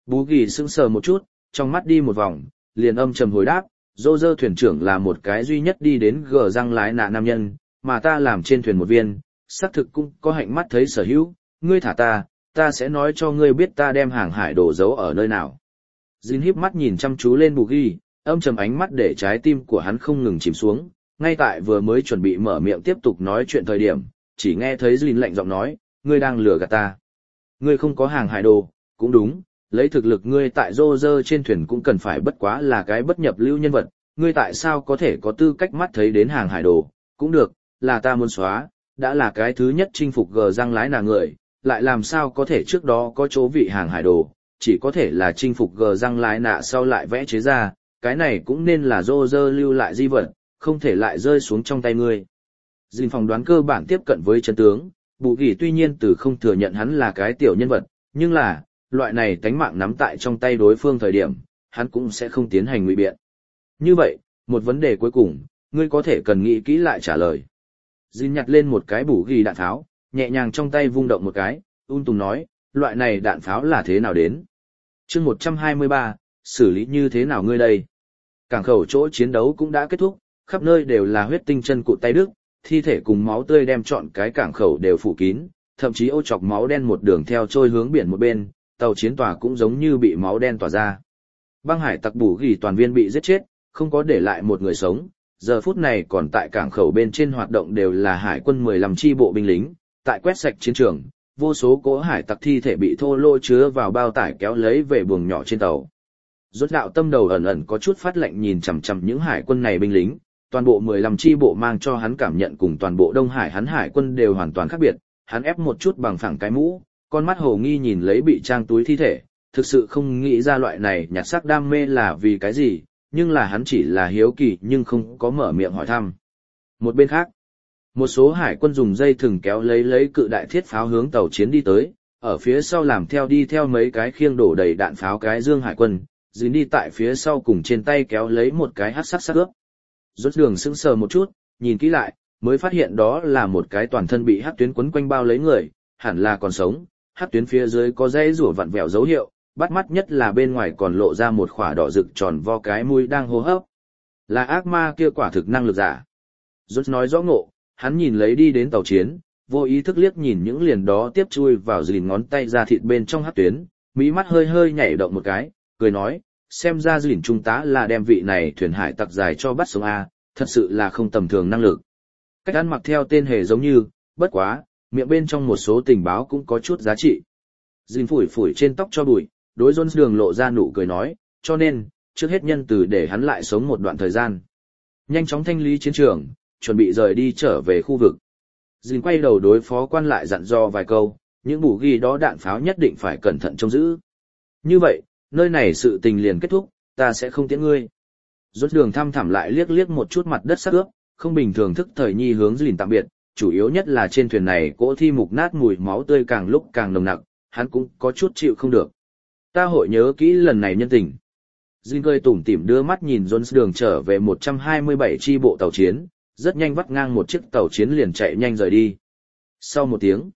Bú Ghi sững sờ một chút, trong mắt đi một vòng, liền âm trầm hồi đáp, Roger thuyền trưởng là một cái duy nhất đi đến gờ răng lái nạ nam nhân, mà ta làm trên thuyền một viên, xác thực cũng có hạnh mắt thấy sở hữu, ngươi thả ta sẽ nói cho ngươi biết ta đem hàng hải đồ giấu ở nơi nào. Jin híp mắt nhìn chăm chú lên Bù Ghi, âm trầm ánh mắt để trái tim của hắn không ngừng chìm xuống, ngay tại vừa mới chuẩn bị mở miệng tiếp tục nói chuyện thời điểm, chỉ nghe thấy Jin lạnh giọng nói, ngươi đang lừa gạt ta. Ngươi không có hàng hải đồ, cũng đúng, lấy thực lực ngươi tại Roger trên thuyền cũng cần phải bất quá là cái bất nhập lưu nhân vật, ngươi tại sao có thể có tư cách mắt thấy đến hàng hải đồ, cũng được, là ta muốn xóa, đã là cái thứ nhất chinh phục gờ răng lái nà người, lại làm sao có thể trước đó có chỗ vị hàng hải đồ, chỉ có thể là chinh phục gờ răng lái nạ sau lại vẽ chế ra, cái này cũng nên là Roger lưu lại di vật, không thể lại rơi xuống trong tay ngươi. Dinh phỏng đoán cơ bản tiếp cận với chân tướng, Bù Ghi tuy nhiên từ không thừa nhận hắn là cái tiểu nhân vật, nhưng là, loại này tánh mạng nắm tại trong tay đối phương thời điểm, hắn cũng sẽ không tiến hành ngụy biện. Như vậy, một vấn đề cuối cùng, ngươi có thể cần nghĩ kỹ lại trả lời. Dinh nhặt lên một cái Bù Ghi đạn tháo, nhẹ nhàng trong tay vung động một cái, tùng nói, loại này đạn pháo là thế nào đến? Chương 123, xử lý như thế nào ngươi đây? Cảng khẩu chỗ chiến đấu cũng đã kết thúc, khắp nơi đều là huyết tinh chân cụt tay đứt, thi thể cùng máu tươi đem trọn cái cảng khẩu đều phủ kín, thậm chí ô chọc máu đen một đường theo trôi hướng biển một bên, tàu chiến tòa cũng giống như bị máu đen tỏa ra. Băng hải tặc Bù Ghi toàn viên bị giết chết, không có để lại một người sống, giờ phút này còn tại cảng khẩu bên trên hoạt động đều là hải quân 15 chi bộ binh lính, tại quét sạch chiến trường, vô số cỗ hải tặc thi thể bị thô lô chứa vào bao tải kéo lấy về buồng nhỏ trên tàu. Rốt đạo tâm đầu ẩn ẩn có chút phát lạnh nhìn chằm chằm những hải quân này binh lính, toàn bộ 15 chi bộ mang cho hắn cảm nhận cùng toàn bộ Đông Hải hắn hải quân đều hoàn toàn khác biệt, hắn ép một chút bằng phẳng cái mũ, con mắt hồ nghi nhìn lấy bị trang túi thi thể, thực sự không nghĩ ra loại này nhặt xác đam mê là vì cái gì, nhưng là hắn chỉ là hiếu kỳ nhưng không có mở miệng hỏi thăm. Một bên khác, một số hải quân dùng dây thừng kéo lấy cự đại thiết pháo hướng tàu chiến đi tới, ở phía sau làm theo đi theo mấy cái khiêng đổ đầy đạn pháo cái dương hải quân, dính đi tại phía sau cùng trên tay kéo lấy một cái hắc sắc sắc ướp. Rốt đường sững sờ một chút, nhìn kỹ lại, mới phát hiện đó là một cái toàn thân bị hắc tuyến quấn quanh bao lấy người, hẳn là còn sống, hắc tuyến phía dưới có dây rủa vặn vẹo dấu hiệu, bắt mắt nhất là bên ngoài còn lộ ra một khỏa đỏ rực tròn vo cái mũi đang hô hấp. Là ác ma kia quả thực năng lực giả. Rốt nói rõ ngộ, hắn nhìn lấy đi đến tàu chiến, vô ý thức liếc nhìn những liền đó tiếp chui vào dìn ngón tay ra thịt bên trong hắc tuyến, mí mắt hơi hơi nhảy động một cái, cười nói, xem ra dìn trung tá là đem vị này thuyền hải tặc dài cho bắt sống A, thật sự là không tầm thường năng lực. Cách ăn mặc theo tên hề giống như, bất quá, miệng bên trong một số tình báo cũng có chút giá trị. Dìn phủi phủi trên tóc cho bụi, đối Jones đường lộ ra nụ cười nói, cho nên, trước hết nhân từ để hắn lại sống một đoạn thời gian. Nhanh chóng thanh lý chiến trường, chuẩn bị rời đi trở về khu vực. Dìn quay đầu đối phó quan lại dặn dò vài câu, những Bù Ghi đó đạn pháo nhất định phải cẩn thận trông giữ. Như vậy, nơi này sự tình liền kết thúc, ta sẽ không tiễn ngươi. Rốt đường thăm thẳm lại liếc liếc một chút mặt đất sắc ướp, không bình thường thức thời nhi hướng Dìn tạm biệt, chủ yếu nhất là trên thuyền này cỗ thi mục nát mùi máu tươi càng lúc càng nồng nặc, hắn cũng có chút chịu không được. Ta hội nhớ kỹ lần này nhân tình. Dìn cười tủm tỉm đưa mắt nhìn Jones đường trở về 127 chi bộ tàu chiến, rất nhanh vắt ngang một chiếc tàu chiến liền chạy nhanh rời đi. Sau một tiếng,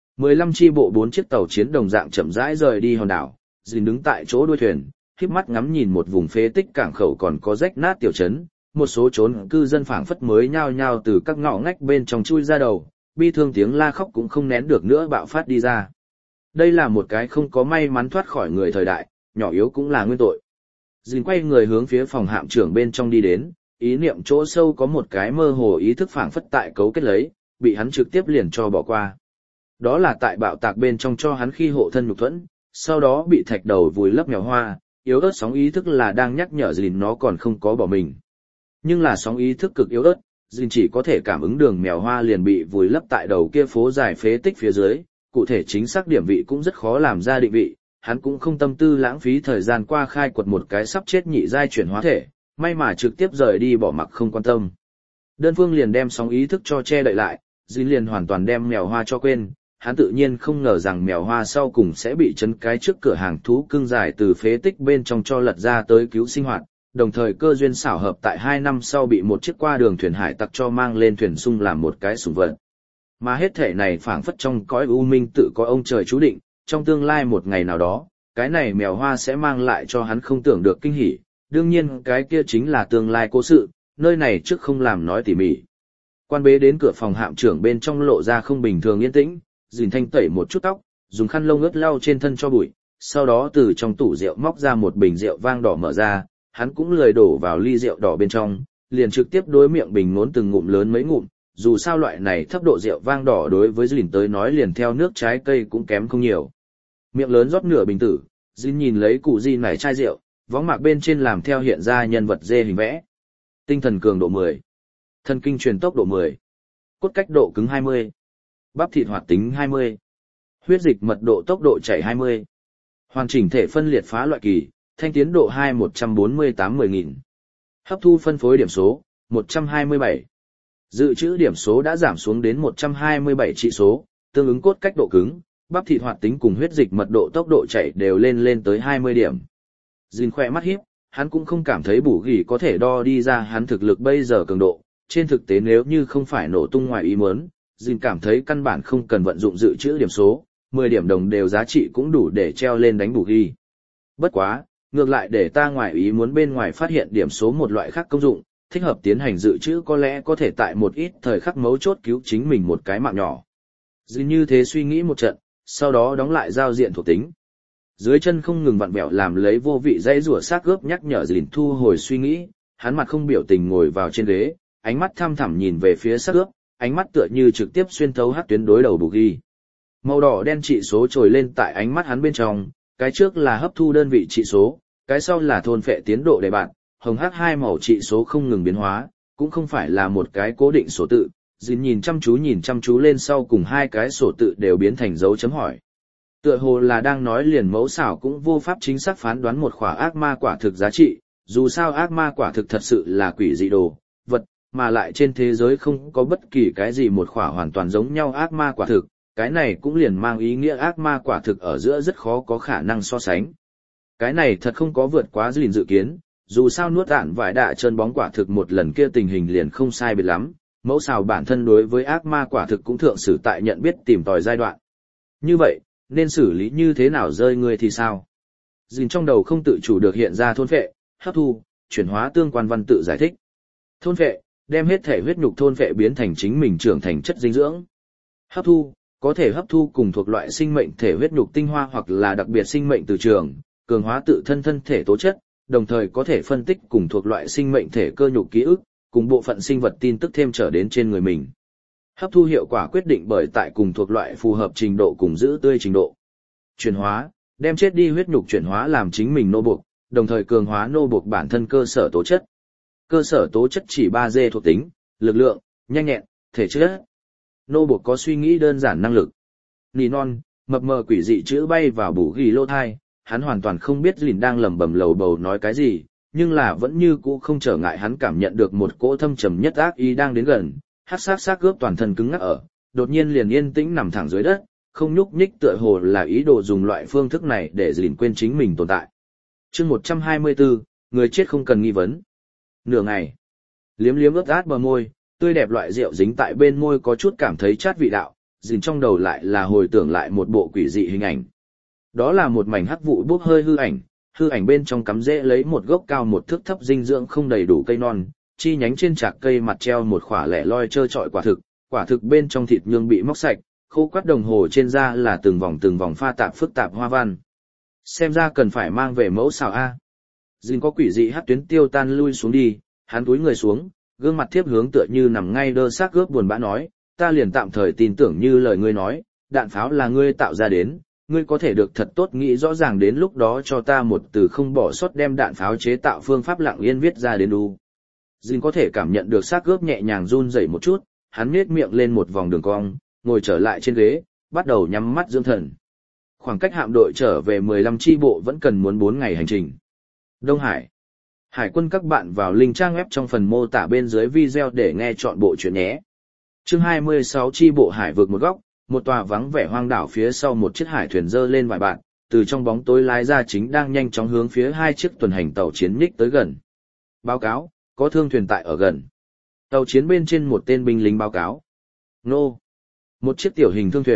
15 chi bộ 4 chiếc tàu chiến đồng dạng chậm rãi rời đi hòn đảo, Dìn đứng tại chỗ đuôi thuyền, khép mắt ngắm nhìn một vùng phế tích cảng khẩu còn có rách nát tiểu trấn, một số trốn cư dân phảng phất mới nhao nhao từ các ngõ ngách bên trong chui ra đầu, bi thương tiếng la khóc cũng không nén được nữa bạo phát đi ra. Đây là một cái không có may mắn thoát khỏi người thời đại, nhỏ yếu cũng là nguyên tội. Dìn quay người hướng phía phòng hạm trưởng bên trong đi đến, ý niệm chỗ sâu có một cái mơ hồ ý thức phảng phất tại cấu kết lấy, bị hắn trực tiếp liền cho bỏ qua. Đó là tại bạo tạc bên trong cho hắn khi hộ thân nhục thuẫn, sau đó bị thạch đầu vùi lấp mèo hoa, yếu ớt sóng ý thức là đang nhắc nhở Dìn nó còn không có bỏ mình. Nhưng là sóng ý thức cực yếu ớt, Dìn chỉ có thể cảm ứng đường mèo hoa liền bị vùi lấp tại đầu kia phố dài phế tích phía dưới, cụ thể chính xác điểm vị cũng rất khó làm ra định vị, hắn cũng không tâm tư lãng phí thời gian qua khai quật một cái sắp chết nhị giai chuyển hóa thể, may mà trực tiếp rời đi bỏ mặc không quan tâm. Đơn phương liền đem sóng ý thức cho che đậy lại, Dìn liền hoàn toàn đem mèo hoa cho quên, hắn tự nhiên không ngờ rằng mèo hoa sau cùng sẽ bị chấn cái trước cửa hàng thú cưng dài từ phế tích bên trong cho lật ra tới cứu sinh hoạt, đồng thời cơ duyên xảo hợp tại 2 năm sau bị một chiếc qua đường thuyền hải tặc cho mang lên thuyền sung làm một cái sủng vật. Mà hết thể này phảng phất trong cõi u minh tự có ông trời chú định, trong tương lai một ngày nào đó, cái này mèo hoa sẽ mang lại cho hắn không tưởng được kinh hỉ, đương nhiên cái kia chính là tương lai cố sự, nơi này trước không làm nói tỉ mỉ. Quan bế đến cửa phòng hạm trưởng bên trong lộ ra không bình thường yên tĩnh, Dìn Thanh tẩy một chút tóc, dùng khăn lông ướt lau trên thân cho bụi, sau đó từ trong tủ rượu móc ra một bình rượu vang đỏ mở ra, hắn cũng lười đổ vào ly rượu đỏ bên trong, liền trực tiếp đối miệng bình ngốn từng ngụm lớn mấy ngụm, dù sao loại này thấp độ rượu vang đỏ đối với Dìn tới nói liền theo nước trái cây cũng kém không nhiều. Miệng lớn rót nửa bình tử, Dìn nhìn lấy cụ Di này chai rượu, võng mạc bên trên làm theo hiện ra nhân vật dê hình vẽ. Tinh thần cường độ 10, thần kinh truyền tốc độ 10, cốt cách độ cứng 20, bắp thịt hoạt tính 20, huyết dịch mật độ tốc độ chảy 20, hoàn chỉnh thể phân liệt phá loại kỳ, thanh tiến độ 148-10.000. Hấp thu phân phối điểm số 127. Dự trữ điểm số đã giảm xuống đến 127 trị số, tương ứng cốt cách độ cứng, bắp thịt hoạt tính cùng huyết dịch mật độ tốc độ chảy đều lên tới 20 điểm. Dìn khỏe mắt híp, hắn cũng không cảm thấy bù gỉ có thể đo đi ra hắn thực lực bây giờ cường độ, trên thực tế nếu như không phải nổ tung ngoài ý muốn, Dìn cảm thấy căn bản không cần vận dụng dự trữ điểm số, 10 điểm đồng đều giá trị cũng đủ để treo lên đánh bù gỉ. Bất quá, ngược lại để ta ngoài ý muốn bên ngoài phát hiện điểm số một loại khác công dụng, thích hợp tiến hành dự trữ có lẽ có thể tại một ít thời khắc mấu chốt cứu chính mình một cái mạng nhỏ. Dìn như thế suy nghĩ một trận, sau đó đóng lại giao diện thuộc tính. Dưới chân không ngừng vặn vẹo làm lấy vô vị dãy rủa xác gớp nhắc nhở Dìn thu hồi suy nghĩ, hắn mặt không biểu tình ngồi vào trên ghế, ánh mắt thăm thẳm nhìn về phía xác gớp, ánh mắt tựa như trực tiếp xuyên thấu hắc tuyến đối đầu bù ghi. Màu đỏ đen trị số trồi lên tại ánh mắt hắn bên trong, cái trước là hấp thu đơn vị trị số, cái sau là thôn phệ tiến độ để bạn, hồng hắc hai màu trị số không ngừng biến hóa, cũng không phải là một cái cố định số tự. Dìn nhìn chăm chú lên sau cùng hai cái sổ tự đều biến thành dấu chấm hỏi. Tựa hồ là đang nói liền mẫu xảo cũng vô pháp chính xác phán đoán một khỏa ác ma quả thực giá trị, dù sao ác ma quả thực thật sự là quỷ dị đồ, vật, mà lại trên thế giới không có bất kỳ cái gì một khỏa hoàn toàn giống nhau ác ma quả thực, cái này cũng liền mang ý nghĩa ác ma quả thực ở giữa rất khó có khả năng so sánh. Cái này thật không có vượt quá Dìn dự kiến, dù sao nuốt ạn vải đạ chân bóng quả thực một lần kia tình hình liền không sai biệt lắm, mẫu xào bản thân đối với ác ma quả thực cũng thượng sử tại nhận biết tìm tòi giai đoạn. Như vậy, nên xử lý như thế nào rơi người thì sao? Dìn trong đầu không tự chủ được hiện ra thôn phệ, hấp thu, chuyển hóa tương quan văn tự giải thích. Thôn phệ, đem hết thể huyết nhục thôn phệ biến thành chính mình trưởng thành chất dinh dưỡng. Hấp thu, có thể hấp thu cùng thuộc loại sinh mệnh thể huyết nhục tinh hoa hoặc là đặc biệt sinh mệnh từ trường, cường hóa tự thân thân thể tố chất, đồng thời có thể phân tích cùng thuộc loại sinh mệnh thể cơ nhục ký ức, cùng bộ phận sinh vật tin tức thêm trở đến trên người mình. Hấp thu hiệu quả quyết định bởi tại cùng thuộc loại phù hợp trình độ cùng giữ tươi trình độ. Chuyển hóa, đem chết đi huyết nhục chuyển hóa làm chính mình nô buộc, đồng thời cường hóa nô buộc bản thân cơ sở tố chất. Cơ sở tố chất chỉ 3G thuộc tính, lực lượng, nhanh nhẹn, thể chất. Nô buộc có suy nghĩ đơn giản năng lực. Nỉ non, mập mờ quỷ dị chữ bay vào bù ghi lô thai, hắn hoàn toàn không biết Dìn đang lẩm bẩm lầu bầu nói cái gì, nhưng là vẫn như cũ không trở ngại hắn cảm nhận được một cỗ thâm trầm nhất ác ý đang đến gần. Hát xác gớp toàn thân cứng ngắc ở, đột nhiên liền yên tĩnh nằm thẳng dưới đất, không nhúc nhích tựa hồ là ý đồ dùng loại phương thức này để Dìn quên chính mình tồn tại. Chương 124, người chết không cần nghi vấn. Nửa ngày, liếm liếm ướt át bờ môi, tươi đẹp loại rượu dính tại bên môi có chút cảm thấy chát vị đạo, Dìn trong đầu lại là hồi tưởng lại một bộ quỷ dị hình ảnh. Đó là một mảnh hắc vụ bốc hơi hư ảnh bên trong cắm rễ lấy một gốc cao một thước thấp dinh dưỡng không đầy đủ cây non, chi nhánh trên trạc cây mặt treo một khỏa lẻ loi trơ trọi quả thực bên trong thịt nhương bị móc sạch, khô quắt đồng hồ trên da là từng vòng pha tạp phức tạp hoa văn. Xem ra cần phải mang về mẫu xào A. Dìn có quỷ dị hắc tuyến tiêu tan lui xuống đi, hắn túi người xuống, gương mặt thiếp hướng tựa như nằm ngay đơ xác gớp buồn bã nói, ta liền tạm thời tin tưởng như lời ngươi nói, đạn pháo là ngươi tạo ra đến, ngươi có thể được thật tốt nghĩ rõ ràng đến lúc đó cho ta một từ không bỏ sót đem đạn pháo chế tạo phương pháp lặng yên viết ra đến đu. Dìn có thể cảm nhận được xác gớp nhẹ nhàng run rẩy một chút, hắn nhếch miệng lên một vòng đường cong, ngồi trở lại trên ghế, bắt đầu nhắm mắt dưỡng thần. Khoảng cách hạm đội trở về 15 chi bộ vẫn cần muốn 4 ngày hành trình. Đông Hải. Hải quân các bạn vào link trang web trong phần mô tả bên dưới video để nghe chọn bộ chuyện nhé. Chương 26 chi bộ hải vực một góc, một tòa vắng vẻ hoang đảo phía sau một chiếc hải thuyền dơ lên vài bạn, từ trong bóng tối lái ra chính đang nhanh chóng hướng phía hai chiếc tuần hành tàu chiến nhích tới gần. Báo cáo, có thương thuyền tại ở gần. Tàu chiến bên trên một tên binh lính báo cáo. Nô. Một chiếc tiểu hình thương thuyền,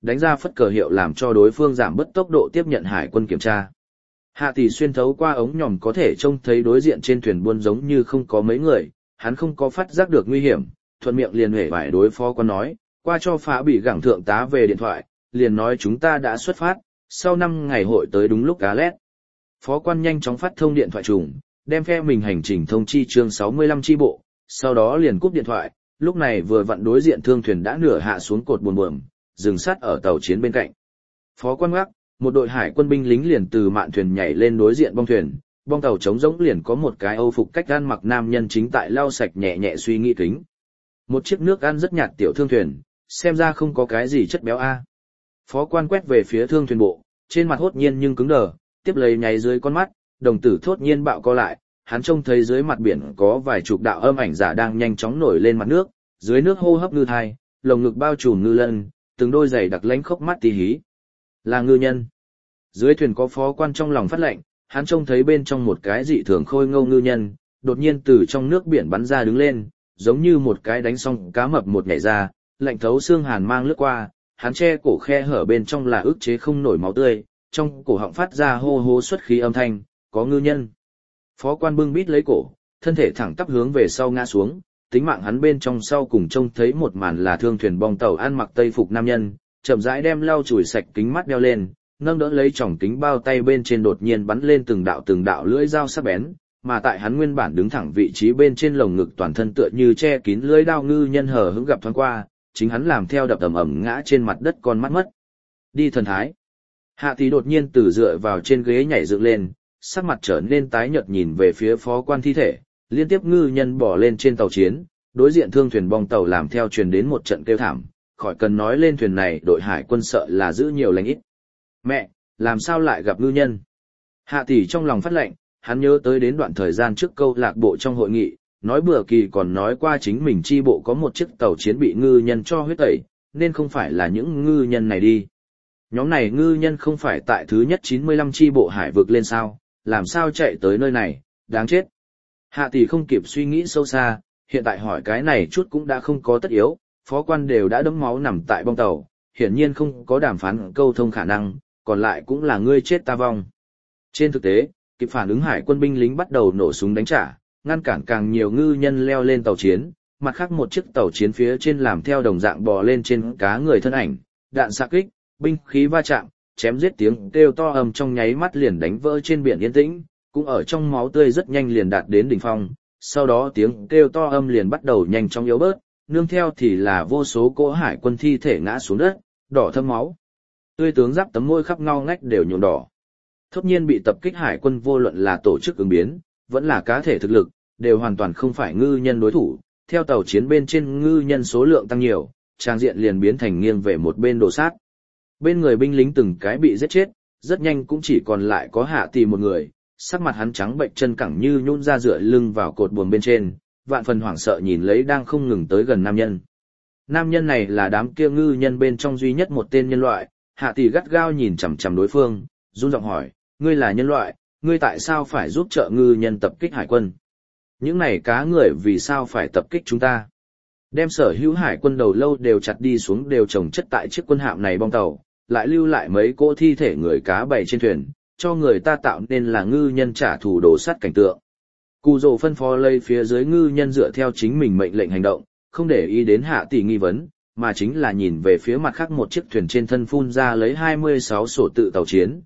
đánh ra phất cờ hiệu làm cho đối phương giảm bớt tốc độ tiếp nhận hải quân kiểm tra. Hạ tỷ xuyên thấu qua ống nhòm có thể trông thấy đối diện trên thuyền buôn giống như không có mấy người, hắn không có phát giác được nguy hiểm, thuận miệng liền huệ vải đối phó quan nói, qua cho phá bị gẳng thượng tá về điện thoại, liền nói chúng ta đã xuất phát, sau 5 ngày hội tới đúng lúc cá lét. Phó quan nhanh chóng phát thông điện thoại trùng, đem phe mình hành trình thông chi chương 65 chi bộ, sau đó liền cúp điện thoại, lúc này vừa vặn đối diện thương thuyền đã nửa hạ xuống cột buồm buồm, dừng sát ở tàu chiến bên cạnh. Phó quan gác, một đội hải quân binh lính liền từ mạn thuyền nhảy lên đối diện bong thuyền, bong tàu trống rỗng liền có một cái âu phục cách gan mặc nam nhân chính tại lau sạch nhẹ nhẹ suy nghĩ kính. Một chiếc nước ăn rất nhạt tiểu thương thuyền, xem ra không có cái gì chất béo a. Phó quan quét về phía thương thuyền bộ, trên mặt hốt nhiên nhưng cứng đờ, tiếp lấy nháy dưới con mắt, đồng tử thốt nhiên bạo co lại, hắn trông thấy dưới mặt biển có vài chục đạo âm ảnh giả đang nhanh chóng nổi lên mặt nước, dưới nước hô hấp ngư thai, lồng ngực bao trùm ngư lân, từng đôi giày đặc lánh khốc mắt tí hí. Là ngư nhân. Dưới thuyền có phó quan trong lòng phát lệnh, hắn trông thấy bên trong một cái dị thường khôi ngâu ngư nhân, đột nhiên từ trong nước biển bắn ra đứng lên, giống như một cái đánh xong cá mập một nhảy ra, lạnh thấu xương hàn mang lướt qua, hắn che cổ khe hở bên trong là ức chế không nổi máu tươi, trong cổ họng phát ra hô hô xuất khí âm thanh, có ngư nhân. Phó quan bưng bít lấy cổ, thân thể thẳng tắp hướng về sau ngã xuống, tính mạng hắn bên trong sau cùng trông thấy một màn là thương thuyền bong tàu ăn mặc tây phục nam nhân, chậm rãi đem lau chùi sạch kính mắt đeo lên, nâng đỡ lấy tròng kính bao tay bên trên đột nhiên bắn lên từng đạo lưỡi dao sắc bén, mà tại hắn nguyên bản đứng thẳng vị trí bên trên lồng ngực toàn thân tựa như che kín lưỡi đao ngư nhân hờ hững gặp thoáng qua, chính hắn làm theo đập ầm ầm ngã trên mặt đất con mắt mất. Đi thần thái. Hạ Tỷ đột nhiên từ dựa vào trên ghế nhảy dựng lên, sắc mặt trở nên tái nhợt nhìn về phía phó quan thi thể, liên tiếp ngư nhân bỏ lên trên tàu chiến, đối diện thương thuyền bong tàu làm theo truyền đến một trận kêu thảm, khỏi cần nói lên thuyền này đội hải quân sợ là giữ nhiều lành ít. Mẹ, làm sao lại gặp ngư nhân? Hạ Tỷ trong lòng phát lệnh, hắn nhớ tới đến đoạn thời gian trước câu lạc bộ trong hội nghị, nói bừa kỳ còn nói qua chính mình chi bộ có một chiếc tàu chiến bị ngư nhân cho huyết tẩy, nên không phải là những ngư nhân này đi. Nhóm này ngư nhân không phải tại thứ nhất 95 chi bộ hải vực lên sao, làm sao chạy tới nơi này, đáng chết. Hạ Tỷ không kịp suy nghĩ sâu xa, hiện tại hỏi cái này chút cũng đã không có tất yếu, phó quan đều đã đẫm máu nằm tại bong tàu, hiển nhiên không có đàm phán câu thông khả năng, còn lại cũng là ngươi chết ta vong. Trên thực tế, kịp phản ứng hải quân binh lính bắt đầu nổ súng đánh trả, ngăn cản càng nhiều ngư nhân leo lên tàu chiến, mặt khác một chiếc tàu chiến phía trên làm theo đồng dạng bò lên trên cá người thân ảnh, đạn xạ kích, binh khí va chạm, chém giết tiếng kêu to ầm trong nháy mắt liền đánh vỡ trên biển yên tĩnh, cũng ở trong máu tươi rất nhanh liền đạt đến đỉnh phong, sau đó tiếng kêu to âm liền bắt đầu nhanh chóng yếu bớt, nương theo thì là vô số cỗ hải quân thi thể ngã xuống đất, đỏ thâm máu. Tươi tướng giáp tấm môi khắp ngao ngách đều nhuộm đỏ. Thốt nhiên bị tập kích hải quân vô luận là tổ chức ứng biến, vẫn là cá thể thực lực, đều hoàn toàn không phải ngư nhân đối thủ, theo tàu chiến bên trên ngư nhân số lượng tăng nhiều, trang diện liền biến thành nghiêng về một bên đổ sát. Bên người binh lính từng cái bị giết chết, rất nhanh cũng chỉ còn lại có Hạ Tỷ một người, sắc mặt hắn trắng bệnh chân cẳng như nhũn ra dựa lưng vào cột buồm bên trên, vạn phần hoảng sợ nhìn lấy đang không ngừng tới gần nam nhân. Nam nhân này là đám kia ngư nhân bên trong duy nhất một tên nhân loại, Hạ Tỷ gắt gao nhìn chằm chằm đối phương, run giọng hỏi, ngươi là nhân loại, ngươi tại sao phải giúp trợ ngư nhân tập kích hải quân? Những này cá người vì sao phải tập kích chúng ta? Đem sở hữu hải quân đầu lâu đều chặt đi xuống đều chồng chất tại chiếc quân hạm này bong tàu, lại lưu lại mấy cỗ thi thể người cá bày trên thuyền, cho người ta tạo nên là ngư nhân trả thù đổ sát cảnh tượng. Cù Dỗ phân phó lấy phía dưới ngư nhân dựa theo chính mình mệnh lệnh hành động, không để ý đến Hạ Tỷ nghi vấn, mà chính là nhìn về phía mặt khác một chiếc thuyền trên thân phun ra lấy 26 sổ tự tàu chiến,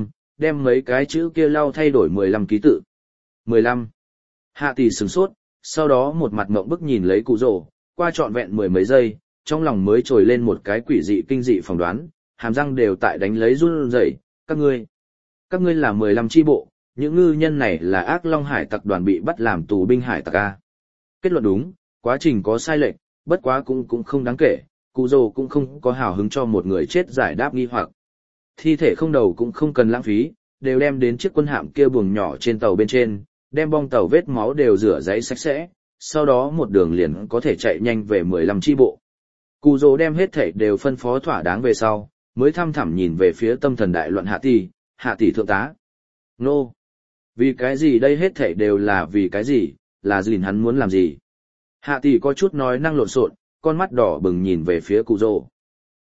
đem mấy cái chữ kia lau thay đổi 15 ký tự. 15. Hạ Tỷ sửng sốt, sau đó một mặt ngộng bức nhìn lấy Cù Dỗ, qua trọn vẹn mười mấy giây, trong lòng mới trồi lên một cái quỷ dị kinh dị phỏng đoán, hàm răng đều tại đánh lấy run rẩy, các ngươi là 15 chi bộ, những ngư nhân này là Ác Long hải tặc đoàn bị bắt làm tù binh hải tặc a. Kết luận đúng, quá trình có sai lệch, bất quá cũng không đáng kể, Cù Dỗ cũng không có hào hứng cho một người chết giải đáp nghi hoặc. Thi thể không đầu cũng không cần lãng phí, đều đem đến chiếc quân hạm kia buồng nhỏ trên tàu bên trên, đem bong tàu vết máu đều rửa giấy sạch sẽ, sau đó một đường liền có thể chạy nhanh về 15 chi bộ. Cù Dỗ đem hết thể đều phân phó thỏa đáng về sau, mới thăm thẳm nhìn về phía tâm thần đại loạn Hạ Tỷ thượng tá. Nô! Vì cái gì đây hết thể đều là vì cái gì, là gì hắn muốn làm gì? Hạ Tỷ có chút nói năng lộn xộn, con mắt đỏ bừng nhìn về phía Cù Dỗ.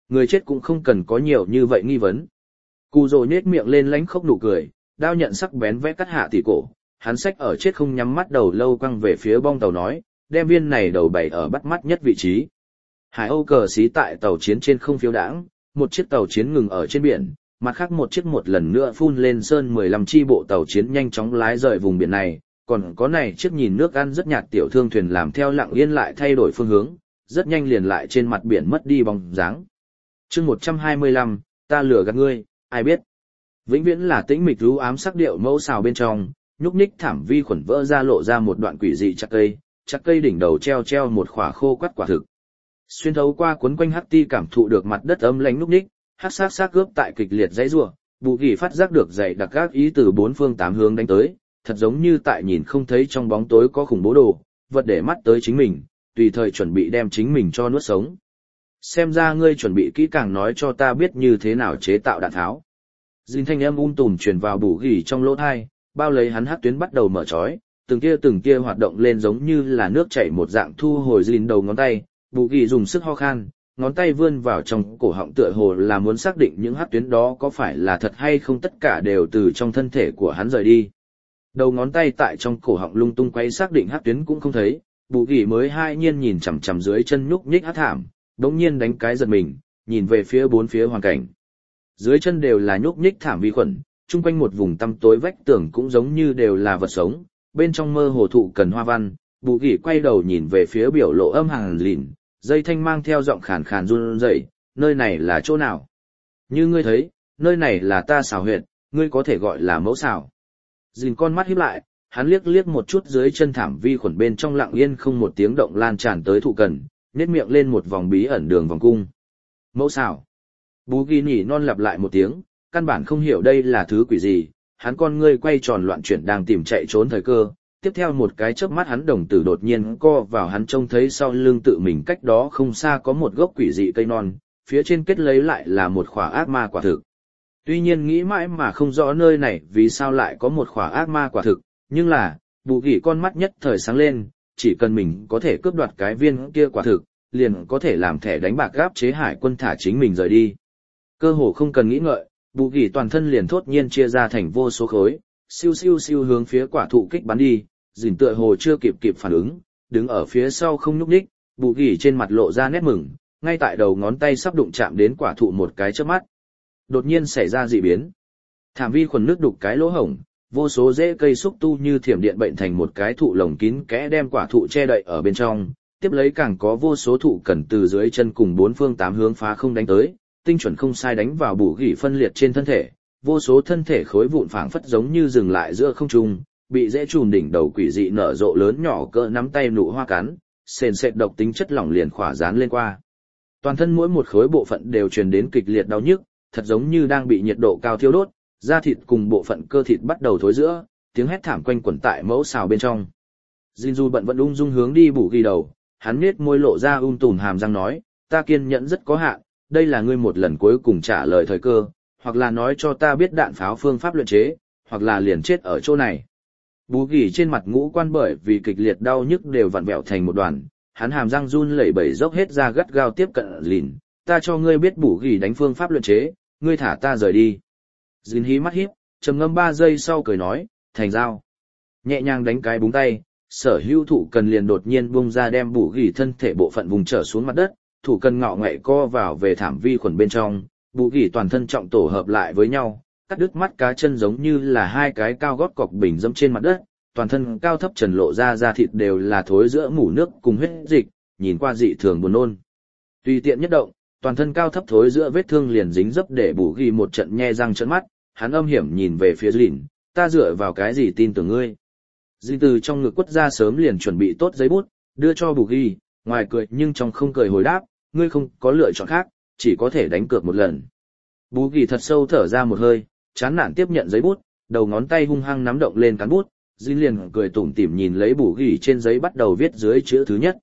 Người chết cũng không cần có nhiều như vậy nghi vấn. Cù rồ nhếch miệng lên lánh khóc nụ cười, đao nhận sắc bén vẽ cắt hạ tỷ cổ, hắn xách ở chết không nhắm mắt đầu lâu quăng về phía bong tàu nói, đem viên này đầu bày ở bắt mắt nhất vị trí. Hải Âu cờ xí tại tàu chiến trên không phiêu đãng, một chiếc tàu chiến ngừng ở trên biển, mặt khác một chiếc một lần nữa phun lên sơn 15 chi bộ tàu chiến nhanh chóng lái rời vùng biển này, còn có này chiếc nhìn nước ăn rất nhạt tiểu thương thuyền làm theo lặng yên lại thay đổi phương hướng, rất nhanh liền lại trên mặt biển mất đi bóng dáng. Chương 125, ta lừa gạt ngươi, ai biết. Vĩnh viễn là tĩnh mịch u ám sắc điệu mẫu xào bên trong, nhúc nhích thảm vi khuẩn vỡ ra lộ ra một đoạn quỷ dị chắc cây đỉnh đầu treo một khỏa khô quắt quả thực. Xuyên thấu qua cuốn quanh hắc ti cảm thụ được mặt đất ấm lánh nhúc nhích, hắc xác gớp tại kịch liệt dãy rủa, Bù Kỳ phát giác được dày đặc các ý từ bốn phương tám hướng đánh tới, thật giống như tại nhìn không thấy trong bóng tối có khủng bố đồ, vật để mắt tới chính mình, tùy thời chuẩn bị đem chính mình cho nuốt sống. Xem ra ngươi chuẩn bị kỹ càng nói cho ta biết như thế nào chế tạo đạn tháo. Dìn thanh âm tùm truyền vào Bù Kỳ trong lỗ tai, bao lấy hắn hắc tuyến bắt đầu mở trói, từng tia hoạt động lên giống như là nước chảy một dạng thu hồi Dìn đầu ngón tay, Bù Kỳ dùng sức ho khan, ngón tay vươn vào trong cổ họng tựa hồ là muốn xác định những hắc tuyến đó có phải là thật hay không, tất cả đều từ trong thân thể của hắn rời đi. Đầu ngón tay tại trong cổ họng lung tung quay xác định hắc tuyến cũng không thấy, Bù Kỳ mới hai nhiên nhìn chằm chằm dưới chân nhúc nhích hắc thảm, đống nhiên đánh cái giật mình, nhìn về phía bốn phía hoàn cảnh. Dưới chân đều là nhúc nhích thảm vi khuẩn, chung quanh một vùng tăm tối vách tường cũng giống như đều là vật sống, bên trong mơ hồ thụ cần hoa văn. Bù Kỳ quay đầu nhìn về phía biểu lộ âm hàn lìn, dây thanh mang theo giọng khàn khàn run rẩy, nơi này là chỗ nào? Như ngươi thấy, nơi này là ta xào huyệt, ngươi có thể gọi là mẫu xào. Dìn con mắt híp lại, hắn liếc một chút dưới chân thảm vi khuẩn bên trong lặng yên không một tiếng động lan tràn tới thụ cần, nhếch miệng lên một vòng bí ẩn đường vòng cung. Mẫu xào. Bù Kỳ nhỉ non lặp lại một tiếng, căn bản không hiểu đây là thứ quỷ gì, hắn con ngươi quay tròn loạn chuyển đang tìm chạy trốn thời cơ. Tiếp theo một cái chớp mắt hắn đồng tử đột nhiên co vào, hắn trông thấy sau lưng tự mình cách đó không xa có một gốc quỷ dị cây non, phía trên kết lấy lại là một khỏa ác ma quả thực. Tuy nhiên nghĩ mãi mà không rõ nơi này vì sao lại có một khỏa ác ma quả thực, nhưng là, Bù Kỳ con mắt nhất thời sáng lên, chỉ cần mình có thể cướp đoạt cái viên kia quả thực, liền có thể làm thẻ đánh bạc gáp chế hải quân thả chính mình rời đi. Cơ hồ không cần nghĩ ngợi, Bù Kỳ toàn thân liền thốt nhiên chia ra thành vô số khối, siêu hướng phía quả thụ kích bắn đi. Dìn tựa hồ chưa kịp phản ứng, đứng ở phía sau không nhúc nhích, Bù Kỳ trên mặt lộ ra nét mừng, ngay tại đầu ngón tay sắp đụng chạm đến quả thụ một cái chớp mắt. Đột nhiên xảy ra dị biến. Thảm vi khuẩn nước đục cái lỗ hổng, vô số rễ cây xúc tu như thiểm điện bệnh thành một cái thụ lồng kín kẽ đem quả thụ che đậy ở bên trong, tiếp lấy càng có vô số thụ cần từ dưới chân cùng bốn phương tám hướng phá không đánh tới, tinh chuẩn không sai đánh vào Bù Kỳ phân liệt trên thân thể, vô số thân thể khối vụn phảng phất giống như dừng lại giữa không trung. Bị dễ chùm đỉnh đầu quỷ dị nở rộ lớn nhỏ cỡ nắm tay nụ hoa cắn, sền sệt độc tính chất lỏng liền khỏa dán lên qua. Toàn thân mỗi một khối bộ phận đều truyền đến kịch liệt đau nhức, thật giống như đang bị nhiệt độ cao thiêu đốt, da thịt cùng bộ phận cơ thịt bắt đầu thối rữa, tiếng hét thảm quanh quẩn tại mẫu xào bên trong. Jinju bận vẫn ung dung hướng đi Bù Kỳ đầu, hắn nhếch môi lộ ra tùm hàm răng nói, ta kiên nhẫn rất có hạn, đây là ngươi một lần cuối cùng trả lời thời cơ, hoặc là nói cho ta biết đạn pháo phương pháp luyện chế, hoặc là liền chết ở chỗ này. Bù Kỳ trên mặt ngũ quan bởi vì kịch liệt đau nhức đều vặn vẹo thành một đoàn, hắn hàm răng run lẩy bẩy dốc hết ra gắt gao tiếp cận lìn, ta cho ngươi biết Bù Kỳ đánh phương pháp luyện chế, ngươi thả ta rời đi. Dìn hí mắt híp, trầm ngâm 3 giây sau cười nói, thành giao. Nhẹ nhàng đánh cái búng tay, sở hữu thụ cần liền đột nhiên bung ra đem Bù Kỳ thân thể bộ phận vùng trở xuống mặt đất, thủ cần ngọ ngậy co vào về thảm vi khuẩn bên trong, Bù Kỳ toàn thân trọng tổ hợp lại với nhau. Cắt đứt mắt cá chân giống như là hai cái cao gót cọc bình dẫm trên mặt đất, toàn thân cao thấp trần lộ ra da thịt đều là thối giữa mủ nước cùng huyết dịch, nhìn qua dị thường buồn nôn. Tùy tiện nhất động, toàn thân cao thấp thối giữa vết thương liền dính dấp để Bù Kỳ một trận nhe răng trợn mắt, hắn âm hiểm nhìn về phía Lìn, ta dựa vào cái gì tin tưởng ngươi? Dìn từ trong ngực quất ra sớm liền chuẩn bị tốt giấy bút, đưa cho Bù Kỳ, ngoài cười nhưng trong không cười hồi đáp, ngươi không có lựa chọn khác, chỉ có thể đánh cược một lần. Bù Kỳ thật sâu thở ra một hơi, chán nản tiếp nhận giấy bút, đầu ngón tay hung hăng nắm động lên cán bút, Dìn liền cười tủm tỉm nhìn lấy Bù Kỳ trên giấy bắt đầu viết dưới chữ thứ nhất.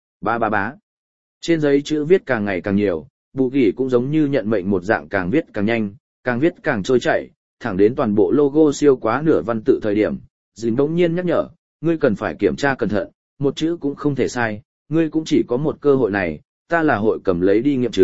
Bá. Trên giấy chữ viết càng ngày càng nhiều, Bù Kỳ cũng giống như nhận mệnh một dạng càng viết càng nhanh, càng viết càng trôi chảy, thẳng đến toàn bộ logo siêu quá nửa văn tự thời điểm, Dìn bỗng nhiên nhắc nhở, ngươi cần phải kiểm tra cẩn thận, một chữ cũng không thể sai, ngươi cũng chỉ có một cơ hội này, ta là hội cầm lấy đi nghiệm chứng,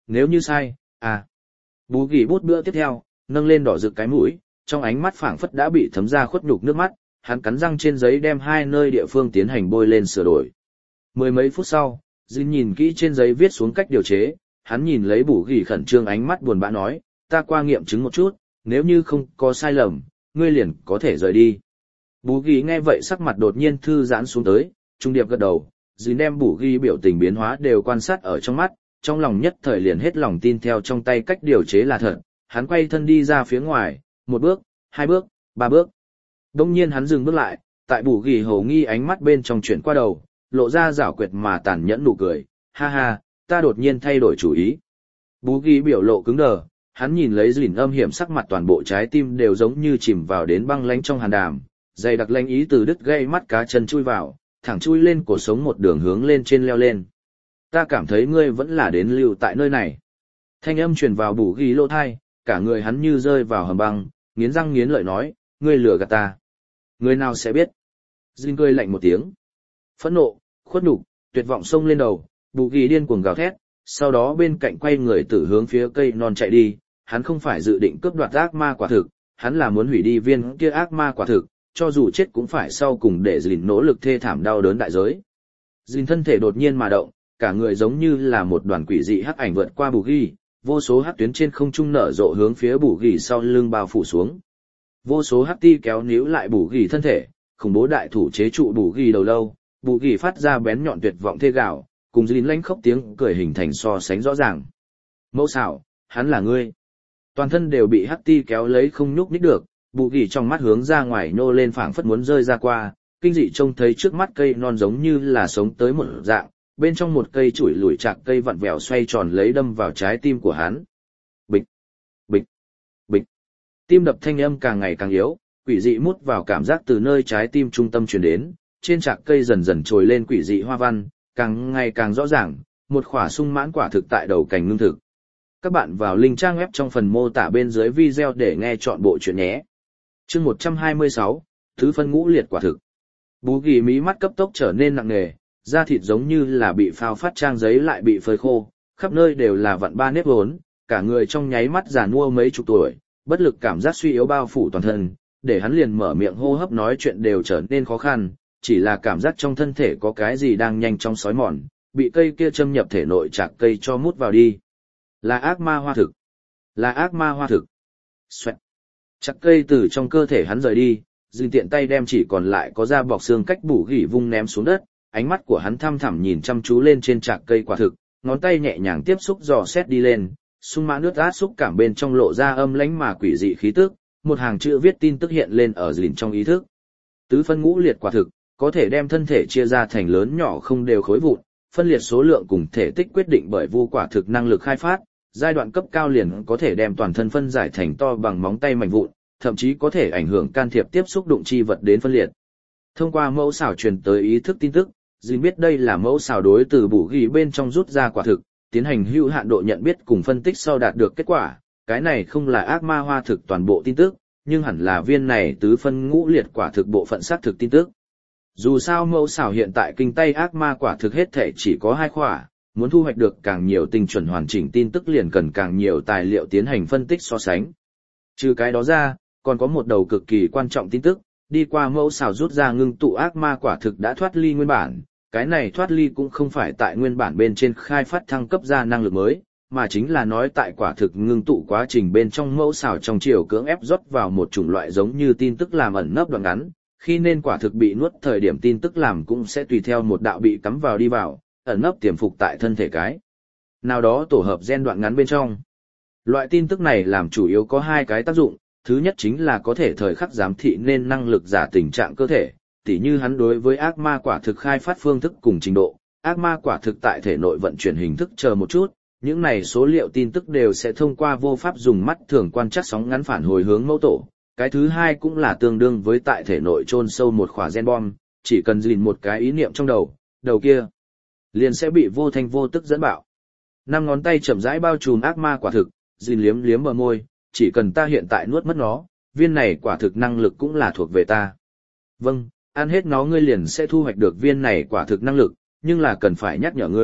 nếu như sai, à. Bù gỉ bút bữa tiếp theo, nâng lên đỏ rực cái mũi, trong ánh mắt phảng phất đã bị thấm ra khuất nhục nước mắt, hắn cắn răng trên giấy đem hai nơi địa phương tiến hành bôi lên sửa đổi. Mười mấy phút sau, Jin nhìn kỹ trên giấy viết xuống cách điều chế, hắn nhìn lấy bù gỉ khẩn trương ánh mắt buồn bã nói, ta qua nghiệm chứng một chút, nếu như không có sai lầm, ngươi liền có thể rời đi. Bù gỉ nghe vậy sắc mặt đột nhiên thư giãn xuống tới, trung điệp gật đầu, Jin đem bù gỉ biểu tình biến hóa đều quan sát ở trong mắt, trong lòng nhất thời liền hết lòng tin theo trong tay cách điều chế là thật, hắn quay thân đi ra phía ngoài, một bước, hai bước, ba bước. Đông nhiên hắn dừng bước lại, tại bù gỉ hầu nghi ánh mắt bên trong chuyển qua đầu, lộ ra giảo quyệt mà tàn nhẫn nụ cười, ha ha, ta đột nhiên thay đổi chủ ý. Bù gỉ biểu lộ cứng đờ, hắn nhìn lấy Dìn âm hiểm sắc mặt toàn bộ trái tim đều giống như chìm vào đến băng lánh trong hàn đàm, dày đặc lanh ý từ đứt gây mắt cá chân chui vào, thẳng chui lên cổ sống một đường hướng lên trên leo lên. Ta cảm thấy ngươi vẫn là đến lưu tại nơi này. Thanh âm truyền vào bù gỉ lỗ thai, cả người hắn như rơi vào hầm băng, nghiến răng nghiến lợi nói, ngươi lừa gạt ta. Người nào sẽ biết? Dìn cười lạnh một tiếng. Phẫn nộ, khuất nhục, tuyệt vọng xông lên đầu, bù gỉ điên cuồng gào thét, sau đó bên cạnh quay người tử hướng phía cây non chạy đi, hắn không phải dự định cướp đoạt ác ma quả thực, hắn là muốn hủy đi viên kia ác ma quả thực, cho dù chết cũng phải sau cùng để Dìn nỗ lực thê thảm đau đớn đại giới. Dìn thân thể đột nhiên mà động, cả người giống như là một đoàn quỷ dị hắc ảnh vượt qua bù gỉ, vô số hắc tuyến trên không trung nở rộ hướng phía bù gỉ sau lưng bao phủ xuống. Vô số hắc ti kéo níu lại bù gỉ thân thể, khủng bố đại thủ chế trụ bù gỉ đầu lâu, bù gỉ phát ra bén nhọn tuyệt vọng thê gào, cùng Dìn lanh khóc tiếng cười hình thành so sánh rõ ràng. Mẫu xảo, hắn là ngươi. Toàn thân đều bị hắc ti kéo lấy không nhúc nhích được, bù gỉ trong mắt hướng ra ngoài nô lên phảng phất muốn rơi ra qua, kinh dị trông thấy trước mắt cây non giống như là sống tới một dạng, bên trong một cây chuỗi lủi chạc cây vặn vẹo xoay tròn lấy đâm vào trái tim của hắn. Bịch, bịch, bịch. Tim đập thanh âm càng ngày càng yếu, quỷ dị mút vào cảm giác từ nơi trái tim trung tâm truyền đến, trên chạc cây dần dần trồi lên quỷ dị hoa văn, càng ngày càng rõ ràng, một khỏa sung mãn quả thực tại đầu cành ngưng thực. Các bạn vào link trang web trong phần mô tả bên dưới video để nghe chọn bộ chuyện nhé. Chương 126, Thứ phân ngũ liệt quả thực. Bú ghi mí mắt cấp tốc trở nên nặng nề, da thịt giống như là bị phao phát trang giấy lại bị phơi khô, khắp nơi đều là vặn ba nếp vốn, cả người trong nháy mắt già nua mấy chục tuổi, bất lực cảm giác suy yếu bao phủ toàn thân, để hắn liền mở miệng hô hấp nói chuyện đều trở nên khó khăn, chỉ là cảm giác trong thân thể có cái gì đang nhanh chóng xói mòn, bị cây kia châm nhập thể nội chạc cây cho mút vào đi. Là ác ma hoa thực. Là ác ma hoa thực. Xoẹt. Chạc cây từ trong cơ thể hắn rời đi, Dìn tiện tay đem chỉ còn lại có da bọc xương cách bù gỉ vung ném xuống đất, ánh mắt của hắn thăm thẳm nhìn chăm chú lên trên chạc cây quả thực, ngón tay nhẹ nhàng tiếp xúc dò xét đi lên, sung mãn nước át xúc cảm bên trong lộ ra âm lãnh mà quỷ dị khí tức, một hàng chữ viết tin tức hiện lên ở Dìn trong ý thức. Tứ phân ngũ liệt quả thực, có thể đem thân thể chia ra thành lớn nhỏ không đều khối vụn, phân liệt số lượng cùng thể tích quyết định bởi vu quả thực năng lực khai phát, giai đoạn cấp cao liền có thể đem toàn thân phân giải thành to bằng móng tay mảnh vụn, thậm chí có thể ảnh hưởng can thiệp tiếp xúc đụng chi vật đến phân liệt. Thông qua mẫu xảo truyền tới ý thức tin tức, Dìn biết đây là mẫu xảo đối từ bù ghi bên trong rút ra quả thực, tiến hành hữu hạn độ nhận biết cùng phân tích sau đạt được kết quả, cái này không là ác ma hoa thực toàn bộ tin tức, nhưng hẳn là viên này tứ phân ngũ liệt quả thực bộ phận xác thực tin tức. Dù sao mẫu xảo hiện tại kinh tay ác ma quả thực hết thể chỉ có 2 khỏa, muốn thu hoạch được càng nhiều tinh chuẩn hoàn chỉnh tin tức liền cần càng nhiều tài liệu tiến hành phân tích so sánh. Trừ cái đó ra, còn có một đầu cực kỳ quan trọng tin tức, đi qua mẫu xảo rút ra ngưng tụ ác ma quả thực đã thoát ly nguyên bản, cái này thoát ly cũng không phải tại nguyên bản bên trên khai phát thăng cấp ra năng lực mới, mà chính là nói tại quả thực ngưng tụ quá trình bên trong mẫu xảo trong chiều cưỡng ép rót vào một chủng loại giống như tin tức làm ẩn nấp đoạn ngắn, khi nên quả thực bị nuốt thời điểm tin tức làm cũng sẽ tùy theo một đạo bị cắm vào đi vào, ẩn nấp tiềm phục tại thân thể cái nào đó tổ hợp gen đoạn ngắn bên trong. Loại tin tức này làm chủ yếu có 2 cái tác dụng, thứ nhất chính là có thể thời khắc giám thị nên năng lực giả tình trạng cơ thể, tỉ như hắn đối với ác ma quả thực khai phát phương thức cùng trình độ, ác ma quả thực tại thể nội vận chuyển hình thức chờ một chút, những này số liệu tin tức đều sẽ thông qua vô pháp dùng mắt thường quan trắc sóng ngắn phản hồi hướng mẫu tổ. Cái thứ hai cũng là tương đương với tại thể nội chôn sâu một khỏa gen bom, chỉ cần dìn một cái ý niệm trong đầu kia liền sẽ bị vô thanh vô tức dẫn bạo. 5 ngón tay chậm rãi bao trùm ác ma quả thực, dìn liếm liếm bờ môi, chỉ cần ta hiện tại nuốt mất nó, viên này quả thực năng lực cũng là thuộc về ta. Vâng, ăn hết nó ngươi liền sẽ thu hoạch được viên này quả thực năng lực, nhưng là cần phải nhắc nhở ngươi,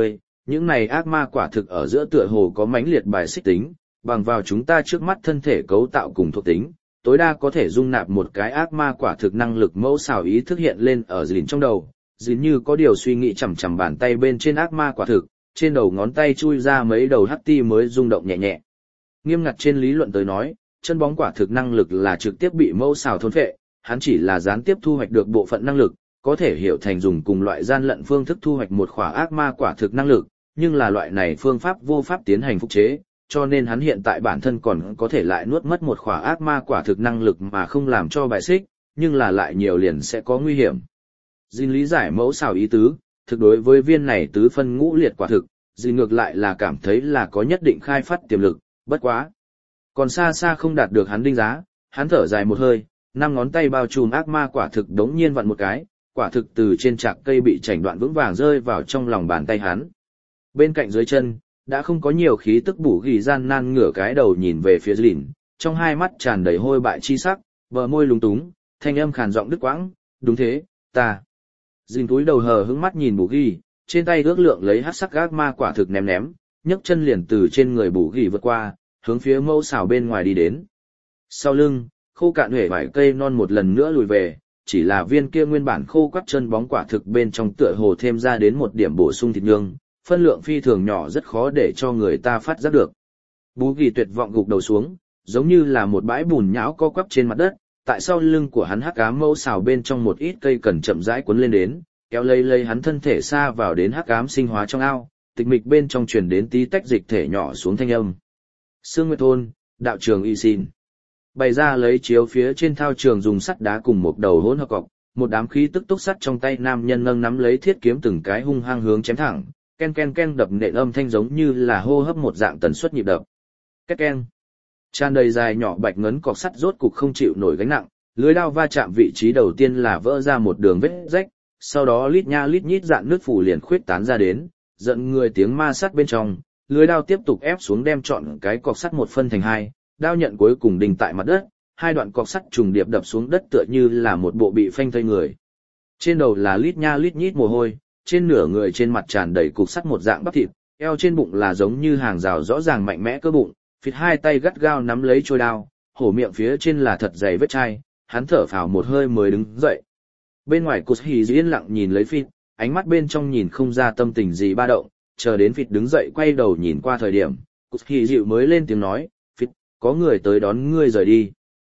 những này ác ma quả thực ở giữa tựa hồ có mãnh liệt bài xích tính, bằng vào chúng ta trước mắt thân thể cấu tạo cùng thuộc tính, tối đa có thể dung nạp một cái ác ma quả thực năng lực mẫu xào ý thức hiện lên ở Dìn trong đầu, Dìn như có điều suy nghĩ chằm chằm bàn tay bên trên ác ma quả thực, trên đầu ngón tay chui ra mấy đầu hắc ti mới rung động nhẹ nhẹ. Nghiêm ngặt trên lý luận tới nói, chân bóng quả thực năng lực là trực tiếp bị mẫu xào thôn phệ, hắn chỉ là gián tiếp thu hoạch được bộ phận năng lực, có thể hiểu thành dùng cùng loại gian lận phương thức thu hoạch một khỏa ác ma quả thực năng lực, nhưng là loại này phương pháp vô pháp tiến hành phục chế, cho nên hắn hiện tại bản thân còn có thể lại nuốt mất một khỏa ác ma quả thực năng lực mà không làm cho bài xích, nhưng là lại nhiều liền sẽ có nguy hiểm. Dinh lý giải mẫu xào ý tứ, thực đối với viên này tứ phân ngũ liệt quả thực, Dinh ngược lại là cảm thấy là có nhất định khai phát tiềm lực, bất quá. Còn xa xa không đạt được hắn đinh giá, hắn thở dài một hơi, 5 ngón tay bao trùm ác ma quả thực đống nhiên vặn một cái, quả thực từ trên trạc cây bị chảnh đoạn vững vàng rơi vào trong lòng bàn tay hắn. Bên cạnh dưới chân, đã không có nhiều khí tức bủ ghi gian nan ngửa cái đầu nhìn về phía Dìn, trong hai mắt tràn đầy hôi bại chi sắc, bờ môi lúng túng, thanh âm khàn giọng đứt quãng, đúng thế, ta. Dìn túi đầu hờ hững mắt nhìn bủ ghi, trên tay ước lượng lấy hắc sắc ác ma quả thực ném ném, nhấc chân liền từ trên người bủ ghi vượt qua, hướng phía mâu xào bên ngoài đi đến. Sau lưng, khô cạn huệ vài cây non một lần nữa lùi về, chỉ là viên kia nguyên bản khô quắt chân bóng quả thực bên trong tựa hồ thêm ra đến một điểm bổ sung thịt nhương, phân lượng phi thường nhỏ rất khó để cho người ta phát giác được. Bú ghi tuyệt vọng gục đầu xuống, giống như là một bãi bùn nhão co quắp trên mặt đất, tại sau lưng của hắn hắc ám mâu xào bên trong một ít cây cần chậm rãi cuốn lên đến, kéo lấy hắn thân thể xa vào đến hắc ám sinh hóa trong ao, tịch mịch bên trong truyền đến tí tách dịch thể nhỏ xuống thanh âm. Sương Nguyệt thôn, đạo trường y xin. Bày ra lấy chiếu phía trên thao trường dùng sắt đá cùng một đầu hỗn hợp cọc, một đám khí tức túc sắt trong tay nam nhân nâng nắm lấy thiết kiếm từng cái hung hăng hướng chém thẳng, ken ken ken đập nện âm thanh giống như là hô hấp một dạng tần suất nhịp đập. Két ken. Tràn đầy dài nhỏ bạch ngấn cọc sắt rốt cục không chịu nổi gánh nặng, lưới đao va chạm vị trí đầu tiên là vỡ ra một đường vết rách, sau đó lít nha lít nhít dạn nước phủ liền khuyết tán ra đến, giận người tiếng ma sắt bên trong, lưới đao tiếp tục ép xuống đem trọn cái cọc sắt một phân thành hai, đao nhận cuối cùng đình tại mặt đất, hai đoạn cọc sắt trùng điệp đập xuống đất tựa như là một bộ bị phanh thây người. Trên đầu là lít nha lít nhít mồ hôi, trên nửa người trên mặt tràn đầy cục sắt một dạng bắp thịt, eo trên bụng là giống như hàng rào rõ ràng mạnh mẽ cơ bụng, phịt hai tay gắt gao nắm lấy trôi đao, hổ miệng phía trên là thật dày vết chai, hắn thở phào một hơi mới đứng dậy. Bên ngoài Cụt Hỉ yên lặng nhìn lấy phịt, ánh mắt bên trong nhìn không ra tâm tình gì ba động, chờ đến phịt đứng dậy quay đầu nhìn qua thời điểm, Cụt Hỉ dịu mới lên tiếng nói, phịt, có người tới đón ngươi rời đi.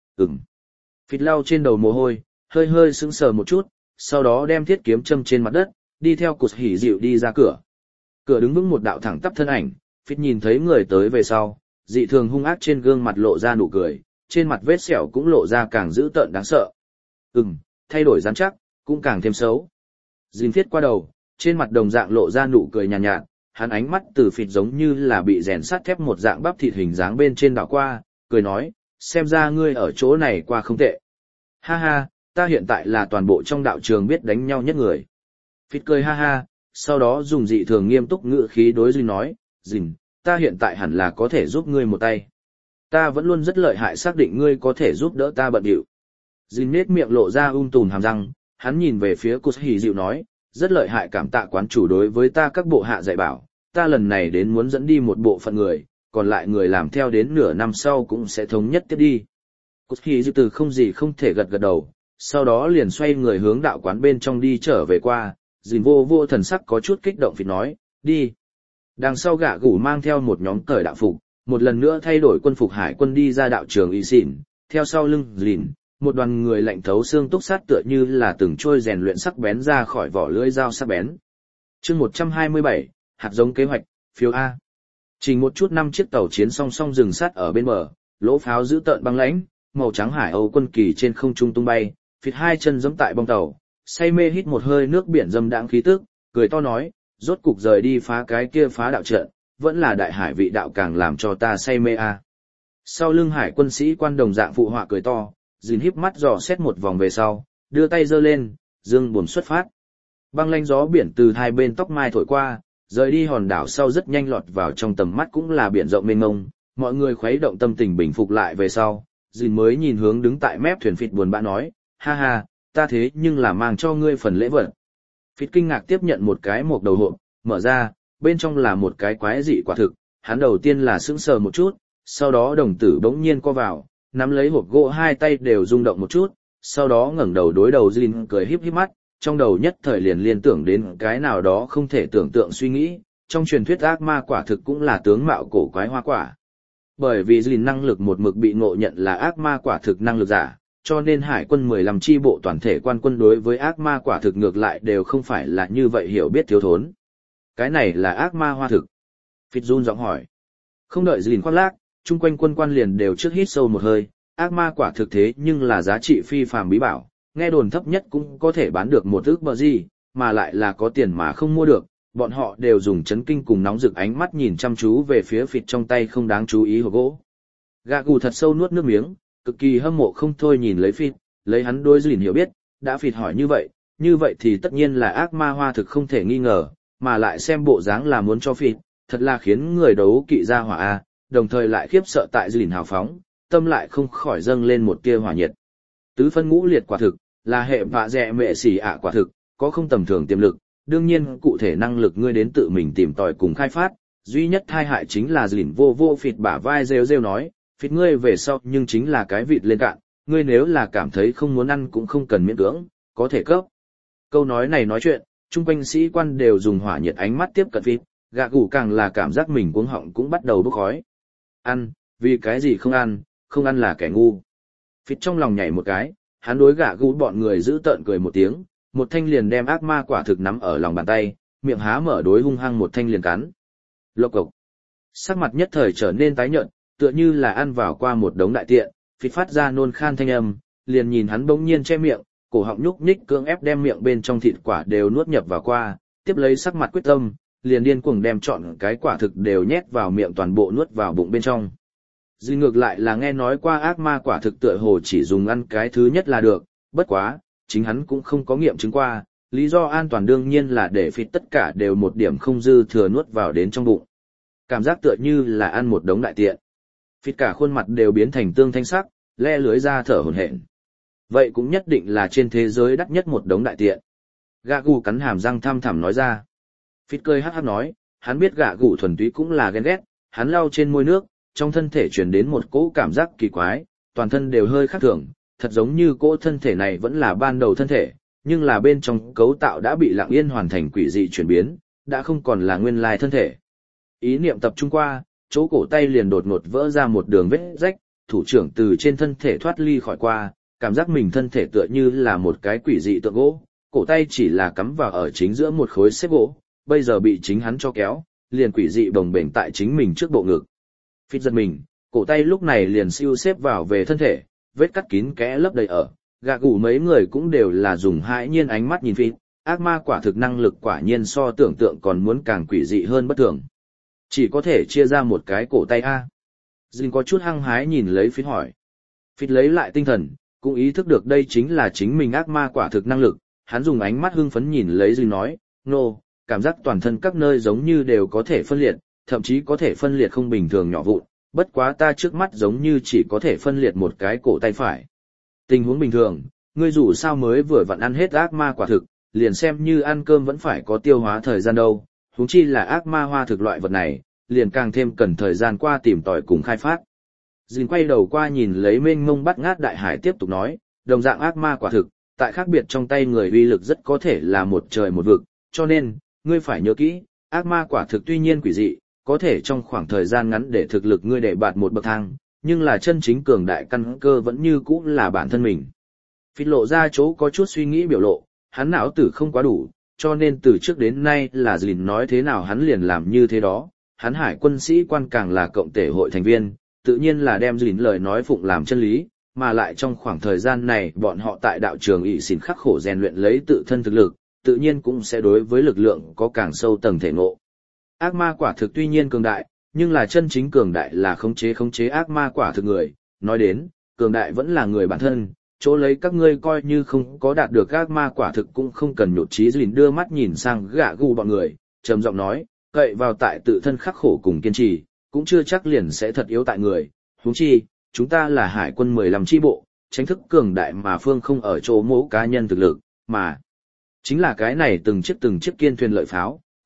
Phịt lau trên đầu mồ hôi, hơi hơi sững sờ một chút, sau đó đem thiết kiếm châm trên mặt đất, đi theo Cụt Hỉ dịu đi ra cửa. Cửa đứng vững một đạo thẳng tắp thân ảnh, phịt nhìn thấy người tới về sau, dị thường hung ác trên gương mặt lộ ra nụ cười, trên mặt vết sẹo cũng lộ ra càng dữ tợn đáng sợ. Thay đổi rắn chắc, cũng càng thêm xấu. Dìn Thiết qua đầu, trên mặt đồng dạng lộ ra nụ cười nhàn nhạt, hắn ánh mắt từ phịt giống như là bị rèn sắt thép một dạng bắp thịt hình dáng bên trên đảo qua, cười nói, xem ra ngươi ở chỗ này qua không tệ. Ha ha, ta hiện tại là toàn bộ trong đạo trường biết đánh nhau nhất người. Phịt cười ha ha, sau đó dùng dị thường nghiêm túc ngữ khí đối Dìn nói, Dìn, ta hiện tại hẳn là có thể giúp ngươi một tay. Ta vẫn luôn rất lợi hại xác định ngươi có thể giúp đỡ ta bận điệu. Dìn nết miệng lộ ra tùm hàm răng, hắn nhìn về phía Cụt Hỉ dịu nói, rất lợi hại cảm tạ quán chủ đối với ta các bộ hạ dạy bảo, ta lần này đến muốn dẫn đi một bộ phận người, còn lại người làm theo đến nửa năm sau cũng sẽ thống nhất tiếp đi. Cụt Hỉ dịu từ không gì không thể gật đầu, sau đó liền xoay người hướng đạo quán bên trong đi trở về qua, Dìn vô thần sắc có chút kích động phịt nói, đi. Đằng sau gã gủ mang theo một nhóm cởi đạo phục, một lần nữa thay đổi quân phục hải quân đi ra đạo trường y xỉn, theo sau lưng Dìn, một đoàn người lạnh thấu xương túc sát tựa như là từng trôi rèn luyện sắc bén ra khỏi vỏ lưỡi dao sắc bén. Chương 127, hạt giống kế hoạch, phiếu A. Chỉ một chút 5 chiếc tàu chiến song song dừng sát ở bên bờ, lỗ pháo giữ tợn băng lãnh, màu trắng hải âu quân kỳ trên không trung tung bay, phịt hai chân giẫm tại bong tàu, say mê hít một hơi nước biển dâm đãng khí tức, cười to nói, rốt cục rời đi phá cái kia phá đạo trận, vẫn là đại hải vị đạo càng làm cho ta say mê A. Sau lưng hải quân sĩ quan đồng dạng phụ họa cười to. Dìn híp mắt dò xét một vòng về sau, đưa tay giơ lên, dương buồm xuất phát. Băng lanh gió biển từ hai bên tóc mai thổi qua, rời đi hòn đảo sau rất nhanh lọt vào trong tầm mắt cũng là biển rộng mênh mông, mọi người khuấy động tâm tình bình phục lại về sau, Dìn mới nhìn hướng đứng tại mép thuyền phịt buồn bã nói, ha ha, ta thế nhưng là mang cho ngươi phần lễ vật. Phịt kinh ngạc tiếp nhận một cái mộc đầu hộp, mở ra, bên trong là một cái quái dị quả thực, hắn đầu tiên là sững sờ một chút, sau đó đồng tử bỗng nhiên co vào, nắm lấy hộp gỗ hai tay đều rung động một chút, sau đó ngẩng đầu đối đầu Jin cười híp híp mắt, trong đầu nhất thời liền liên tưởng đến cái nào đó không thể tưởng tượng suy nghĩ, trong truyền thuyết ác ma quả thực cũng là tướng mạo cổ quái hoa quả. Bởi vì Jin năng lực một mực bị ngộ nhận là ác ma quả thực năng lực giả, cho nên hải quân 15 chi bộ toàn thể quan quân đối với ác ma quả thực ngược lại đều không phải là như vậy hiểu biết thiếu thốn. Cái này là ác ma hoa thực. Fitzgerald giọng hỏi. Không đợi Jin khoác lác, chung quanh quân quan liền đều trước hít sâu một hơi, ác ma quả thực thế nhưng là giá trị phi phàm bí bảo, nghe đồn thấp nhất cũng có thể bán được một ức bờ gì, mà lại là có tiền mà không mua được, bọn họ đều dùng chấn kinh cùng nóng rực ánh mắt nhìn chăm chú về phía Phịt trong tay không đáng chú ý hộp gỗ. Gạ gù thật sâu nuốt nước miếng, cực kỳ hâm mộ không thôi nhìn lấy Phịt, lấy hắn đôi Jin hiểu biết, đã Phịt hỏi như vậy thì tất nhiên là ác ma hoa thực không thể nghi ngờ, mà lại xem bộ dáng là muốn cho Phịt, thật là khiến người đấu kỵ ra hỏa a, đồng thời lại khiếp sợ tại Jin hào phóng, tâm lại không khỏi dâng lên một tia hỏa nhiệt. Tứ phân ngũ liệt quả thực, là hệ vạ dẹ mẹ xỉ ạ quả thực, có không tầm thường tiềm lực, đương nhiên cụ thể năng lực ngươi đến tự mình tìm tòi cùng khai phát, duy nhất tai hại chính là Jin vô Phịt bả vai rêu rêu nói, Phịt ngươi về sau nhưng chính là cái vịt lên cạn, ngươi nếu là cảm thấy không muốn ăn cũng không cần miễn cưỡng, có thể cấp. Câu nói này nói chuyện, chung quanh sĩ quan đều dùng hỏa nhiệt ánh mắt tiếp cận Phịt, gạ gù càng là cảm giác mình cuống họng cũng bắt đầu bốc khói. Ăn, vì cái gì không ăn là kẻ ngu. Phịt trong lòng nhảy một cái, hắn đối gạ gù bọn người giữ tợn cười một tiếng, một thanh liền đem ác ma quả thực nắm ở lòng bàn tay, miệng há mở đối hung hăng một thanh liền cắn. Lộc cộc. Sắc mặt nhất thời trở nên tái nhợt, tựa như là ăn vào qua một đống đại tiện, Phịt phát ra nôn khan thanh âm, liền nhìn hắn bỗng nhiên che miệng, cổ họng nhúc nhích cưỡng ép đem miệng bên trong thịt quả đều nuốt nhập vào qua, tiếp lấy sắc mặt quyết tâm, liền điên cuồng đem trọn cái quả thực đều nhét vào miệng toàn bộ nuốt vào bụng bên trong. Dì ngược lại là nghe nói qua ác ma quả thực tựa hồ chỉ dùng ăn cái thứ nhất là được, bất quá, chính hắn cũng không có nghiệm chứng qua, lý do an toàn đương nhiên là để Phịt tất cả đều một điểm không dư thừa nuốt vào đến trong bụng. Cảm giác tựa như là ăn một đống đại tiện. Phịt cả khuôn mặt đều biến thành tương thanh sắc, le lưới ra thở hổn hển. Vậy cũng nhất định là trên thế giới đắt nhất một đống đại tiện. Gạ gù cắn hàm răng thăm thẳm nói ra. Phịt cười hắc hắc nói, hắn biết gạ gù thuần túy cũng là ghen ghét, hắn lau trên môi nước, trong thân thể truyền đến một cỗ cảm giác kỳ quái, toàn thân đều hơi khác thường, thật giống như cỗ thân thể này vẫn là ban đầu thân thể, nhưng là bên trong cấu tạo đã bị lặng yên hoàn thành quỷ dị chuyển biến, đã không còn là nguyên lai thân thể. Ý niệm tập trung qua, chỗ cổ tay liền đột ngột vỡ ra một đường vết rách, thủ trưởng từ trên thân thể thoát ly khỏi qua, cảm giác mình thân thể tựa như là một cái quỷ dị tượng gỗ, cổ tay chỉ là cắm vào ở chính giữa một khối xếp gỗ, bây giờ bị chính hắn cho kéo, liền quỷ dị bồng bềnh tại chính mình trước bộ ngực. Phịt giật mình, cổ tay lúc này liền siêu xếp vào về thân thể, vết cắt kín kẽ lấp đầy ở, gạ gù mấy người cũng đều là dùng hãi nhiên ánh mắt nhìn Phịt, ác ma quả thực năng lực quả nhiên so tưởng tượng còn muốn càng quỷ dị hơn bất thường. Chỉ có thể chia ra một cái cổ tay a. Jin có chút hăng hái nhìn lấy Phịt hỏi. Phịt lấy lại tinh thần, cũng ý thức được đây chính là chính mình ác ma quả thực năng lực, hắn dùng ánh mắt hưng phấn nhìn lấy Jin nói, nô, cảm giác toàn thân các nơi giống như đều có thể phân liệt, thậm chí có thể phân liệt không bình thường nhỏ vụn, bất quá ta trước mắt giống như chỉ có thể phân liệt một cái cổ tay phải. Tình huống bình thường, ngươi dù sao mới vừa vặn ăn hết ác ma quả thực, liền xem như ăn cơm vẫn phải có tiêu hóa thời gian đâu, huống chi là ác ma hoa thực loại vật này, liền càng thêm cần thời gian qua tìm tòi cùng khai phát. Jin quay đầu qua nhìn lấy mênh mông bắt ngát đại hải tiếp tục nói, đồng dạng ác ma quả thực, tại khác biệt trong tay người uy lực rất có thể là một trời một vực, cho nên, ngươi phải nhớ kỹ, ác ma quả thực tuy nhiên quỷ dị, có thể trong khoảng thời gian ngắn để thực lực ngươi để bạt một bậc thang, nhưng là chân chính cường đại căn cơ vẫn như cũ là bản thân mình. Phịt lộ ra chỗ có chút suy nghĩ biểu lộ, hắn não tử không quá đủ, cho nên từ trước đến nay là Jin nói thế nào hắn liền làm như thế đó, hắn hải quân sĩ quan càng là cộng thể hội thành viên, tự nhiên là đem Jin lời nói phụng làm chân lý, mà lại trong khoảng thời gian này bọn họ tại đạo trường ỷ xỉn khắc khổ rèn luyện lấy tự thân thực lực, tự nhiên cũng sẽ đối với lực lượng có càng sâu tầng thể ngộ. Ác ma quả thực tuy nhiên cường đại, nhưng là chân chính cường đại là khống chế ác ma quả thực người, nói đến, cường đại vẫn là người bản thân, chỗ lấy các ngươi coi như không có đạt được ác ma quả thực cũng không cần nhột trí. Dìn đưa mắt nhìn sang gạ gù bọn người, trầm giọng nói, cậy vào tại tự thân khắc khổ cùng kiên trì, cũng chưa chắc liền sẽ thật yếu tại người, huống chi, chúng ta là hải quân 15 chi bộ, tránh thức cường đại mà phương không ở chỗ mỗi cá nhân thực lực, mà chính là cái này từng chiếc kiên thuyền lợi pháo,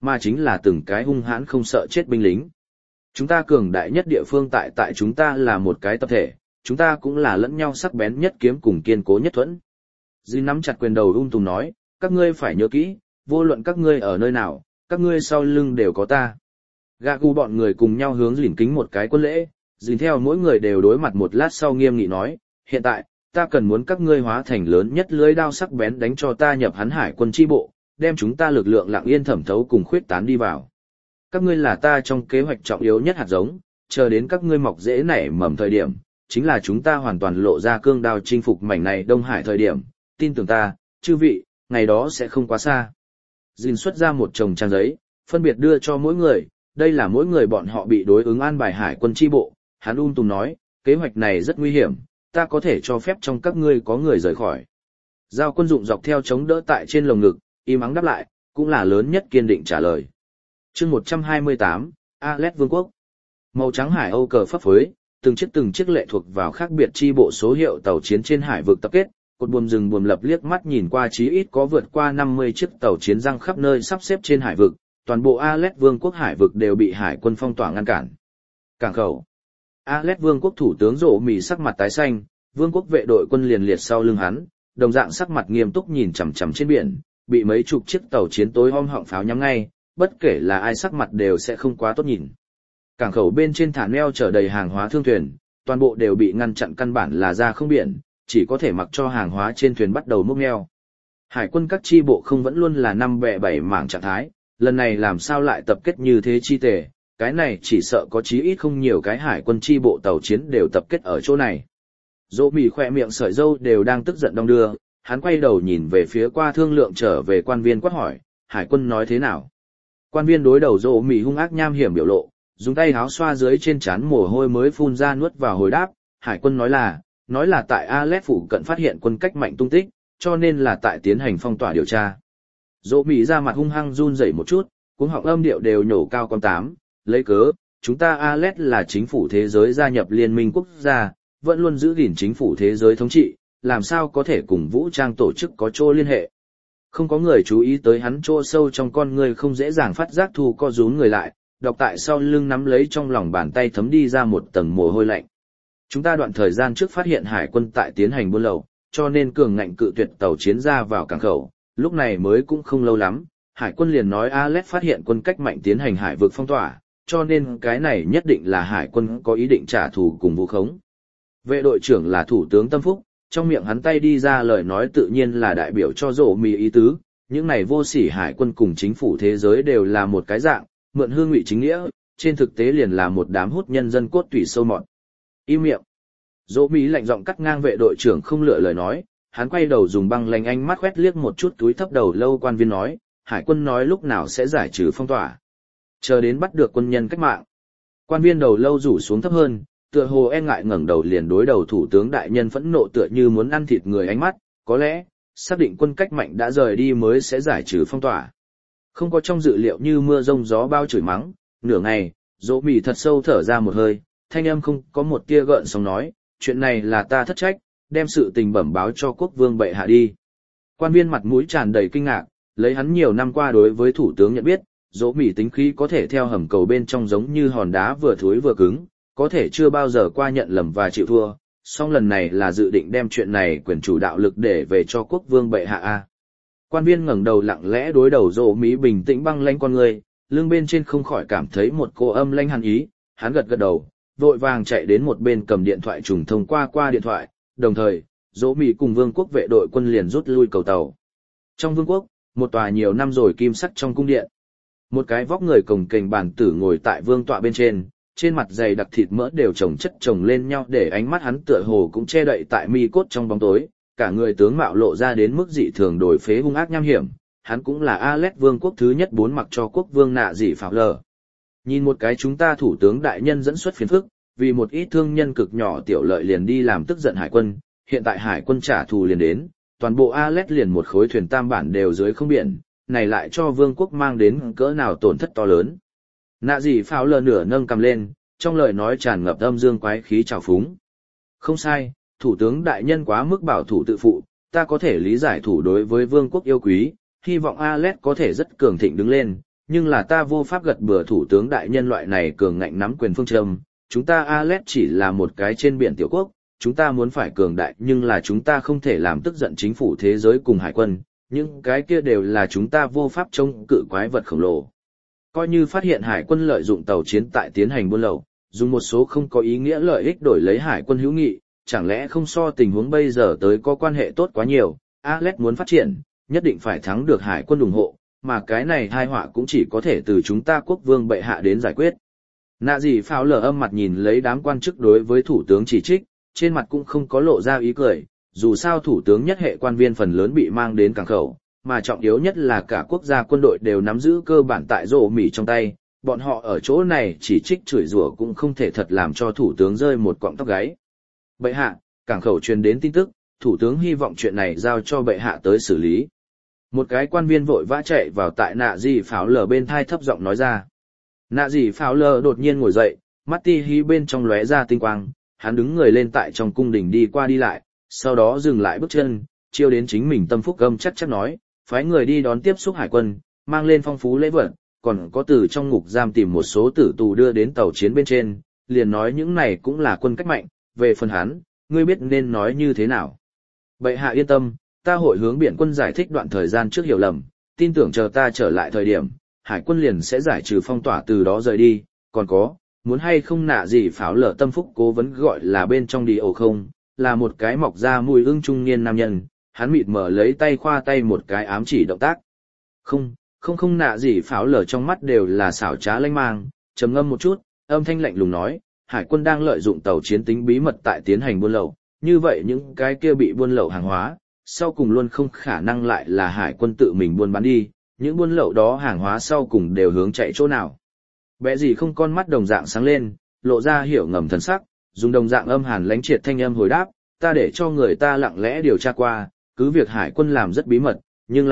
mà chính là từng cái hung hãn không sợ chết binh lính. Chúng ta cường đại nhất địa phương tại chúng ta là một cái tập thể, chúng ta cũng là lẫn nhau sắc bén nhất kiếm cùng kiên cố nhất thuẫn. Dì nắm chặt quyền đầu tùng nói, các ngươi phải nhớ kỹ, vô luận các ngươi ở nơi nào, các ngươi sau lưng đều có ta. Gạ gù bọn người cùng nhau hướng Dìn kính một cái quân lễ, Dìn theo mỗi người đều đối mặt một lát sau nghiêm nghị nói, hiện tại, ta cần muốn các ngươi hóa thành lớn nhất lưới đao sắc bén đánh cho ta nhập hắn hải quân chi bộ, đem chúng ta lực lượng lặng yên thẩm thấu cùng khuyết tán đi vào. Các ngươi là ta trong kế hoạch trọng yếu nhất hạt giống, chờ đến các ngươi mọc rễ nảy mầm thời điểm, chính là chúng ta hoàn toàn lộ ra cương đao chinh phục mảnh này Đông Hải thời điểm, tin tưởng ta, chư vị, ngày đó sẽ không quá xa. Dìn xuất ra một chồng trang giấy, phân biệt đưa cho mỗi người, đây là mỗi người bọn họ bị đối ứng an bài hải quân chi bộ, hắn tùng nói, kế hoạch này rất nguy hiểm, ta có thể cho phép trong các ngươi có người rời khỏi. Giao quân dụng dọc theo chống đỡ tại trên lồng ngực, im ắng đáp lại, cũng là lớn nhất kiên định trả lời. Chương 128, Alet Vương quốc. Màu trắng hải âu cờ phấp phới, từng chiếc lệ thuộc vào khác biệt chi bộ số hiệu tàu chiến trên hải vực tập kết, cột buồm rừng buồm lập liếc mắt nhìn qua chí ít có vượt qua 50 chiếc tàu chiến răng khắp nơi sắp xếp trên hải vực, toàn bộ Alet Vương quốc hải vực đều bị hải quân phong tỏa ngăn cản. Cảng khẩu. Alet Vương quốc thủ tướng Rộ Mì sắc mặt tái xanh, vương quốc vệ đội quân liền liệt sau lưng hắn, đồng dạng sắc mặt nghiêm túc nhìn chằm chằm trên biển, bị mấy chục chiếc tàu chiến tối om họng pháo nhắm ngay, bất kể là ai sắc mặt đều sẽ không quá tốt nhìn. Cảng khẩu bên trên thả neo chở đầy hàng hóa thương thuyền, toàn bộ đều bị ngăn chặn căn bản là ra không biển, chỉ có thể mặc cho hàng hóa trên thuyền bắt đầu múc neo. Hải quân các chi bộ không vẫn luôn là 5 bè 7 mảng trạng thái, lần này làm sao lại tập kết như thế chi tề, cái này chỉ sợ có chí ít không nhiều cái hải quân chi bộ tàu chiến đều tập kết ở chỗ này. Dỗ Mì khỏe miệng sợi râu đều đang tức giận đong đưa, hắn quay đầu nhìn về phía qua thương lượng trở về quan viên quát hỏi, hải quân nói thế nào? Quan viên đối đầu Dỗ Mì hung ác nham hiểm biểu lộ, dùng tay háo xoa dưới trên trán mồ hôi mới phun ra nuốt vào hồi đáp, hải quân nói là tại Alet phủ cận phát hiện quân cách mạnh tung tích, cho nên là tại tiến hành phong tỏa điều tra. Dỗ Mì ra mặt hung hăng run rẩy một chút, cuống họng âm điệu đều nhổ cao con tám, lấy cớ, chúng ta Alet là chính phủ thế giới gia nhập liên minh quốc gia, vẫn luôn giữ gìn chính phủ thế giới thống trị, làm sao có thể cùng vũ trang tổ chức có chỗ liên hệ. Không có người chú ý tới hắn chỗ sâu trong con người không dễ dàng phát giác thu co rúm người lại, đọc tại sau lưng nắm lấy trong lòng bàn tay thấm đi ra một tầng mồ hôi lạnh. Chúng ta đoạn thời gian trước phát hiện hải quân tại tiến hành buôn lậu, cho nên cường ngạnh cự tuyệt tàu chiến ra vào cảng khẩu, lúc này mới cũng không lâu lắm, hải quân liền nói Alet phát hiện quân cách mạnh tiến hành hải vực phong tỏa, cho nên cái này nhất định là hải quân có ý định trả thù cùng vu khống. Vệ đội trưởng là thủ tướng Tâm Phúc, trong miệng hắn tay đi ra lời nói tự nhiên là đại biểu cho Rộ Mì ý tứ, những này vô sỉ hải quân cùng chính phủ thế giới đều là một cái dạng, mượn hương ngụy chính nghĩa, trên thực tế liền là một đám hút nhân dân cốt tủy sâu mọt. Im miệng. Rộ Mì lạnh giọng cắt ngang vệ đội trưởng không lựa lời nói, hắn quay đầu dùng băng lanh ánh mắt quét liếc một chút túi thấp đầu lâu quan viên nói, hải quân nói lúc nào sẽ giải trừ phong tỏa. Chờ đến bắt được quân nhân cách mạng. Quan viên đầu lâu rủ xuống thấp hơn, tựa hồ e ngại ngẩng đầu liền đối đầu thủ tướng đại nhân phẫn nộ tựa như muốn ăn thịt người ánh mắt, có lẽ, xác định quân cách mạnh đã rời đi mới sẽ giải trừ phong tỏa. Không có trong dự liệu như mưa rông gió bao chửi mắng, nửa ngày, Dỗ Mì thật sâu thở ra một hơi, thanh âm không có một tia gợn sóng nói, chuyện này là ta thất trách, đem sự tình bẩm báo cho quốc vương bệ hạ đi. Quan viên mặt mũi tràn đầy kinh ngạc, lấy hắn nhiều năm qua đối với thủ tướng nhận biết, Dỗ Mì tính khí có thể theo hầm cầu bên trong giống như hòn đá vừa thối vừa cứng, có thể chưa bao giờ qua nhận lầm và chịu thua, song lần này là dự định đem chuyện này quyền chủ đạo lực để về cho quốc vương bệ hạ a. Quan viên ngẩng đầu lặng lẽ đối đầu Dỗ Mì bình tĩnh băng lãnh con người, lưng bên trên không khỏi cảm thấy một cô âm lãnh hàn ý, hắn gật gật đầu, vội vàng chạy đến một bên cầm điện thoại trùng thông qua điện thoại, đồng thời, Dỗ Mì cùng vương quốc vệ đội quân liền rút lui cầu tàu. Trong vương quốc, một tòa nhiều năm rồi kim sắc trong cung điện. Một cái vóc người cồng kềnh bản tử ngồi tại vương tọa bên trên mặt dày đặc thịt mỡ đều chồng lên nhau để ánh mắt hắn tựa hồ cũng che đậy tại mi cốt trong bóng tối, cả người tướng mạo lộ ra đến mức dị thường đổi phế hung ác nham hiểm, hắn cũng là Alet vương quốc thứ nhất bốn mặc cho quốc vương nạ dị pháo lờ. Nhìn một cái chúng ta thủ tướng đại nhân dẫn xuất phiền phức, vì một ít thương nhân cực nhỏ tiểu lợi liền đi làm tức giận hải quân, hiện tại hải quân trả thù liền đến, toàn bộ Alet liền một khối thuyền tam bản đều dưới không biển, này lại cho vương quốc mang đến cỡ nào tổn thất to lớn. Nạ dị pháo lờ nửa nâng cầm lên, trong lời nói tràn ngập âm dương quái khí trào phúng. Không sai, thủ tướng đại nhân quá mức bảo thủ tự phụ, ta có thể lý giải thủ đối với vương quốc yêu quý, hy vọng Alet có thể rất cường thịnh đứng lên, nhưng là ta vô pháp gật bừa thủ tướng đại nhân loại này cường ngạnh nắm quyền phương châm, chúng ta Alet chỉ là một cái trên biển tiểu quốc, chúng ta muốn phải cường đại nhưng là chúng ta không thể làm tức giận chính phủ thế giới cùng hải quân, những cái kia đều là chúng ta vô pháp chống cự quái vật khổng lồ. Coi như phát hiện hải quân lợi dụng tàu chiến tại tiến hành buôn lậu, dùng một số không có ý nghĩa lợi ích đổi lấy hải quân hữu nghị, chẳng lẽ không so tình huống bây giờ tới có quan hệ tốt quá nhiều, Alet muốn phát triển, nhất định phải thắng được hải quân ủng hộ, mà cái này tai họa cũng chỉ có thể từ chúng ta quốc vương bệ hạ đến giải quyết. Nạ gì pháo lờ âm mặt nhìn lấy đám quan chức đối với thủ tướng chỉ trích, trên mặt cũng không có lộ ra ý cười, dù sao thủ tướng nhất hệ quan viên phần lớn bị mang đến cảng khẩu, mà trọng yếu nhất là cả quốc gia quân đội đều nắm giữ cơ bản tại rổ mỉ trong tay, bọn họ ở chỗ này chỉ trích chửi rủa cũng không thể thật làm cho thủ tướng rơi một cọng tóc gáy. Bệ hạ, cảng khẩu truyền đến tin tức, thủ tướng hy vọng chuyện này giao cho bệ hạ tới xử lý. Một cái quan viên vội vã chạy vào tại nạ gì pháo lờ bên thai thấp giọng nói ra. Nạ gì pháo lờ đột nhiên ngồi dậy, mắt ti hí bên trong lóe ra tinh quang, hắn đứng người lên tại trong cung đình đi qua đi lại, sau đó dừng lại bước chân, chiêu đến chính mình tâm phúc gâm chắc nói, phái người đi đón tiếp xúc hải quân, mang lên phong phú lễ vật, còn có từ trong ngục giam tìm một số tử tù đưa đến tàu chiến bên trên, liền nói những này cũng là quân cách mạnh, về phần hắn, ngươi biết nên nói như thế nào. Bệ hạ yên tâm, ta hội hướng biển quân giải thích đoạn thời gian trước hiểu lầm, tin tưởng chờ ta trở lại thời điểm, hải quân liền sẽ giải trừ phong tỏa từ đó rời đi, còn có, muốn hay không nạ gì pháo lở tâm phúc cố vấn gọi là bên trong đi ổ không, là một cái mọc ra mùi ưng trung niên nam nhân, hắn mịt mở lấy tay khoa tay một cái ám chỉ động tác. Không nạ gì pháo lở trong mắt đều là xảo trá lanh mang, trầm ngâm một chút, âm thanh lạnh lùng nói, hải quân đang lợi dụng tàu chiến tính bí mật tại tiến hành buôn lậu, như vậy những cái kia bị buôn lậu hàng hóa, sau cùng luôn không khả năng lại là hải quân tự mình buôn bán đi, những buôn lậu đó hàng hóa sau cùng đều hướng chạy chỗ nào. Bẽ gì không con mắt đồng dạng sáng lên, lộ ra hiểu ngầm thần sắc, dùng đồng dạng âm hàn lãnh triệt thanh âm hồi đáp, ta để cho người ta lặng lẽ điều tra qua, cứ việc hải quân làm rất bí mật, nhưng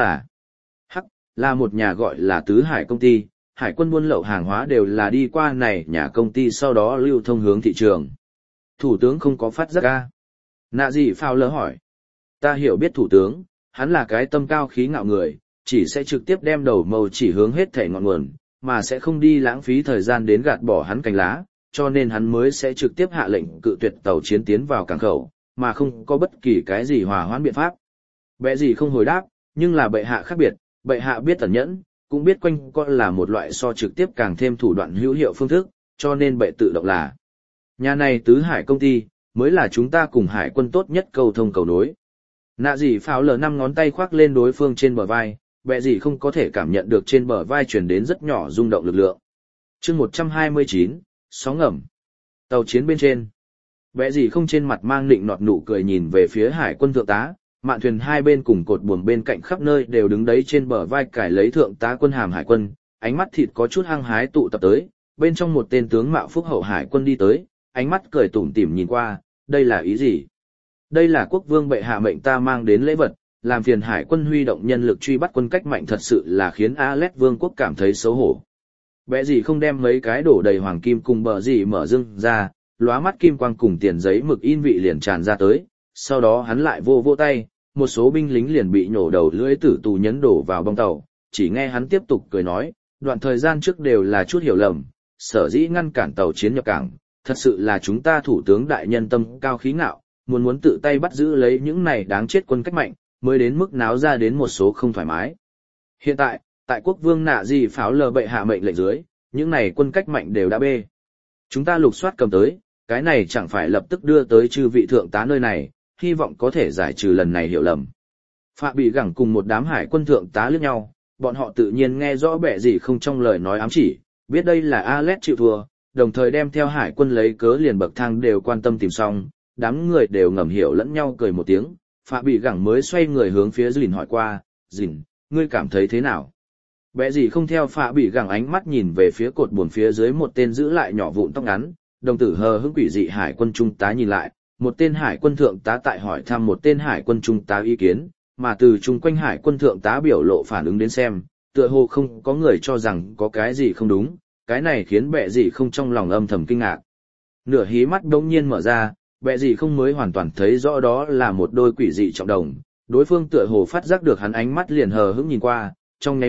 là một nhà gọi là Tứ Hải công ty, hải quân buôn lậu hàng hóa đều là đi qua này nhà công ty sau đó lưu thông hướng thị trường. Thủ tướng không có phát giác ca. Nạ gì phao lỡ hỏi. Ta hiểu biết thủ tướng, hắn là cái tâm cao khí ngạo người, chỉ sẽ trực tiếp đem đầu mâu chỉ hướng hết thể ngọn nguồn, mà sẽ không đi lãng phí thời gian đến gạt bỏ hắn cành lá, cho nên hắn mới sẽ trực tiếp hạ lệnh cự tuyệt tàu chiến tiến vào cảng khẩu, mà không có bất kỳ cái gì hòa hoãn biện pháp. Bệ gì không hồi đáp, nhưng là bệ hạ khác biệt, bệ hạ biết tẩn nhẫn, cũng biết quanh co là một loại so trực tiếp càng thêm thủ đoạn hữu hiệu phương thức, cho nên bệ tự động là. Nhà này Tứ Hải công ty, mới là chúng ta cùng hải quân tốt nhất cầu thông cầu nối. Nạ gì pháo lờ 5 ngón tay khoác lên đối phương trên bờ vai, bệ gì không có thể cảm nhận được trên bờ vai truyền đến rất nhỏ rung động lực lượng. Chương 129, sóng ngầm. Tàu chiến bên trên. Bệ gì không trên mặt mang nịnh nọt nụ cười nhìn về phía hải quân thượng tá, mạn thuyền hai bên cùng cột buồm bên cạnh khắp nơi đều đứng đấy trên bờ vai cải lấy thượng tá quân hàm hải quân, ánh mắt thịt có chút hăng hái tụ tập tới, bên trong một tên tướng mạo phúc hậu hải quân đi tới, ánh mắt cười tủm tỉm nhìn qua, đây là ý gì? Đây là quốc vương bệ hạ mệnh ta mang đến lễ vật, làm phiền hải quân huy động nhân lực truy bắt quân cách mạnh thật sự là khiến Alet vương quốc cảm thấy xấu hổ. Bẽ gì không đem mấy cái đổ đầy hoàng kim cùng bờ gì mở dưng ra, lóa mắt kim quang cùng tiền giấy mực in vị liền tràn ra tới, sau đó hắn lại vô tay, một số binh lính liền bị nhổ đầu lưỡi tử tù nhấn đổ vào bong tàu, chỉ nghe hắn tiếp tục cười nói, đoạn thời gian trước đều là chút hiểu lầm, sở dĩ ngăn cản tàu chiến nhập cảng, thật sự là chúng ta thủ tướng đại nhân tâm cao khí ngạo, muốn tự tay bắt giữ lấy những này đáng chết quân cách mạnh, mới đến mức náo ra đến một số không thoải mái. Hiện tại, tại quốc vương nạ gì pháo lờ bệ hạ mệnh lệnh dưới, những này quân cách mạnh đều đã bê. Chúng ta lục soát cầm tới, cái này chẳng phải lập tức đưa tới chư vị thượng tá nơi này, hy vọng có thể giải trừ lần này hiểu lầm. Phạm bị gẳng cùng một đám hải quân thượng tá liếc nhau, bọn họ tự nhiên nghe rõ bẻ gì không trong lời nói ám chỉ, biết đây là Alet chịu thua, đồng thời đem theo hải quân lấy cớ liền bậc thang đều quan tâm tìm xong, đám người đều ngầm hiểu lẫn nhau cười một tiếng, Phạm bị gẳng mới xoay người hướng phía Dìn hỏi qua, Dìn, ngươi cảm thấy thế nào? Bẻ gì không theo Phạm bị gẳng ánh mắt nhìn về phía cột buồm phía dưới một tên giữ lại nhỏ vụn tóc ngắn, đồng tử hờ hững quỷ dị hải quân trung tá nhìn lại, một tên hải quân thượng tá tại hỏi thăm một tên hải quân trung tá ý kiến, mà từ chung quanh hải quân thượng tá biểu lộ phản ứng đến xem, tựa hồ không có người cho rằng có cái gì không đúng, cái này khiến bệ gì không trong lòng âm thầm kinh ngạc. Nửa hí mắt đống nhiên mở ra, bệ gì không mới hoàn toàn thấy rõ đó là một đôi quỷ dị trọng đồng, đối phương tựa hồ phát giác được hắn ánh mắt liền hờ hững nhìn qua, trong nháy mắt,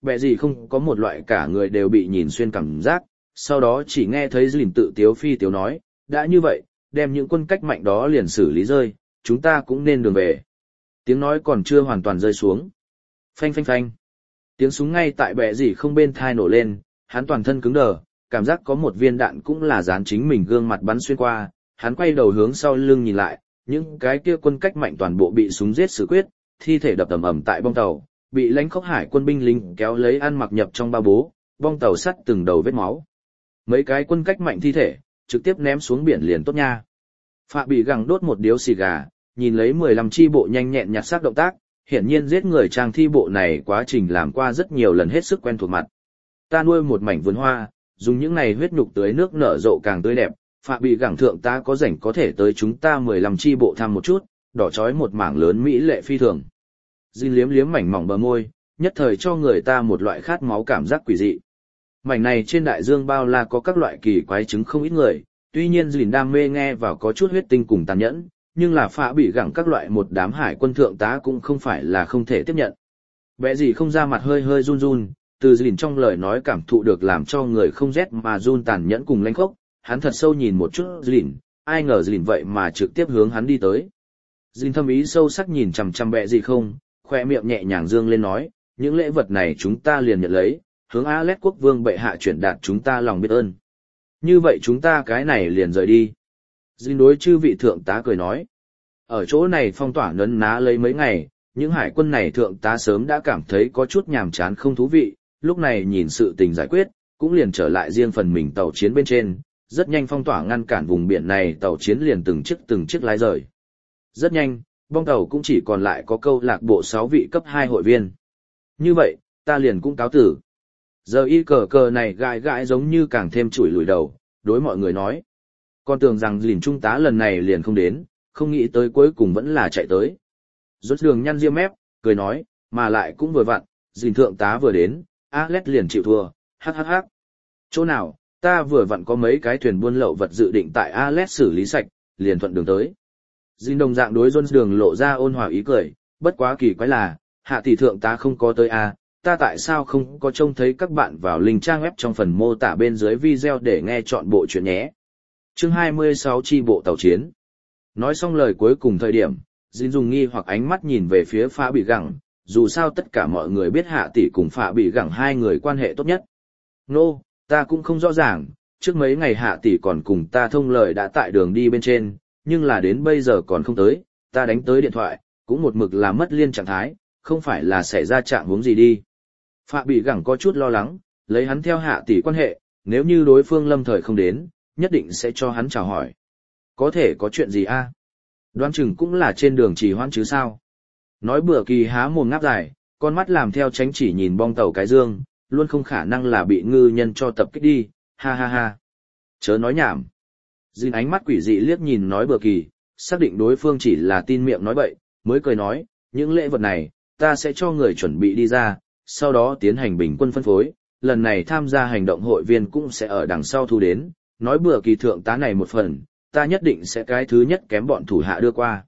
bẹ gì không có một loại cả người đều bị nhìn xuyên cảm giác, sau đó chỉ nghe thấy Dìn tự tiếu phi tiếu nói, đã như vậy, đem những quân cách mạnh đó liền xử lý rơi, chúng ta cũng nên đường về. Tiếng nói còn chưa hoàn toàn rơi xuống. Phanh phanh phanh. Tiếng súng ngay tại bẹ gì không bên thai nổ lên, hắn toàn thân cứng đờ, cảm giác có một viên đạn cũng là dán chính mình gương mặt bắn xuyên qua, hắn quay đầu hướng sau lưng nhìn lại, những cái kia quân cách mạnh toàn bộ bị súng giết xử quyết, thi thể đập ầm ầm tại bong tàu, bị lãnh khốc hải quân binh lính kéo lấy ăn mặc nhập trong ba bố, bong tàu sắt từng đầu vết máu. Mấy cái quân cách mạnh thi thể, trực tiếp ném xuống biển liền tốt nha. Phạ bị gẳng đốt một điếu xì gà, nhìn lấy 15 chi bộ nhanh nhẹn nhặt xác động tác, hiển nhiên giết người trang thi bộ này quá trình làm qua rất nhiều lần hết sức quen thuộc mặt. Ta nuôi một mảnh vườn hoa, dùng những này huyết nhục tưới nước nở rộ càng tươi đẹp, Phạ bị gẳng thượng ta có rảnh có thể tới chúng ta 15 chi bộ thăm một chút, đỏ chói một mảng lớn mỹ lệ phi thường. Dinh liếm liếm mảnh mỏng bờ môi, nhất thời cho người ta một loại khát máu cảm giác quỷ dị. Mảnh này trên đại dương bao la có các loại kỳ quái chứng không ít người, tuy nhiên Dìn đam mê nghe vào có chút huyết tinh cùng tàn nhẫn, nhưng là Phạ bị gẳng các loại một đám hải quân thượng tá cũng không phải là không thể tiếp nhận. Bẽ gì không ra mặt hơi hơi run run, từ Dìn trong lời nói cảm thụ được làm cho người không rét mà run tàn nhẫn cùng lãnh khốc, hắn thật sâu nhìn một chút Dìn, ai ngờ Dìn vậy mà trực tiếp hướng hắn đi tới. Dìn thâm ý sâu sắc nhìn chằm chằm bẽ gì không, khoe miệng nhẹ nhàng dương lên nói, những lễ vật này chúng ta liền nhận lấy, hướng Alet quốc vương bệ hạ chuyển đạt chúng ta lòng biết ơn. Như vậy chúng ta cái này liền rời đi. Dinh đối chư vị thượng tá cười nói. Ở chỗ này phong tỏa nấn ná lấy mấy ngày, những hải quân này thượng tá sớm đã cảm thấy có chút nhàm chán không thú vị, lúc này nhìn sự tình giải quyết, cũng liền trở lại riêng phần mình tàu chiến bên trên, rất nhanh phong tỏa ngăn cản vùng biển này tàu chiến liền từng chiếc lái rời. Rất nhanh, bong tàu cũng chỉ còn lại có câu lạc bộ 6 vị cấp 2 hội viên. Như vậy, ta liền cũng cáo tử. Giờ y cờ này gãi giống như càng thêm chủi lùi đầu, đối mọi người nói. Con tưởng rằng Dìn trung tá lần này liền không đến, không nghĩ tới cuối cùng vẫn là chạy tới. Rốt đường nhăn riêng mép, cười nói, mà lại cũng vừa vặn, Dìn thượng tá vừa đến, Alet liền chịu thua, hắc. Chỗ nào, ta vừa vặn có mấy cái thuyền buôn lậu vật dự định tại Alet xử lý sạch, liền thuận đường tới. Dìn đồng dạng đối Jones đường lộ ra ôn hòa ý cười, bất quá kỳ quái là, hạ tỷ thượng tá không có tới ta tại sao không có trông thấy các bạn vào link trang web trong phần mô tả bên dưới video để nghe chọn bộ chuyện nhé. Chương 26 chi bộ tàu chiến. Nói xong lời cuối cùng thời điểm, Dìn dùng nghi hoặc ánh mắt nhìn về phía Phạ bị gẳng, dù sao tất cả mọi người biết hạ tỷ cùng Phạ bị gẳng hai người quan hệ tốt nhất. Nô, ta cũng không rõ ràng, trước mấy ngày hạ tỷ còn cùng ta thông lời đã tại đường đi bên trên, nhưng là đến bây giờ còn không tới, ta đánh tới điện thoại, cũng một mực là mất liên trạng thái, không phải là xảy ra trạng huống gì đi. Phạ bị gẳng có chút lo lắng, lấy hắn theo hạ tỷ quan hệ, nếu như đối phương lâm thời không đến, nhất định sẽ cho hắn chào hỏi. Có thể có chuyện gì Đoán chừng cũng là trên đường trì hoãn chứ sao. Nói bữa kỳ há mồm ngáp dài, con mắt làm theo tránh chỉ nhìn bong tàu cái dương, luôn không khả năng là bị ngư nhân cho tập kích đi, ha. Chớ nói nhảm. Dìn ánh mắt quỷ dị liếc nhìn nói bữa kỳ, xác định đối phương chỉ là tin miệng nói bậy, mới cười nói, những lễ vật này, ta sẽ cho người chuẩn bị đi ra, sau đó tiến hành bình quân phân phối, lần này tham gia hành động hội viên cũng sẽ ở đằng sau thu đến, nói bữa kỳ thượng tá này một phần, ta nhất định sẽ cái thứ nhất kém bọn thủ hạ đưa qua.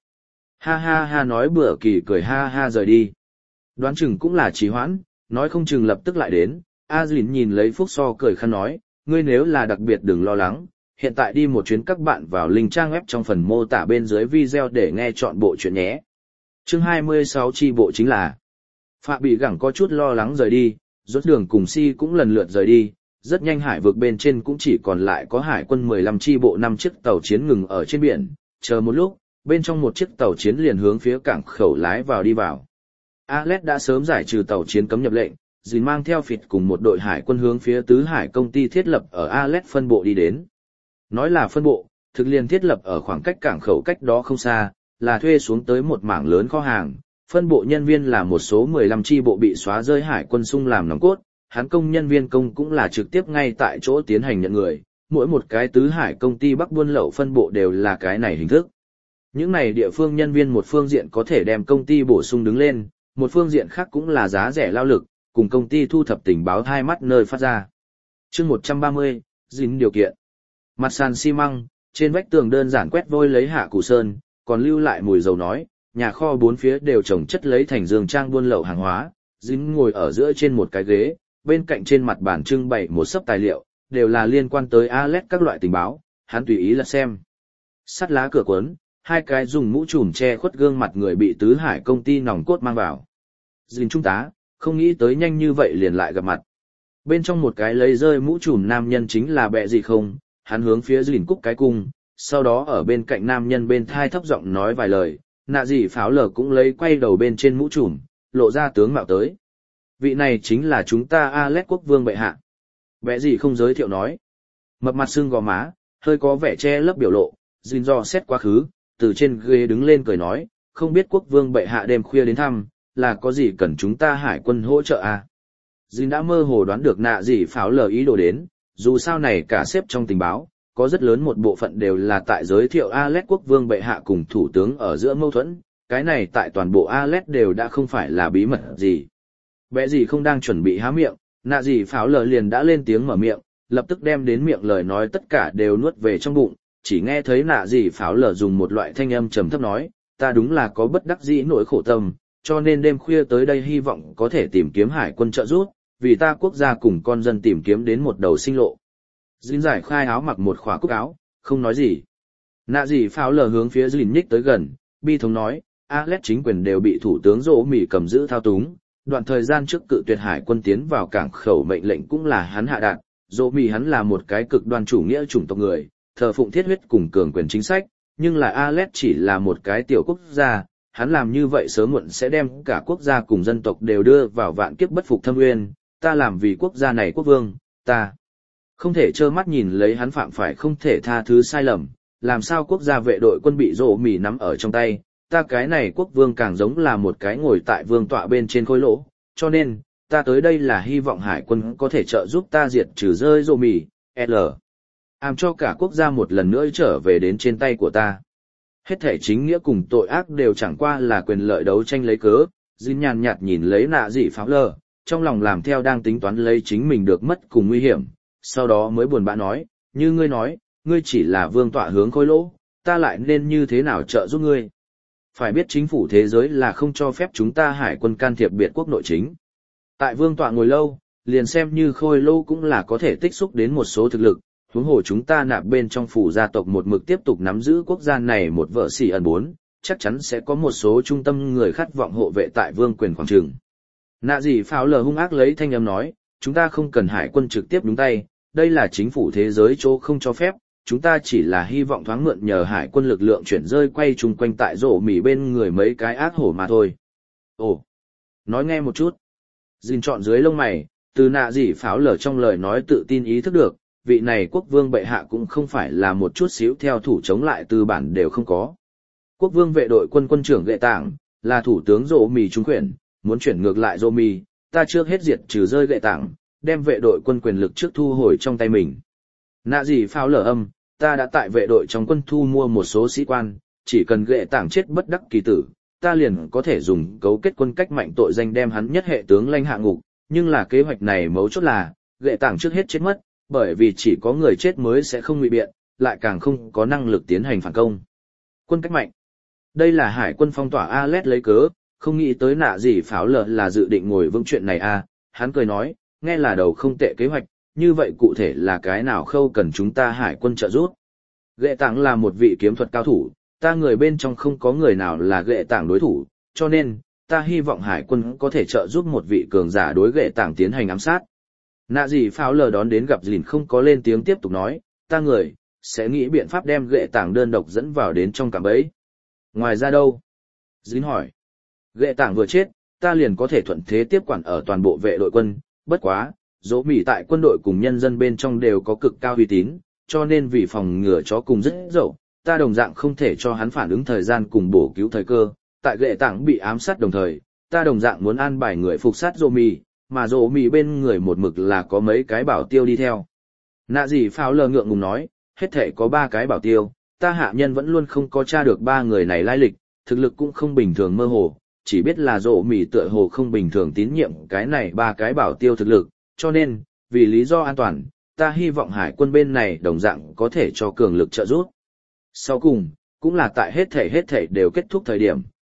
Ha nói bữa kỳ cười ha rời đi. Đoán chừng cũng là trì hoãn, nói không chừng lập tức lại đến, Dìn nhìn lấy Phúc So cười khăn nói, ngươi nếu là đặc biệt đừng lo lắng, hiện tại đi một chuyến các bạn vào link trang web trong phần mô tả bên dưới video để nghe chọn bộ chuyện nhé. Chương 26 chi bộ chính là Phạ bị gẳng có chút lo lắng rời đi, Rốt đường cùng Si cũng lần lượt rời đi, rất nhanh hải vực bên trên cũng chỉ còn lại có hải quân 15 chi bộ 5 chiếc tàu chiến ngừng ở trên biển, chờ một lúc, bên trong một chiếc tàu chiến liền hướng phía cảng khẩu lái vào đi vào. Alet đã sớm giải trừ tàu chiến cấm nhập lệnh, Dìn mang theo phịt cùng một đội hải quân hướng phía tứ hải công ty thiết lập ở Alet phân bộ đi đến. Nói là phân bộ, thực liền thiết lập ở khoảng cách cảng khẩu cách đó không xa, là thuê xuống tới một mảng lớn kho hàng. Phân bộ nhân viên là một số 15 chi bộ bị xóa rơi hải quân sung làm nòng cốt, hắn công nhân viên công cũng là trực tiếp ngay tại chỗ tiến hành nhận người, mỗi một cái tứ hải công ty Bắc buôn lậu phân bộ đều là cái này hình thức. Những này địa phương nhân viên một phương diện có thể đem công ty bổ sung đứng lên, một phương diện khác cũng là giá rẻ lao lực, cùng công ty thu thập tình báo hai mắt nơi phát ra. Chương 130, dính điều kiện. Mặt sàn xi măng, trên vách tường đơn giản quét vôi lấy hạ củ sơn, còn lưu lại mùi dầu nói, nhà kho bốn phía đều trồng chất lấy thành giường trang buôn lậu hàng hóa, Dính ngồi ở giữa trên một cái ghế, bên cạnh trên mặt bàn trưng bày một sấp tài liệu, đều là liên quan tới Alet các loại tình báo, hắn tùy ý lật xem. Sắt lá cửa cuốn, hai cái dùng mũ trùm che khuất gương mặt người bị Tứ Hải công ty nòng cốt mang vào. Dính trung tá, không nghĩ tới nhanh như vậy liền lại gặp mặt. Bên trong một cái lấy rơi mũ trùm nam nhân chính là bẹ gì không, hắn hướng phía Dính cúc cái cung, sau đó ở bên cạnh nam nhân bên thai thấp giọng nói vài lời, nạ gì pháo lờ cũng lấy quay đầu bên trên mũ trùm, lộ ra tướng mạo tới. Vị này chính là chúng ta Alet quốc vương bệ hạ. Bẹ gì không giới thiệu nói. Mập mặt sưng gò má, hơi có vẻ che lấp biểu lộ, Dính do xét quá khứ, từ trên ghế đứng lên cười nói, không biết quốc vương bệ hạ đêm khuya đến thăm, là có gì cần chúng ta hải quân hỗ trợ à? Dính đã mơ hồ đoán được nạ gì pháo lờ ý đồ đến, dù sao này cả xếp trong tình báo, có rất lớn một bộ phận đều là tại giới thiệu Alet quốc vương bệ hạ cùng thủ tướng ở giữa mâu thuẫn, cái này tại toàn bộ Alet đều đã không phải là bí mật gì. Bẽ gì không đang chuẩn bị há miệng, nạ gì pháo lờ liền đã lên tiếng mở miệng, lập tức đem đến miệng lời nói tất cả đều nuốt về trong bụng, chỉ nghe thấy nạ gì pháo lờ dùng một loại thanh âm trầm thấp nói, ta đúng là có bất đắc dĩ nỗi khổ tâm, cho nên đêm khuya tới đây hy vọng có thể tìm kiếm hải quân trợ giúp, vì ta quốc gia cùng con dân tìm kiếm đến một đầu sinh lộ. Dính giải khai áo mặc một khóa cúc áo, không nói gì. Nạ gì pháo lờ hướng phía Dính nhích tới gần, bi thống nói, Alet chính quyền đều bị thủ tướng Dỗ Mỉ cầm giữ thao túng, đoạn thời gian trước cự tuyệt hải quân tiến vào cảng khẩu mệnh lệnh cũng là hắn hạ đạt. Dỗ Mỉ hắn là một cái cực đoan chủ nghĩa chủng tộc người, thờ phụng thiết huyết cùng cường quyền chính sách, nhưng là Alet chỉ là một cái tiểu quốc gia, hắn làm như vậy sớm muộn sẽ đem cả quốc gia cùng dân tộc đều đưa vào vạn kiếp bất phục thâm uyên, ta làm vì quốc gia này quốc vương, ta không thể trơ mắt nhìn lấy hắn phạm phải không thể tha thứ sai lầm, làm sao quốc gia vệ đội quân bị Dỗ Mỉ nắm ở trong tay, ta cái này quốc vương càng giống là một cái ngồi tại vương tọa bên trên khối lỗ, cho nên, ta tới đây là hy vọng hải quân có thể trợ giúp ta diệt trừ rơi Dỗ Mỉ, L. Làm cho cả quốc gia một lần nữa trở về đến trên tay của ta. Hết thể chính nghĩa cùng tội ác đều chẳng qua là quyền lợi đấu tranh lấy cớ, Dính nhàn nhạt nhìn lấy nạ dị pháo lờ, trong lòng làm theo đang tính toán lấy chính mình được mất cùng nguy hiểm, sau đó mới buồn bã nói, như ngươi nói, ngươi chỉ là vương tọa hướng khối lỗ, ta lại nên như thế nào trợ giúp ngươi. Phải biết chính phủ thế giới là không cho phép chúng ta hải quân can thiệp biệt quốc nội chính. Tại vương tọa ngồi lâu, liền xem như khôi lô cũng là có thể tích xúc đến một số thực lực, huống hồ chúng ta nạp bên trong phủ gia tộc một mực tiếp tục nắm giữ quốc gia này một vợ xỉ ẩn 4, chắc chắn sẽ có một số trung tâm người khát vọng hộ vệ tại vương quyền khoảng trường. Nạ gì pháo lờ hung ác lấy thanh âm nói, chúng ta không cần hải quân trực tiếp đúng tay, đây là chính phủ thế giới chỗ không cho phép, chúng ta chỉ là hy vọng thoáng mượn nhờ hải quân lực lượng chuyển rơi quay chung quanh tại Dỗ Mỉ bên người mấy cái ác hổ mà thôi. Ồ, nói nghe một chút. Dính chọn dưới lông mày, từ nạ gì pháo lờ trong lời nói tự tin ý thức được, vị này quốc vương bệ hạ cũng không phải là một chút xíu theo thủ chống lại tư bản đều không có. Quốc vương vệ đội quân quân trưởng Gệ Tảng, là thủ tướng Dỗ Mỉ trung quyền, muốn chuyển ngược lại Dỗ Mỉ, ta trước hết diệt trừ rơi Gệ Tảng, đem vệ đội quân quyền lực trước thu hồi trong tay mình. Nạ gì pháo lở âm, ta đã tại vệ đội trong quân thu mua một số sĩ quan, chỉ cần Gệ Tảng chết bất đắc kỳ tử, ta liền có thể dùng cấu kết quân cách mạnh tội danh đem hắn nhất hệ tướng lãnh hạ ngục, nhưng là kế hoạch này mấu chốt là, Gệ Tảng trước hết chết mất, bởi vì chỉ có người chết mới sẽ không ngụy biện, lại càng không có năng lực tiến hành phản công. Quân cách mạnh. Đây là hải quân phong tỏa Alet lấy cớ, không nghĩ tới nạ gì pháo lở là dự định ngồi vững chuyện này à, hắn cười nói, nghe là đầu không tệ kế hoạch, như vậy cụ thể là cái nào khâu cần chúng ta hải quân trợ giúp. Gệ Tảng là một vị kiếm thuật cao thủ, ta người bên trong không có người nào là Gệ Tảng đối thủ, cho nên, ta hy vọng hải quân có thể trợ giúp một vị cường giả đối Gệ Tảng tiến hành ám sát. Nạ gì pháo lờ đón đến gặp Dìn không có lên tiếng tiếp tục nói, ta người, sẽ nghĩ biện pháp đem Gệ Tảng đơn độc dẫn vào đến trong cạm bẫy. Ngoài ra đâu? Dìn hỏi. Gệ Tảng vừa chết, ta liền có thể thuận thế tiếp quản ở toàn bộ vệ đội quân, bất quá, Dỗ Mỉ tại quân đội cùng nhân dân bên trong đều có cực cao uy tín, cho nên vì phòng ngừa chó cùng rất dậu, ta đồng dạng không thể cho hắn phản ứng thời gian cùng bổ cứu thời cơ, tại Gệ Tảng bị ám sát đồng thời, ta đồng dạng muốn an bài người phục sát Dỗ Mỉ, mà Dỗ Mỉ bên người một mực là có mấy cái bảo tiêu đi theo. Nạ gì pháo lờ ngượng ngùng nói, hết thể có 3 cái bảo tiêu, ta hạ nhân vẫn luôn không có tra được 3 người này lai lịch, thực lực cũng không bình thường mơ hồ, chỉ biết là Dỗ Mỉ tựa hồ không bình thường tín nhiệm cái này 3 cái bảo tiêu thực lực, cho nên, vì lý do an toàn, ta hy vọng hải quân bên này đồng dạng có thể cho cường lực trợ giúp. Sau cùng, cũng là tại hết thể đều kết thúc thời điểm,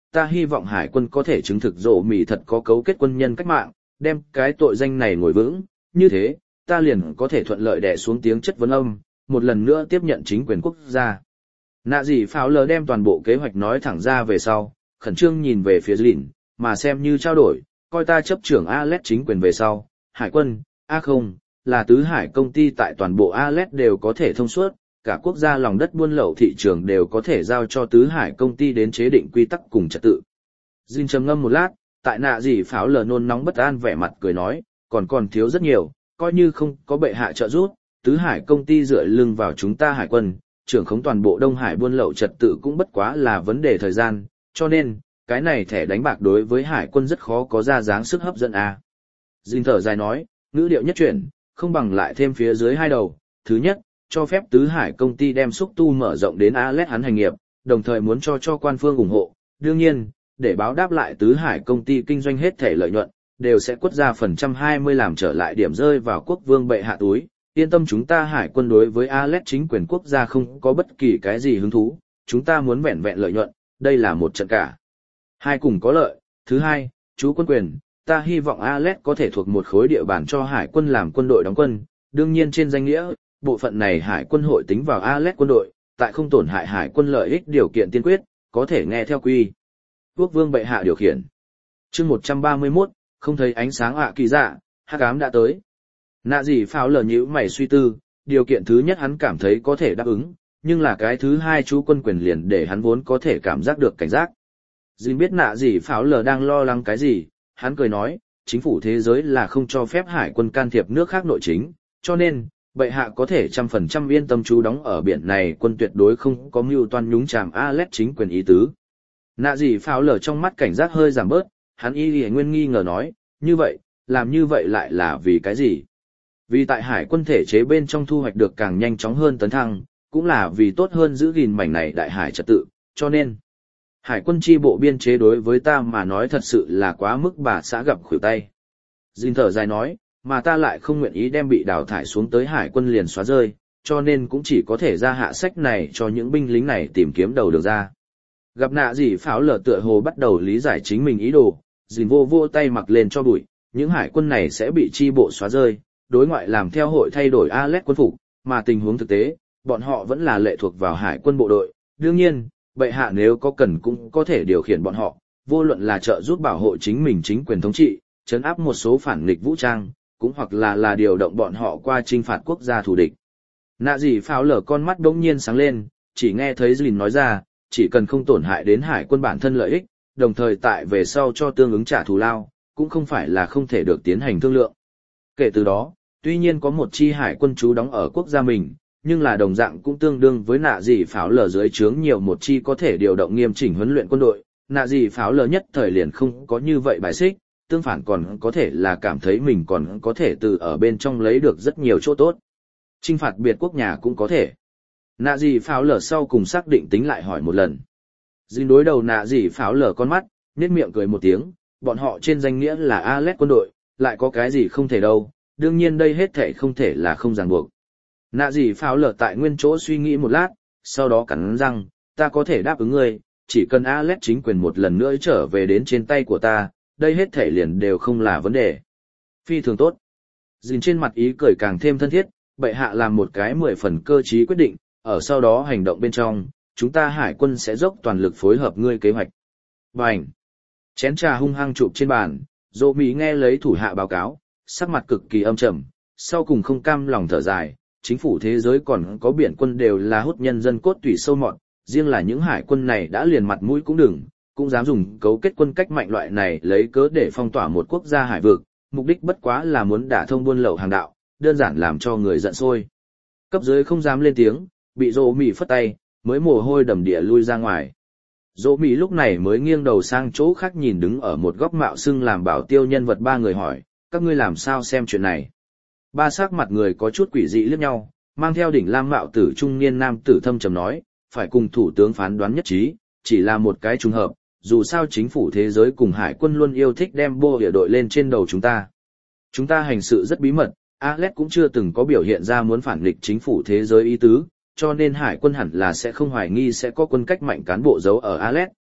ta hy vọng hải quân có thể chứng thực rộ mì thật có cấu kết quân nhân cách mạng, đem cái tội danh này ngồi vững, như thế, ta liền có thể thuận lợi đè xuống tiếng chất vấn âm, một lần nữa tiếp nhận chính quyền quốc gia. Nạ gì pháo lờ đem toàn bộ kế hoạch nói thẳng ra về sau, khẩn trương nhìn về phía Dìn, mà xem như trao đổi, coi ta chấp trưởng Alet chính quyền về sau, hải quân, không, là tứ hải công ty tại toàn bộ Alet đều có thể thông suốt, cả quốc gia lòng đất buôn lậu thị trường đều có thể giao cho tứ hải công ty đến chế định quy tắc cùng trật tự. Dìn trầm ngâm một lát, tại nạ gì pháo lờ nôn nóng bất an vẻ mặt cười nói, còn thiếu rất nhiều, coi như không có bệ hạ trợ giúp, tứ hải công ty dựa lưng vào chúng ta hải quân, trưởng khống toàn bộ Đông Hải buôn lậu trật tự cũng bất quá là vấn đề thời gian, cho nên, cái này thẻ đánh bạc đối với hải quân rất khó có ra dáng sức hấp dẫn à. Dìn thở dài nói, ngữ điệu nhất chuyển, không bằng lại thêm phía dưới hai đầu, thứ nhất, cho phép tứ hải công ty đem xúc tu mở rộng đến Alet hắn hành nghiệp, đồng thời muốn cho quan phương ủng hộ, đương nhiên, để báo đáp lại tứ hải công ty kinh doanh hết thể lợi nhuận, đều sẽ quất ra phần trăm 20 làm trở lại điểm rơi vào quốc vương bệ hạ túi. Yên tâm, chúng ta hải quân đối với Alet chính quyền quốc gia không có bất kỳ cái gì hứng thú, chúng ta muốn vẹn vẹn lợi nhuận, đây là một trận cả. Hai cùng có lợi, thứ hai, chú quân quyền, ta hy vọng Alet có thể thuộc một khối địa bàn cho hải quân làm quân đội đóng quân, đương nhiên trên danh nghĩa, bộ phận này hải quân hội tính vào Alet quân đội, tại không tổn hại hải quân lợi ích điều kiện tiên quyết, có thể nghe theo quy. Quốc vương bệ hạ điều khiển. Chương 131, không thấy ánh sáng kỳ dạ, hắc ám đã tới. Nạ gì pháo lờ nhíu mày suy tư, điều kiện thứ nhất hắn cảm thấy có thể đáp ứng, nhưng là cái thứ hai chú quân quyền liền để hắn vốn có thể cảm giác được cảnh giác. Dìn biết nạ gì pháo lờ đang lo lắng cái gì, hắn cười nói, chính phủ thế giới là không cho phép hải quân can thiệp nước khác nội chính, cho nên, bệ hạ có thể 100% yên tâm trú đóng ở biển này, quân tuyệt đối không có mưu toan nhúng chàm Alet chính quyền ý tứ. Nạ gì pháo lờ trong mắt cảnh giác hơi giảm bớt, hắn nguyên nghi ngờ nói, như vậy, làm như vậy lại là vì cái gì? Vì tại hải quân thể chế bên trong thu hoạch được càng nhanh chóng hơn tấn thăng, cũng là vì tốt hơn giữ gìn mảnh này đại hải trật tự, cho nên hải quân chi bộ biên chế đối với ta mà nói thật sự là quá mức bà xã gặp khuỷu tay. Dìn thở dài nói, mà ta lại không nguyện ý đem bị đào thải xuống tới hải quân liền xóa rơi, cho nên cũng chỉ có thể ra hạ sách này cho những binh lính này tìm kiếm đầu được ra. Gặp nạ gì pháo lờ tựa hồ bắt đầu lý giải chính mình ý đồ, Dìn vô tay mặc lên cho bụi, những hải quân này sẽ bị chi bộ xóa rơi, đối ngoại làm theo hội thay đổi Alet quân phục, mà tình huống thực tế, bọn họ vẫn là lệ thuộc vào hải quân bộ đội. Đương nhiên, bệ hạ nếu có cần cũng có thể điều khiển bọn họ, vô luận là trợ giúp bảo hộ chính mình chính quyền thống trị, trấn áp một số phản nghịch vũ trang, cũng hoặc là điều động bọn họ qua chinh phạt quốc gia thù địch. Nạ gì pháo lở con mắt đống nhiên sáng lên, chỉ nghe thấy Dìn nói ra, chỉ cần không tổn hại đến hải quân bản thân lợi ích, đồng thời tại về sau cho tương ứng trả thù lao, cũng không phải là không thể được tiến hành thương lượng. Kể từ đó, tuy nhiên có một chi hải quân trú đóng ở quốc gia mình, nhưng là đồng dạng cũng tương đương với nạ gì pháo lở dưới trướng nhiều một chi có thể điều động nghiêm chỉnh huấn luyện quân đội, nạ gì pháo lở nhất thời liền không có như vậy bài xích, tương phản còn có thể là cảm thấy mình còn có thể từ ở bên trong lấy được rất nhiều chỗ tốt. Chinh phạt biệt quốc nhà cũng có thể. Nạ gì pháo lở sau cùng xác định tính lại hỏi một lần. Dìn đối đầu nạ gì pháo lở con mắt, nhếch miệng cười một tiếng, bọn họ trên danh nghĩa là Alet quân đội, lại có cái gì không thể đâu, đương nhiên đây hết thảy không thể là không ràng buộc. Nạ gì pháo lở tại nguyên chỗ suy nghĩ một lát, sau đó cắn răng, ta có thể đáp ứng ngươi, chỉ cần Alet chính quyền một lần nữa trở về đến trên tay của ta, đây hết thảy liền đều không là vấn đề. Phi thường tốt. Dìn trên mặt ý cười càng thêm thân thiết, bệ hạ làm một cái 10 phần cơ trí quyết định, ở sau đó hành động bên trong, chúng ta hải quân sẽ dốc toàn lực phối hợp ngươi kế hoạch. Bành! Chén trà hung hăng chụp trên bàn, Dỗ Mỹ nghe lấy thủ hạ báo cáo, sắc mặt cực kỳ âm trầm, sau cùng không cam lòng thở dài, chính phủ thế giới còn có biển quân đều là hút nhân dân cốt tủy sâu mọt, riêng là những hải quân này đã liền mặt mũi cũng đừng, cũng dám dùng cấu kết quân cách mạnh loại này lấy cớ để phong tỏa một quốc gia hải vực, mục đích bất quá là muốn đả thông buôn lậu hàng đạo, đơn giản làm cho người giận sôi. Cấp dưới không dám lên tiếng, bị Dỗ Mỹ phất tay, mới mồ hôi đầm địa lui ra ngoài. Dỗ Mỹ lúc này mới nghiêng đầu sang chỗ khác nhìn đứng ở một góc mạo xưng làm bảo tiêu nhân vật ba người hỏi, các ngươi làm sao xem chuyện này. Ba sắc mặt người có chút quỷ dị liếc nhau, mang theo đỉnh lam mạo tử trung niên nam tử thâm trầm nói, phải cùng thủ tướng phán đoán nhất trí, chỉ là một cái trùng hợp, dù sao chính phủ thế giới cùng hải quân luôn yêu thích đem bô địa đội lên trên đầu chúng ta. Chúng ta hành sự rất bí mật, Alet cũng chưa từng có biểu hiện ra muốn phản nghịch chính phủ thế giới ý tứ, cho nên hải quân hẳn là sẽ không hoài nghi sẽ có quân cách mạnh cán bộ giấu ở Alet,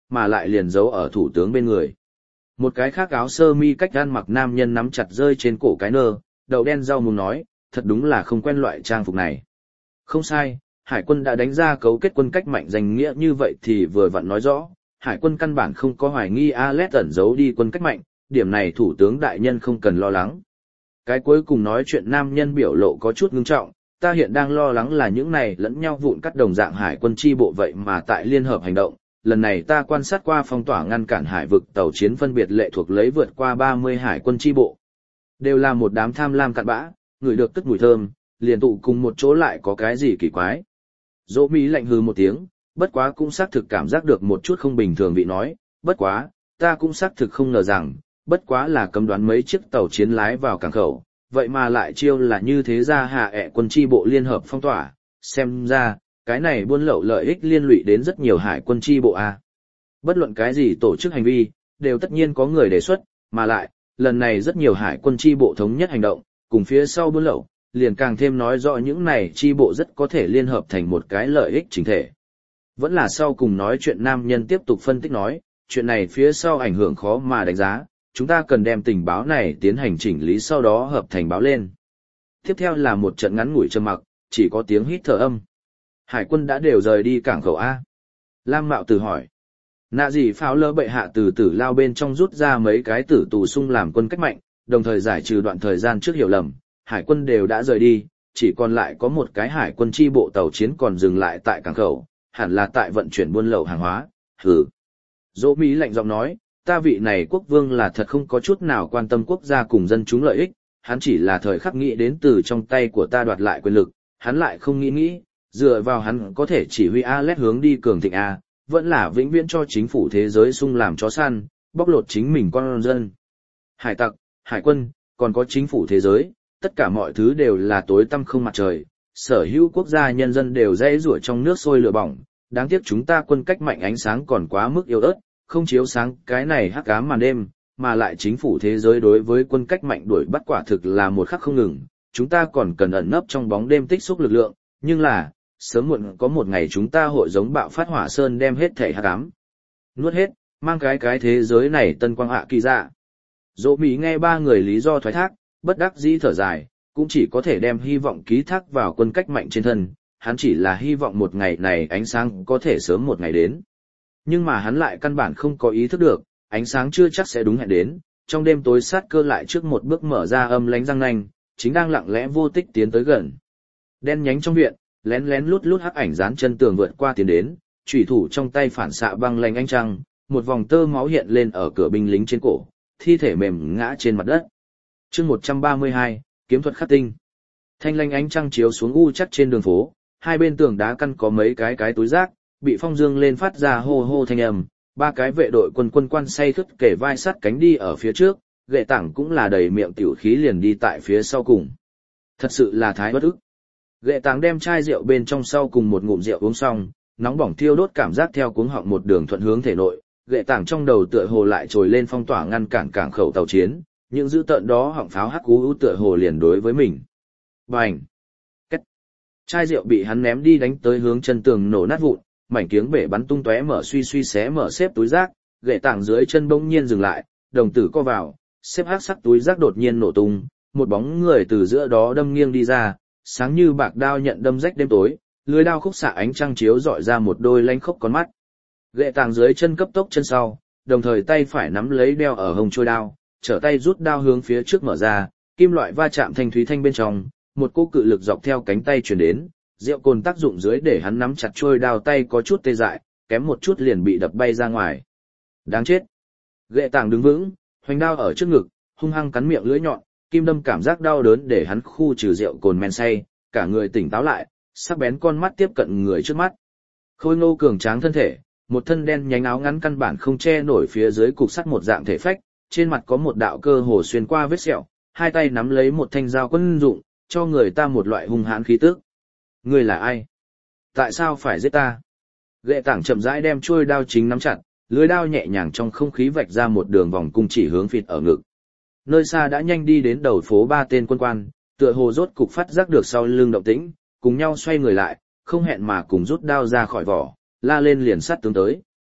mà lại liền giấu ở thủ tướng bên người. Một cái khác áo sơ mi cách gan mặc nam nhân nắm chặt rơi trên cổ cái nơ, đầu đen rau muống nói, thật đúng là không quen loại trang phục này. Không sai, hải quân đã đánh ra cấu kết quân cách mạnh danh nghĩa như vậy thì vừa vặn nói rõ, hải quân căn bản không có hoài nghi Alex ẩn giấu đi quân cách mạnh, điểm này thủ tướng đại nhân không cần lo lắng. Cái cuối cùng nói chuyện nam nhân biểu lộ có chút ngưng trọng, ta hiện đang lo lắng là những này lẫn nhau vụn cắt đồng dạng hải quân chi bộ vậy mà tại liên hợp hành động. Lần này ta quan sát qua phong tỏa ngăn cản hải vực tàu chiến phân biệt lệ thuộc lấy vượt qua 30 hải quân chi bộ. Đều là một đám tham lam cặn bã, người được tức mùi thơm, liền tụ cùng một chỗ lại có cái gì kỳ quái. Dỗ Mỹ lạnh hừ một tiếng, bất quá cũng xác thực cảm giác được một chút không bình thường vị nói, bất quá, ta cũng xác thực không ngờ rằng, bất quá là cấm đoán mấy chiếc tàu chiến lái vào cảng khẩu, vậy mà lại chiêu là như thế ra hạ ẹ quân chi bộ liên hợp phong tỏa, xem ra, cái này buôn lậu lợi ích liên lụy đến rất nhiều hải quân chi bộ a. Bất luận cái gì tổ chức hành vi, đều tất nhiên có người đề xuất, mà lại, lần này rất nhiều hải quân chi bộ thống nhất hành động, cùng phía sau buôn lậu, liền càng thêm nói rõ những này chi bộ rất có thể liên hợp thành một cái lợi ích chính thể. Vẫn là sau cùng nói chuyện nam nhân tiếp tục phân tích nói, chuyện này phía sau ảnh hưởng khó mà đánh giá, chúng ta cần đem tình báo này tiến hành chỉnh lý sau đó hợp thành báo lên. Tiếp theo là một trận ngắn ngủi trầm mặc, chỉ có tiếng hít thở âm. Hải quân đã đều rời đi cảng khẩu A. Lam Mạo Tử hỏi. Nạ gì pháo lơ bệ hạ từ tử lao bên trong rút ra mấy cái tử tù sung làm quân cách mạnh, đồng thời giải trừ đoạn thời gian trước hiểu lầm, hải quân đều đã rời đi, chỉ còn lại có một cái hải quân chi bộ tàu chiến còn dừng lại tại cảng khẩu, hẳn là tại vận chuyển buôn lậu hàng hóa. Hừ. Dỗ Mỹ lạnh giọng nói, ta vị này quốc vương là thật không có chút nào quan tâm quốc gia cùng dân chúng lợi ích, hắn chỉ là thời khắc nghĩ đến từ trong tay của ta đoạt lại quyền lực, hắn lại không nghĩ, dựa vào hắn có thể chỉ huy Alex hướng đi cường thịnh A, vẫn là vĩnh viễn cho chính phủ thế giới sung làm chó săn, bóc lột chính mình con dân. Hải tặc, hải quân, còn có chính phủ thế giới, tất cả mọi thứ đều là tối tăm không mặt trời, sở hữu quốc gia nhân dân đều dãy rủa trong nước sôi lửa bỏng, đáng tiếc chúng ta quân cách mạnh ánh sáng còn quá mức yếu ớt, không chiếu sáng cái này hắc ám màn đêm, mà lại chính phủ thế giới đối với quân cách mạnh đuổi bắt quả thực là một khắc không ngừng, chúng ta còn cần ẩn nấp trong bóng đêm tích xúc lực lượng, nhưng là, sớm muộn có một ngày chúng ta hội giống bạo phát hỏa sơn đem hết thể hắc ám nuốt hết, mang cái thế giới này tân quang hạ kỳ dạ. Dỗ Mỹ nghe ba người lý do thoái thác, bất đắc dĩ thở dài, cũng chỉ có thể đem hy vọng ký thác vào quân cách mạnh trên thân, hắn chỉ là hy vọng một ngày này ánh sáng có thể sớm một ngày đến. Nhưng mà hắn lại căn bản không có ý thức được, ánh sáng chưa chắc sẽ đúng hẹn đến, trong đêm tối sát cơ lại trước một bước mở ra âm lánh răng nanh, chính đang lặng lẽ vô tích tiến tới gần. Đen nhánh trong viện, lén lén lút lút hắc ảnh dán chân tường vượt qua tiến đến, chủy thủ trong tay phản xạ băng lạnh ánh trăng, một vòng tơ máu hiện lên ở cửa binh lính trên cổ, thi thể mềm ngã trên mặt đất. Chương 132, kiếm thuật khắc tinh. Thanh lanh ánh trăng chiếu xuống u chắc trên đường phố, hai bên tường đá căn có mấy cái túi rác, bị phong dương lên phát ra hô hô thanh âm, ba cái vệ đội quân quan say khướt kể vai sát cánh đi ở phía trước, gệ tảng cũng là đầy miệng tiểu khí liền đi tại phía sau cùng. Thật sự là thái bất ức. Gệ tảng đem chai rượu bên trong sau cùng một ngụm rượu uống xong, nóng bỏng thiêu đốt cảm giác theo cuống họng một đường thuận hướng thể nội, gệ tảng trong đầu tựa hồ lại trồi lên phong tỏa ngăn cản cảng khẩu tàu chiến, những dữ tợn đó họng pháo hắc ú tựa hồ liền đối với mình. Bành! Cách! Chai rượu bị hắn ném đi đánh tới hướng chân tường nổ nát vụn, mảnh kiếng bể bắn tung tóe mở suy xé mở xếp túi rác, gệ tảng dưới chân bỗng nhiên dừng lại, đồng tử co vào, xếp hắc sắc túi rác đột nhiên nổ tung, một bóng người từ giữa đó đâm nghiêng đi ra, sáng như bạc đao nhận đâm rách đêm tối, lưới đao khúc xạ ánh trăng chiếu dọi ra một đôi lanh khốc con mắt. Gệ tảng dưới chân cấp tốc chân sau, đồng thời tay phải nắm lấy đeo ở hông trôi đao, trở tay rút đao hướng phía trước mở ra, kim loại va chạm thanh thúy thanh bên trong, một cỗ cự lực dọc theo cánh tay truyền đến, rượu cồn tác dụng dưới để hắn nắm chặt trôi đao tay có chút tê dại, kém một chút liền bị đập bay ra ngoài. Đáng chết. Gệ tảng đứng vững, hoành đao ở trước ngực, hung hăng cắn miệng lưỡi nhọn, kim đâm cảm giác đau đớn để hắn khu trừ rượu cồn men say, cả người tỉnh táo lại, sắc bén con mắt tiếp cận người trước mắt. Khôi ngô cường tráng thân thể, một thân đen nhánh áo ngắn căn bản không che nổi phía dưới cục sắt một dạng thể phách, trên mặt có một đạo cơ hồ xuyên qua vết sẹo, hai tay nắm lấy một thanh dao quân dụng, cho người ta một loại hung hãn khí tức. Ngươi là ai? Tại sao phải giết ta? Gệ tảng chậm rãi đem chuôi đao chính nắm chặt, lưỡi đao nhẹ nhàng trong không khí vạch ra một đường vòng cung chỉ hướng phịt ở ngực. Nơi xa đã nhanh đi đến đầu phố ba tên quân quan, tựa hồ rốt cục phát giác được sau lưng động tĩnh, cùng nhau xoay người lại, không hẹn mà cùng rút đao ra khỏi vỏ, la lên liền sát tướng tới.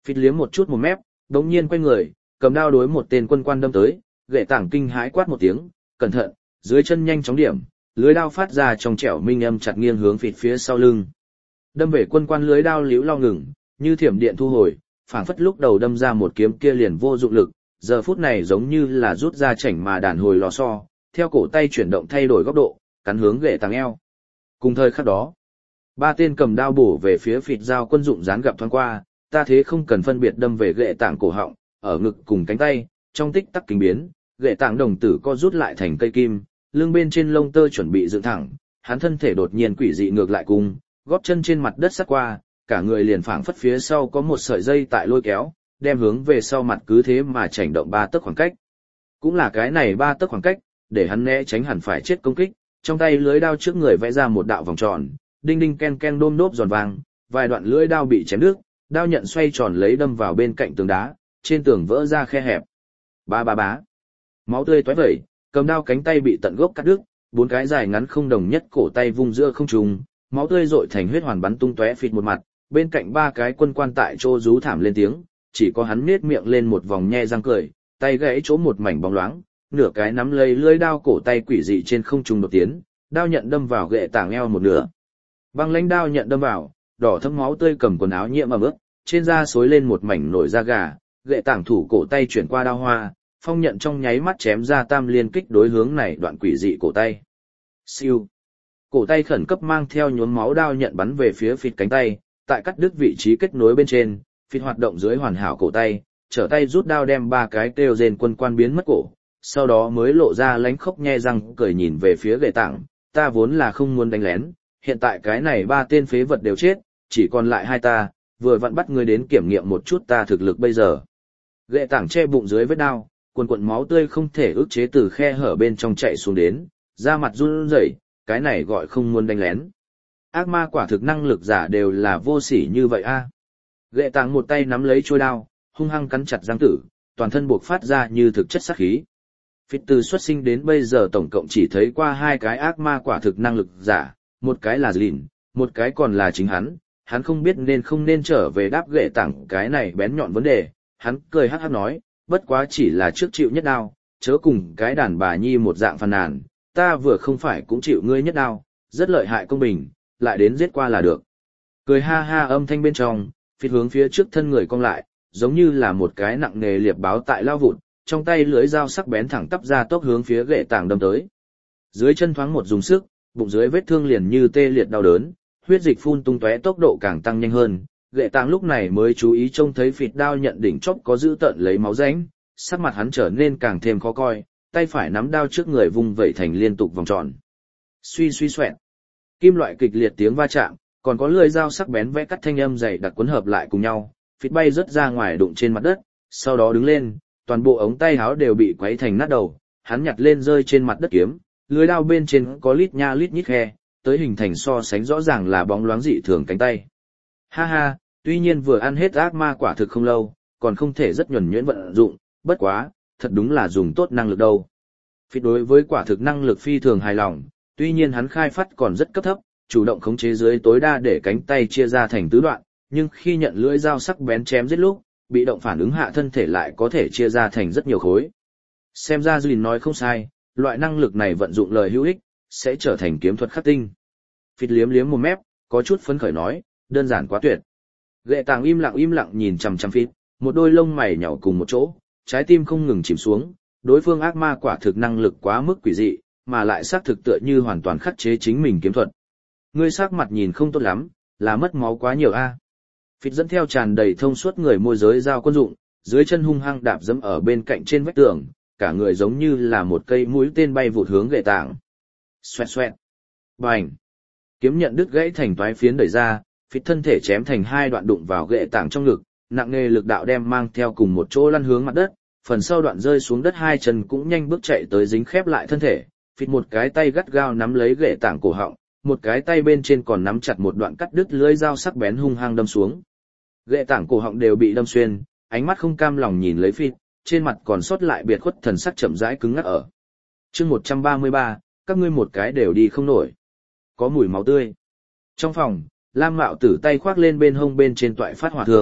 Phít liếm một chút một mép, đống nhiên quay người, cầm đao đối một tên quân quan đâm tới, gệ tảng kinh hãi quát một tiếng, cẩn thận, dưới chân nhanh chóng điểm, lưới đao phát ra trong trẻo minh âm chặt nghiêng hướng Phít phía sau lưng. Đâm về quân quan lưới đao liễu lo ngừng, như thiểm điện thu hồi, phảng phất lúc đầu đâm ra một kiếm kia liền vô dụng lực, giờ phút này giống như là rút ra chảnh mà đàn hồi lò xo, theo cổ tay chuyển động thay đổi góc độ, cắn hướng gệ tảng eo. Cùng thời khắc đó, ba tên cầm đao bổ về phía Phít dao quân dụng dán gặp thoáng qua, ta thế không cần phân biệt đâm về gệ tảng cổ họng, ở ngực cùng cánh tay, trong tích tắc kinh biến, gệ tảng đồng tử co rút lại thành cây kim, lưng bên trên lông tơ chuẩn bị dựng thẳng, hắn thân thể đột nhiên quỷ dị ngược lại cung, gót chân trên mặt đất sát qua, cả người liền phảng phất phía sau có một sợi dây tại lôi kéo, đem hướng về sau mặt cứ thế mà chảnh động 3 tấc khoảng cách. Cũng là cái này 3 tấc khoảng cách, để hắn né tránh hẳn phải chết công kích, trong tay lưới đao trước người vẽ ra một đạo vòng tròn, đinh đinh ken ken đôm đốp giòn vàng, vài đoạn lưỡi đao bị chém đứt, đao nhận xoay tròn lấy đâm vào bên cạnh tường đá, trên tường vỡ ra khe hẹp. Ba ba bá. Máu tươi tóe vẩy, cầm đao cánh tay bị tận gốc cắt đứt, 4 cái dài ngắn không đồng nhất cổ tay vung giữa không trung, máu tươi rội thành huyết hoàn bắn tung tóe Phít một mặt, bên cạnh 3 cái quân quan tại chỗ rú thảm lên tiếng, chỉ có hắn nhếch miệng lên một vòng nhe răng cười, tay gãy chỗ một mảnh bóng loáng, nửa cái nắm lấy lưỡi đao cổ tay quỷ dị trên không trung đột tiến, đao nhận đâm vào gệ tảng eo một nửa. Băng lãnh đao nhận đâm vào, đỏ thẫm máu tươi cầm quần áo nhiễm ẩm ướt, trên da xối lên một mảnh nổi da gà, gệ tảng thủ cổ tay chuyển qua đao hoa, phong nhận trong nháy mắt chém ra tam liên kích đối hướng này đoạn quỷ dị cổ tay. Siêu. Cổ tay khẩn cấp mang theo nhuốm máu đao nhận bắn về phía Phít cánh tay, tại cắt đứt vị trí kết nối bên trên, Phít hoạt động dưới hoàn hảo cổ tay, trở tay rút đao đem 3 cái kêu rên quân quan biến mất cổ, sau đó mới lộ ra lánh khốc nhe răng cười nhìn về phía gệ tảng, ta vốn là không muốn đánh lén, hiện tại cái này 3 tên phế vật đều chết, chỉ còn lại 2 ta, vừa vặn bắt ngươi đến kiểm nghiệm một chút ta thực lực bây giờ. Gệ tảng che bụng dưới vết đao, quần quần máu tươi không thể ức chế từ khe hở bên trong chạy xuống đến, da mặt run rẩy, cái này gọi không muốn đánh lén. Ác ma quả thực năng lực giả đều là vô sỉ như vậy a. Gệ tảng một tay nắm lấy chuôi đao, hung hăng cắn chặt răng tử, toàn thân buộc phát ra như thực chất sát khí. Phít từ xuất sinh đến bây giờ tổng cộng chỉ thấy qua 2 cái ác ma quả thực năng lực giả, một cái là Lìn, một cái còn là chính hắn không biết nên không nên trở về đáp gệ tảng cái này bén nhọn vấn đề, hắn cười hắc hắc nói, bất quá chỉ là trước chịu nhất đao, chớ cùng cái đàn bà nhi một dạng phàn nàn, ta vừa không phải cũng chịu ngươi nhất đao, rất lợi hại công bình, lại đến giết qua là được. Cười ha ha âm thanh bên trong, Phít hướng phía trước thân người cong lại, giống như là một cái nặng nề liệp báo tại lao vụt, trong tay lưỡi dao sắc bén thẳng tắp ra tốc hướng phía gệ tảng đâm tới. Dưới chân thoáng một dùng sức, bụng dưới vết thương liền như tê liệt đau đớn, huyết dịch phun tung tóe tốc độ càng tăng nhanh hơn. Gệ tảng lúc này mới chú ý trông thấy Phít đao nhận đỉnh chóp có giữ tợn lấy máu rãnh, sắc mặt hắn trở nên càng thêm khó coi, tay phải nắm đao trước người vung vẩy thành liên tục vòng tròn. Suy suy xoẹt, kim loại kịch liệt tiếng va chạm, còn có lưỡi dao sắc bén vẽ cắt thanh âm dày đặc quấn hợp lại cùng nhau, Phít bay rớt ra ngoài đụng trên mặt đất, sau đó đứng lên, toàn bộ ống tay áo đều bị quấy thành nát đầu, hắn nhặt lên rơi trên mặt đất kiếm, lưỡi đao bên trên có lít nha lít nhít khe, tới hình thành so sánh rõ ràng là bóng loáng dị thường cánh tay. Ha ha, tuy nhiên vừa ăn hết ác ma quả thực không lâu, còn không thể rất nhuần nhuyễn vận dụng, bất quá, thật đúng là dùng tốt năng lực đâu. Phít đối với quả thực năng lực phi thường hài lòng, tuy nhiên hắn khai phát còn rất cấp thấp, chủ động khống chế dưới tối đa để cánh tay chia ra thành tứ đoạn, nhưng khi nhận lưỡi dao sắc bén chém giết lúc, bị động phản ứng hạ thân thể lại có thể chia ra thành rất nhiều khối. Xem ra Dùn nói không sai, loại năng lực này vận dụng lời hữu ích, sẽ trở thành kiếm thuật khắc tinh. Phít liếm liếm một mép, có chút phấn khởi nói, đơn giản quá tuyệt. Gệ tảng im lặng nhìn chằm chằm Phít, một đôi lông mày nhỏ cùng một chỗ, trái tim không ngừng chìm xuống, đối phương ác ma quả thực năng lực quá mức quỷ dị, mà lại xác thực tựa như hoàn toàn khắc chế chính mình kiếm thuật. Ngươi sắc mặt nhìn không tốt lắm, là mất máu quá nhiều a. Phít dẫn theo tràn đầy thông suốt người môi giới dao quân dụng, dưới chân hung hăng đạp dẫm ở bên cạnh trên vách tường, cả người giống như là một cây mũi tên bay vụt hướng gệ tảng. Xoẹt xoẹt. Bành. Kiếm nhận đứt gãy thành toái phiến đẩy ra, Phít thân thể chém thành 2 đoạn đụng vào gệ tảng trong ngực, nặng nề lực đạo đem mang theo cùng một chỗ lăn hướng mặt đất, phần sau đoạn rơi xuống đất 2 chân cũng nhanh bước chạy tới dính khép lại thân thể. Phít một cái tay gắt gao nắm lấy gệ tảng cổ họng, một cái tay bên trên còn nắm chặt một đoạn cắt đứt lưỡi dao sắc bén hung hăng đâm xuống. Gệ tảng cổ họng đều bị đâm xuyên, ánh mắt không cam lòng nhìn lấy Phít, trên mặt còn sót lại biệt khuất thần sắc chậm rãi cứng ngắc ở. Chương 133, các ngươi một cái đều đi không nổi. Có mùi máu tươi. Trong phòng, Lam Mạo Tử tay khoác lên bên hông bên trên toại phát hỏa thường,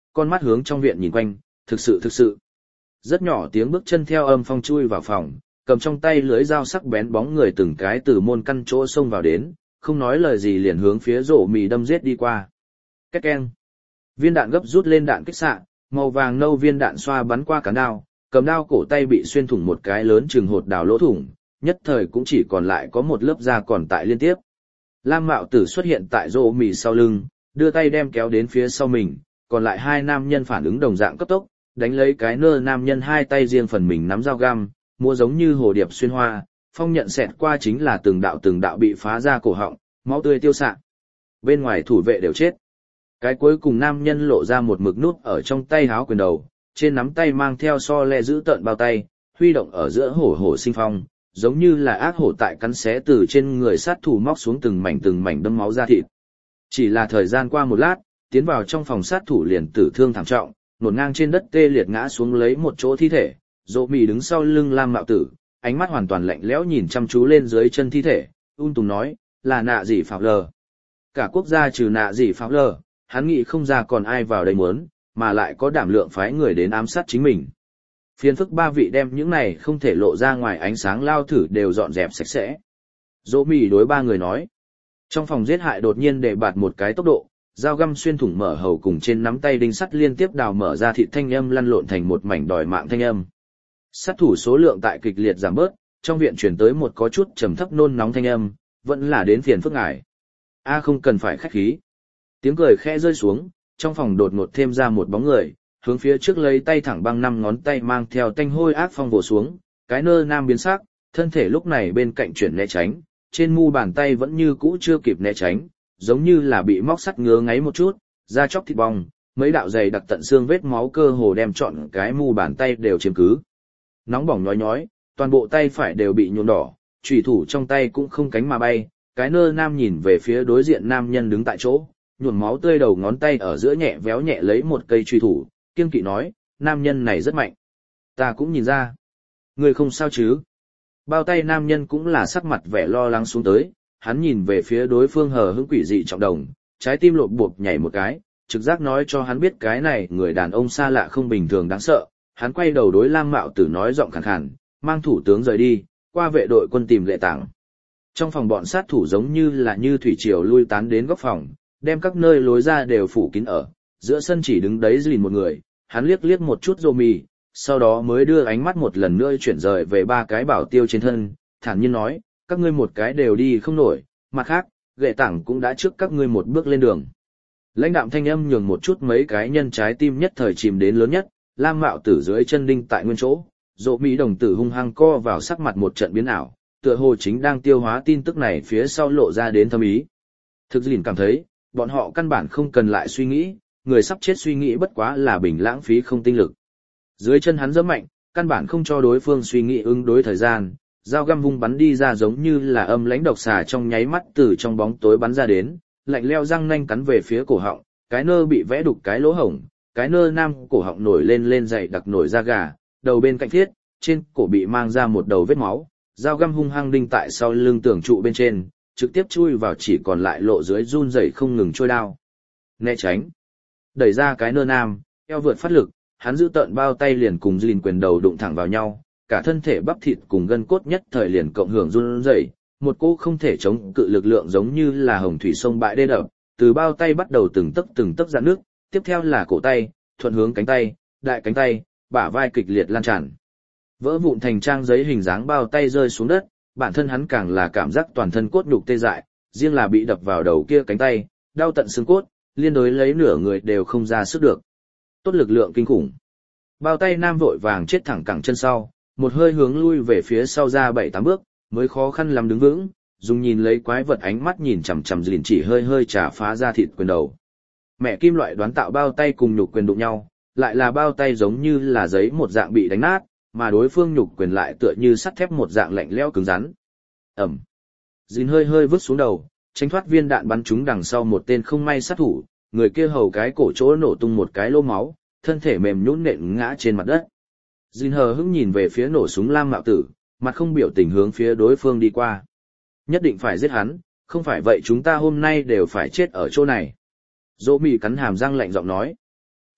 con mắt hướng trong viện nhìn quanh, thực sự. Rất nhỏ tiếng bước chân theo âm phong chui vào phòng, cầm trong tay lưới dao sắc bén bóng người từng cái từ môn căn chỗ xông vào đến, không nói lời gì liền hướng phía rổ mì đâm giết đi qua. Két keng. Viên đạn gấp rút lên đạn kích xạ, màu vàng nâu viên đạn xoa bắn qua cán đao, cầm đao cổ tay bị xuyên thủng một cái lớn chừng hột đào lỗ thủng, nhất thời cũng chỉ còn lại có một lớp da còn tại liên tiếp. Lam Mạo Tử xuất hiện tại rổ mì sau lưng, đưa tay đem kéo đến phía sau mình, còn lại hai nam nhân phản ứng đồng dạng cấp tốc, đánh lấy cái nơ nam nhân hai tay riêng phần mình nắm dao găm, mua giống như hồ điệp xuyên hoa, phong nhận xẹt qua chính là từng đạo bị phá ra cổ họng, máu tươi tiêu xạ. Bên ngoài thủ vệ đều chết. Cái cuối cùng nam nhân lộ ra một mực nút ở trong tay háo quyền đầu, trên nắm tay mang theo so le giữ tợn bao tay, huy động ở giữa hổ sinh phong, giống như là ác hổ tại cắn xé từ trên người sát thủ móc xuống từng mảnh đâm máu ra thịt. Chỉ là thời gian qua một lát, tiến vào trong phòng sát thủ liền tử thương thảm trọng, nổn ngang trên đất tê liệt ngã xuống lấy một chỗ thi thể, Dỗ Mị đứng sau lưng Lam Mạo Tử, ánh mắt hoàn toàn lạnh lẽo nhìn chăm chú lên dưới chân thi thể, tùng nói, là nạ gì pháo lờ. Cả quốc gia trừ nạ gì pháo lờ, hắn nghĩ không ra còn ai vào đây muốn, mà lại có đảm lượng phái người đến ám sát chính mình. Phiền phức ba vị đem những này không thể lộ ra ngoài ánh sáng lao thử đều dọn dẹp sạch sẽ. Dỗ Mị đối ba người nói. Trong phòng giết hại đột nhiên để bạt một cái tốc độ, dao găm xuyên thủng mở hầu cùng trên nắm tay đinh sắt liên tiếp đào mở ra thịt thanh âm lăn lộn thành một mảnh đòi mạng thanh âm. Sát thủ số lượng tại kịch liệt giảm bớt, trong viện chuyển tới một có chút trầm thấp nôn nóng thanh âm, vẫn là đến phiền phức ngài. A không cần phải khách khí. Tiếng cười khẽ rơi xuống, trong phòng đột ngột thêm ra một bóng người, hướng phía trước lấy tay thẳng băng 5 ngón tay mang theo tanh hôi ác phong vồ xuống, cái nơ nam biến sắc, thân thể lúc này bên cạnh chuyển né tránh, trên mu bàn tay vẫn như cũ chưa kịp né tránh, giống như là bị móc sắt ngứa ngáy một chút, da chóc thịt bong, mấy đạo dày đặc tận xương vết máu cơ hồ đem trọn cái mu bàn tay đều chiếm cứ. Nóng bỏng nhói nhói, toàn bộ tay phải đều bị nhuộm đỏ, chủy thủ trong tay cũng không cánh mà bay, cái nơ nam nhìn về phía đối diện nam nhân đứng tại chỗ, nhuộm máu tươi đầu ngón tay ở giữa nhẹ véo nhẹ lấy một cây chủy thủ, kiêng kỵ nói, nam nhân này rất mạnh. Ta cũng nhìn ra. Người không sao chứ? Bao tay nam nhân cũng là sắc mặt vẻ lo lắng xuống tới, hắn nhìn về phía đối phương hờ hững quỷ dị trọng đồng, trái tim lộp bộp nhảy một cái, trực giác nói cho hắn biết cái này người đàn ông xa lạ không bình thường đáng sợ. Hắn quay đầu đối Lam Mạo Tử nói giọng khàn khàn, mang thủ tướng rời đi, qua vệ đội quân tìm lệ tảng. Trong phòng bọn sát thủ giống như là như thủy triều lui tán đến góc phòng, đem các nơi lối ra đều phủ kín ở, giữa sân chỉ đứng đấy dìn một người, hắn liếc liếc một chút Dô Mì, sau đó mới đưa ánh mắt một lần nữa chuyển rời về ba cái bảo tiêu trên thân, thản nhiên nói, các ngươi một cái đều đi không nổi, mặt khác, lệ tảng cũng đã trước các ngươi một bước lên đường. Lãnh đạm thanh âm nhường một chút mấy cái nhân trái tim nhất thời chìm đến lớn nhất. Lam Mạo Tử dưới chân đinh tại nguyên chỗ, Dỗ Mỹ đồng tử hung hăng co vào sắc mặt một trận biến ảo, tựa hồ chính đang tiêu hóa tin tức này phía sau lộ ra đến thâm ý. Thực dìn cảm thấy, bọn họ căn bản không cần lại suy nghĩ, người sắp chết suy nghĩ bất quá là bình lãng phí không tinh lực. Dưới chân hắn giẫm mạnh, căn bản không cho đối phương suy nghĩ ứng đối thời gian, dao găm vung bắn đi ra giống như là âm lãnh độc xà trong nháy mắt từ trong bóng tối bắn ra đến, lạnh leo răng nanh cắn về phía cổ họng, cái nơ bị vẽ đục cái lỗ hổng. Cái nơ nam cổ họng nổi lên dày đặc nổi da gà, đầu bên cạnh thiết, trên cổ bị mang ra một đầu vết máu, dao găm hung hăng đinh tại sau lưng tường trụ bên trên, trực tiếp chui vào chỉ còn lại lộ dưới run rẩy không ngừng trôi đao. Né tránh, đẩy ra cái nơ nam, eo vượt phát lực, hắn giữ tợn bao tay liền cùng dìn quyền đầu đụng thẳng vào nhau, cả thân thể bắp thịt cùng gân cốt nhất thời liền cộng hưởng run rẩy, một cô không thể chống cự lực lượng giống như là hồng thủy sông bãi đê đập, từ bao tay bắt đầu từng tấc rạn nước. Tiếp theo là cổ tay, thuận hướng cánh tay, đại cánh tay, bả vai kịch liệt lan tràn. Vỡ vụn thành trang giấy hình dáng bao tay rơi xuống đất, bản thân hắn càng là cảm giác toàn thân cốt nhục tê dại, riêng là bị đập vào đầu kia cánh tay, đau tận xương cốt, liên đối lấy nửa người đều không ra sức được. Tốt lực lượng kinh khủng. Bao tay nam vội vàng chết thẳng cẳng chân sau, một hơi hướng lui về phía sau ra 7-8 bước, mới khó khăn lắm đứng vững, dùng nhìn lấy quái vật ánh mắt nhìn chằm chằm dìn chỉ hơi chà phá ra thịt quyền đầu. Mẹ kim loại đoán tạo bao tay cùng nhục quyền đụng nhau, lại là bao tay giống như là giấy một dạng bị đánh nát, mà đối phương nhục quyền lại tựa như sắt thép một dạng lạnh lẽo cứng rắn. Ẩm. Dìn hơi vứt xuống đầu, tránh thoát viên đạn bắn trúng đằng sau một tên không may sát thủ, người kia hầu cái cổ chỗ nổ tung một cái lỗ máu, thân thể mềm nhũn nện ngã trên mặt đất. Dìn hờ hững nhìn về phía nổ súng Lam Mạo Tử, mặt không biểu tình hướng phía đối phương đi qua. Nhất định phải giết hắn, không phải vậy chúng ta hôm nay đều phải chết ở chỗ này. Dỗ Mị cắn hàm răng lạnh giọng nói.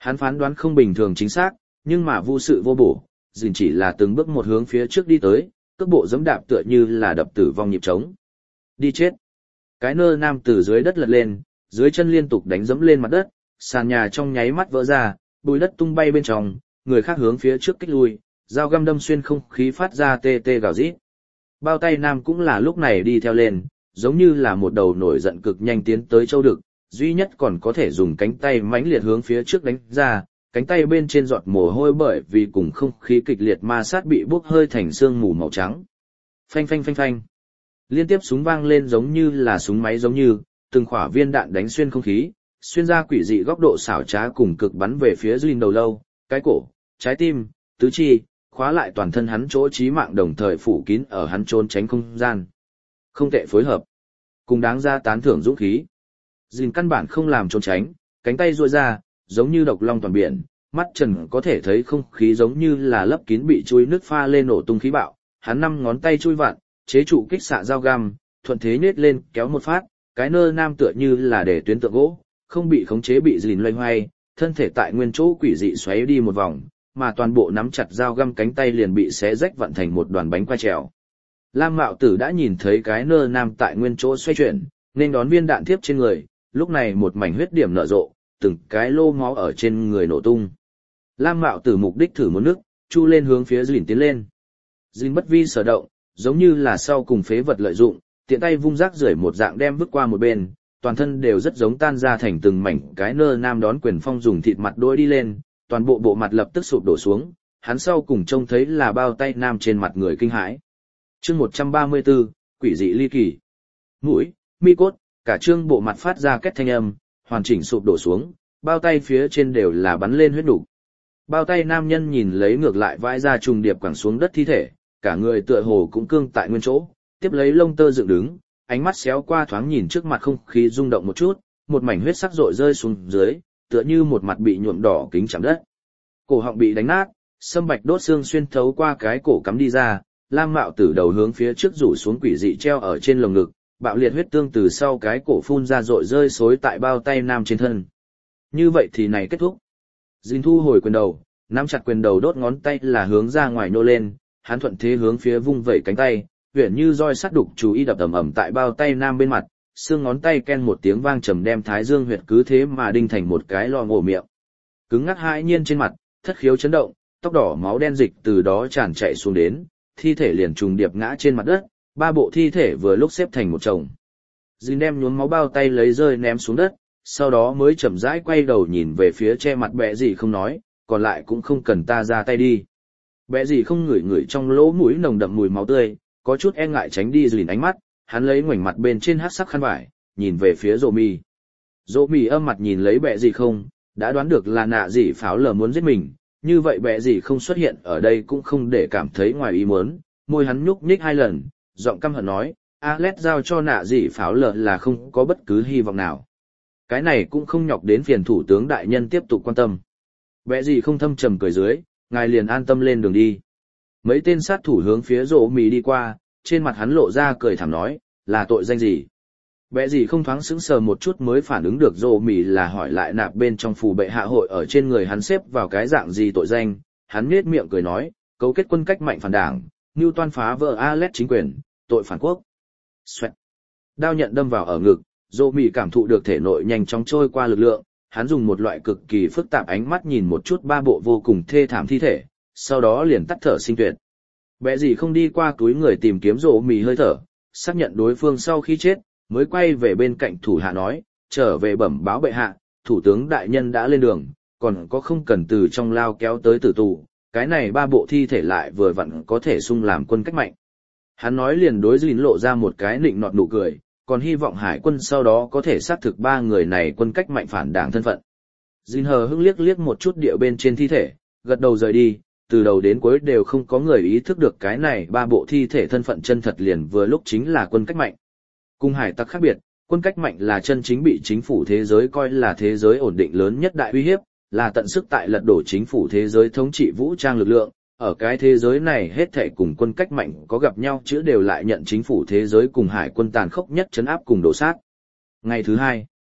Hắn phán đoán không bình thường chính xác, nhưng mà vô sự vô bổ, dình chỉ là từng bước một hướng phía trước đi tới, cước bộ giẫm đạp tựa như là đập tử vong nhịp trống. Đi chết. Cái nơ nam từ dưới đất lật lên, dưới chân liên tục đánh dẫm lên mặt đất, sàn nhà trong nháy mắt vỡ ra, bùi đất tung bay bên trong, người khác hướng phía trước kích lui, dao găm đâm xuyên không khí phát ra tê tê gào rít. Bao tay nam cũng là lúc này đi theo lên, giống như là một đầu nổi giận cực nhanh tiến tới châu đực, duy nhất còn có thể dùng cánh tay mãnh liệt hướng phía trước đánh ra, cánh tay bên trên giọt mồ hôi bởi vì cùng không khí kịch liệt ma sát bị bốc hơi thành sương mù màu trắng. Phanh phanh phanh phanh. Liên tiếp súng vang lên giống như là súng máy giống như, từng khỏa viên đạn đánh xuyên không khí, xuyên ra quỷ dị góc độ xảo trá cùng cực bắn về phía Jin đầu lâu, cái cổ, trái tim, tứ chi, khóa lại toàn thân hắn chỗ chí mạng đồng thời phủ kín ở hắn trốn tránh không gian. Không tệ phối hợp, cùng đáng ra tán thưởng dũng khí. Jin căn bản không làm trốn tránh, cánh tay duỗi ra, giống như độc long toàn biển, mắt trần có thể thấy không khí giống như là lấp kín bị chui nước pha lên nổ tung khí bạo, hắn năm ngón tay chui vặn, chế trụ kích xạ dao găm, thuận thế nhếch lên kéo một phát, cái nơ nam tựa như là để tuyến tượng gỗ, không bị khống chế bị Jin loay hoay, thân thể tại nguyên chỗ quỷ dị xoáy đi một vòng, mà toàn bộ nắm chặt dao găm cánh tay liền bị xé rách vặn thành một đoàn bánh qua trèo. Lam Mạo Tử đã nhìn thấy cái nơ nam tại nguyên chỗ xoay chuyển, nên đón viên đạn tiếp trên người, lúc này một mảnh huyết điểm nở rộ, từng cái lô máu ở trên người nổ tung. Lam Mạo Tử mục đích thử một nước, chu lên hướng phía Jin tiến lên. Jin bất vi sở động, giống như là sau cùng phế vật lợi dụng, tiện tay vung rác rưởi một dạng đem vứt qua một bên, toàn thân đều rất giống tan ra thành từng mảnh, cái nơ nam đón quyền phong dùng thịt mặt đôi đi lên, toàn bộ bộ mặt lập tức sụp đổ xuống, hắn sau cùng trông thấy là bao tay nam trên mặt người kinh hãi. Chương 134, quỷ dị ly kỳ. Mũi, mi cốt, cả trương bộ mặt phát ra két thanh âm, hoàn chỉnh sụp đổ xuống, bao tay phía trên đều là bắn lên huyết nục. Bao tay nam nhân nhìn lấy ngược lại vãi ra trùng điệp quẳng xuống đất thi thể, cả người tựa hồ cũng cương tại nguyên chỗ, tiếp lấy lông tơ dựng đứng, ánh mắt xéo qua thoáng nhìn trước mặt không khí rung động một chút, một mảnh huyết sắc rội rơi xuống dưới, tựa như một mặt bị nhuộm đỏ kính chạm đất. Cổ họng bị đánh nát, sâm bạch đốt xương xuyên thấu qua cái cổ cắm đi ra, Lam Mạo Tử đầu hướng phía trước rủ xuống quỷ dị treo ở trên lồng ngực, bạo liệt huyết tương từ sau cái cổ phun ra rội rơi xối tại bao tay nam trên thân. Như vậy thì này kết thúc. Jin thu hồi quyền đầu, nắm chặt quyền đầu đốt ngón tay là hướng ra ngoài nô lên, hắn thuận thế hướng phía vung vẩy cánh tay, huyền như roi sắt đục chú ý đập ầm ầm tại bao tay nam bên mặt, xương ngón tay ken một tiếng vang trầm đem thái dương huyệt cứ thế mà đinh thành một cái lò ngổ miệng. Cứng ngắc hãi nhiên trên mặt, thất khiếu chấn động, tóc đỏ máu đen dịch từ đó tràn chạy xuống đến, thi thể liền trùng điệp ngã trên mặt đất, ba bộ thi thể vừa lúc xếp thành một chồng. Jin đem nhuốm máu bao tay lấy rơi ném xuống đất, sau đó mới chậm rãi quay đầu nhìn về phía che mặt bẽ gì không nói, còn lại cũng không cần ta ra tay đi. Bẽ gì không ngửi ngửi trong lỗ mũi nồng đậm mùi máu tươi, có chút e ngại tránh đi Jin ánh mắt, hắn lấy ngoảnh mặt bên trên hắc sắc khăn vải, nhìn về phía Dỗ Mì. Dỗ Mì âm mặt nhìn lấy bẽ gì không, đã đoán được là nạ gì pháo lờ muốn giết mình, như vậy bẽ gì không xuất hiện ở đây cũng không để cảm thấy ngoài ý muốn, môi hắn nhúc nhích hai lần, giọng căm hận nói, Alex giao cho nạ gì pháo lờ là không có bất cứ hy vọng nào. Cái này cũng không nhọc đến phiền thủ tướng đại nhân tiếp tục quan tâm. Bẽ gì không thâm trầm cười dưới, ngài liền an tâm lên đường đi. Mấy tên sát thủ hướng phía Dỗ Mì đi qua, trên mặt hắn lộ ra cười thảm nói, là tội danh gì? Bẽ gì không thoáng sững sờ một chút mới phản ứng được Dỗ Mì là hỏi lại nạp bên trong phù bệ hạ hội ở trên người hắn xếp vào cái dạng gì tội danh, hắn nhếch miệng cười nói, cấu kết quân cách mạnh phản đảng, mưu toan phá vỡ Alex chính quyền, tội phản quốc. Xoẹt. Đao nhận đâm vào ở ngực, Dỗ Mì cảm thụ được thể nội nhanh chóng trôi qua lực lượng, hắn dùng một loại cực kỳ phức tạp ánh mắt nhìn một chút ba bộ vô cùng thê thảm thi thể, sau đó liền tắt thở sinh tuyệt. Bẽ gì không đi qua túi người tìm kiếm Dỗ Mì hơi thở, xác nhận đối phương sau khi chết, mới quay về bên cạnh thủ hạ nói, trở về bẩm báo bệ hạ, thủ tướng đại nhân đã lên đường, còn có không cần từ trong lao kéo tới tử tù, cái này ba bộ thi thể lại vừa vặn có thể sung làm quân cách mạnh. Hắn nói liền đối Jin lộ ra một cái nịnh nọt nụ cười, còn hy vọng hải quân sau đó có thể xác thực ba người này quân cách mạnh phản đảng thân phận. Jin hờ hững liếc liếc một chút địa bên trên thi thể, gật đầu rời đi, từ đầu đến cuối đều không có người ý thức được cái này ba bộ thi thể thân phận chân thật liền vừa lúc chính là quân cách mạnh. Cùng hải tặc khác biệt, quân cách mạnh là chân chính bị chính phủ thế giới coi là thế giới ổn định lớn nhất đại uy hiếp, là tận sức tại lật đổ chính phủ thế giới thống trị vũ trang lực lượng. Ở cái thế giới này hết thảy cùng quân cách mạnh có gặp nhau chữ đều lại nhận chính phủ thế giới cùng hải quân tàn khốc nhất trấn áp cùng đổ sát. Ngày thứ hai,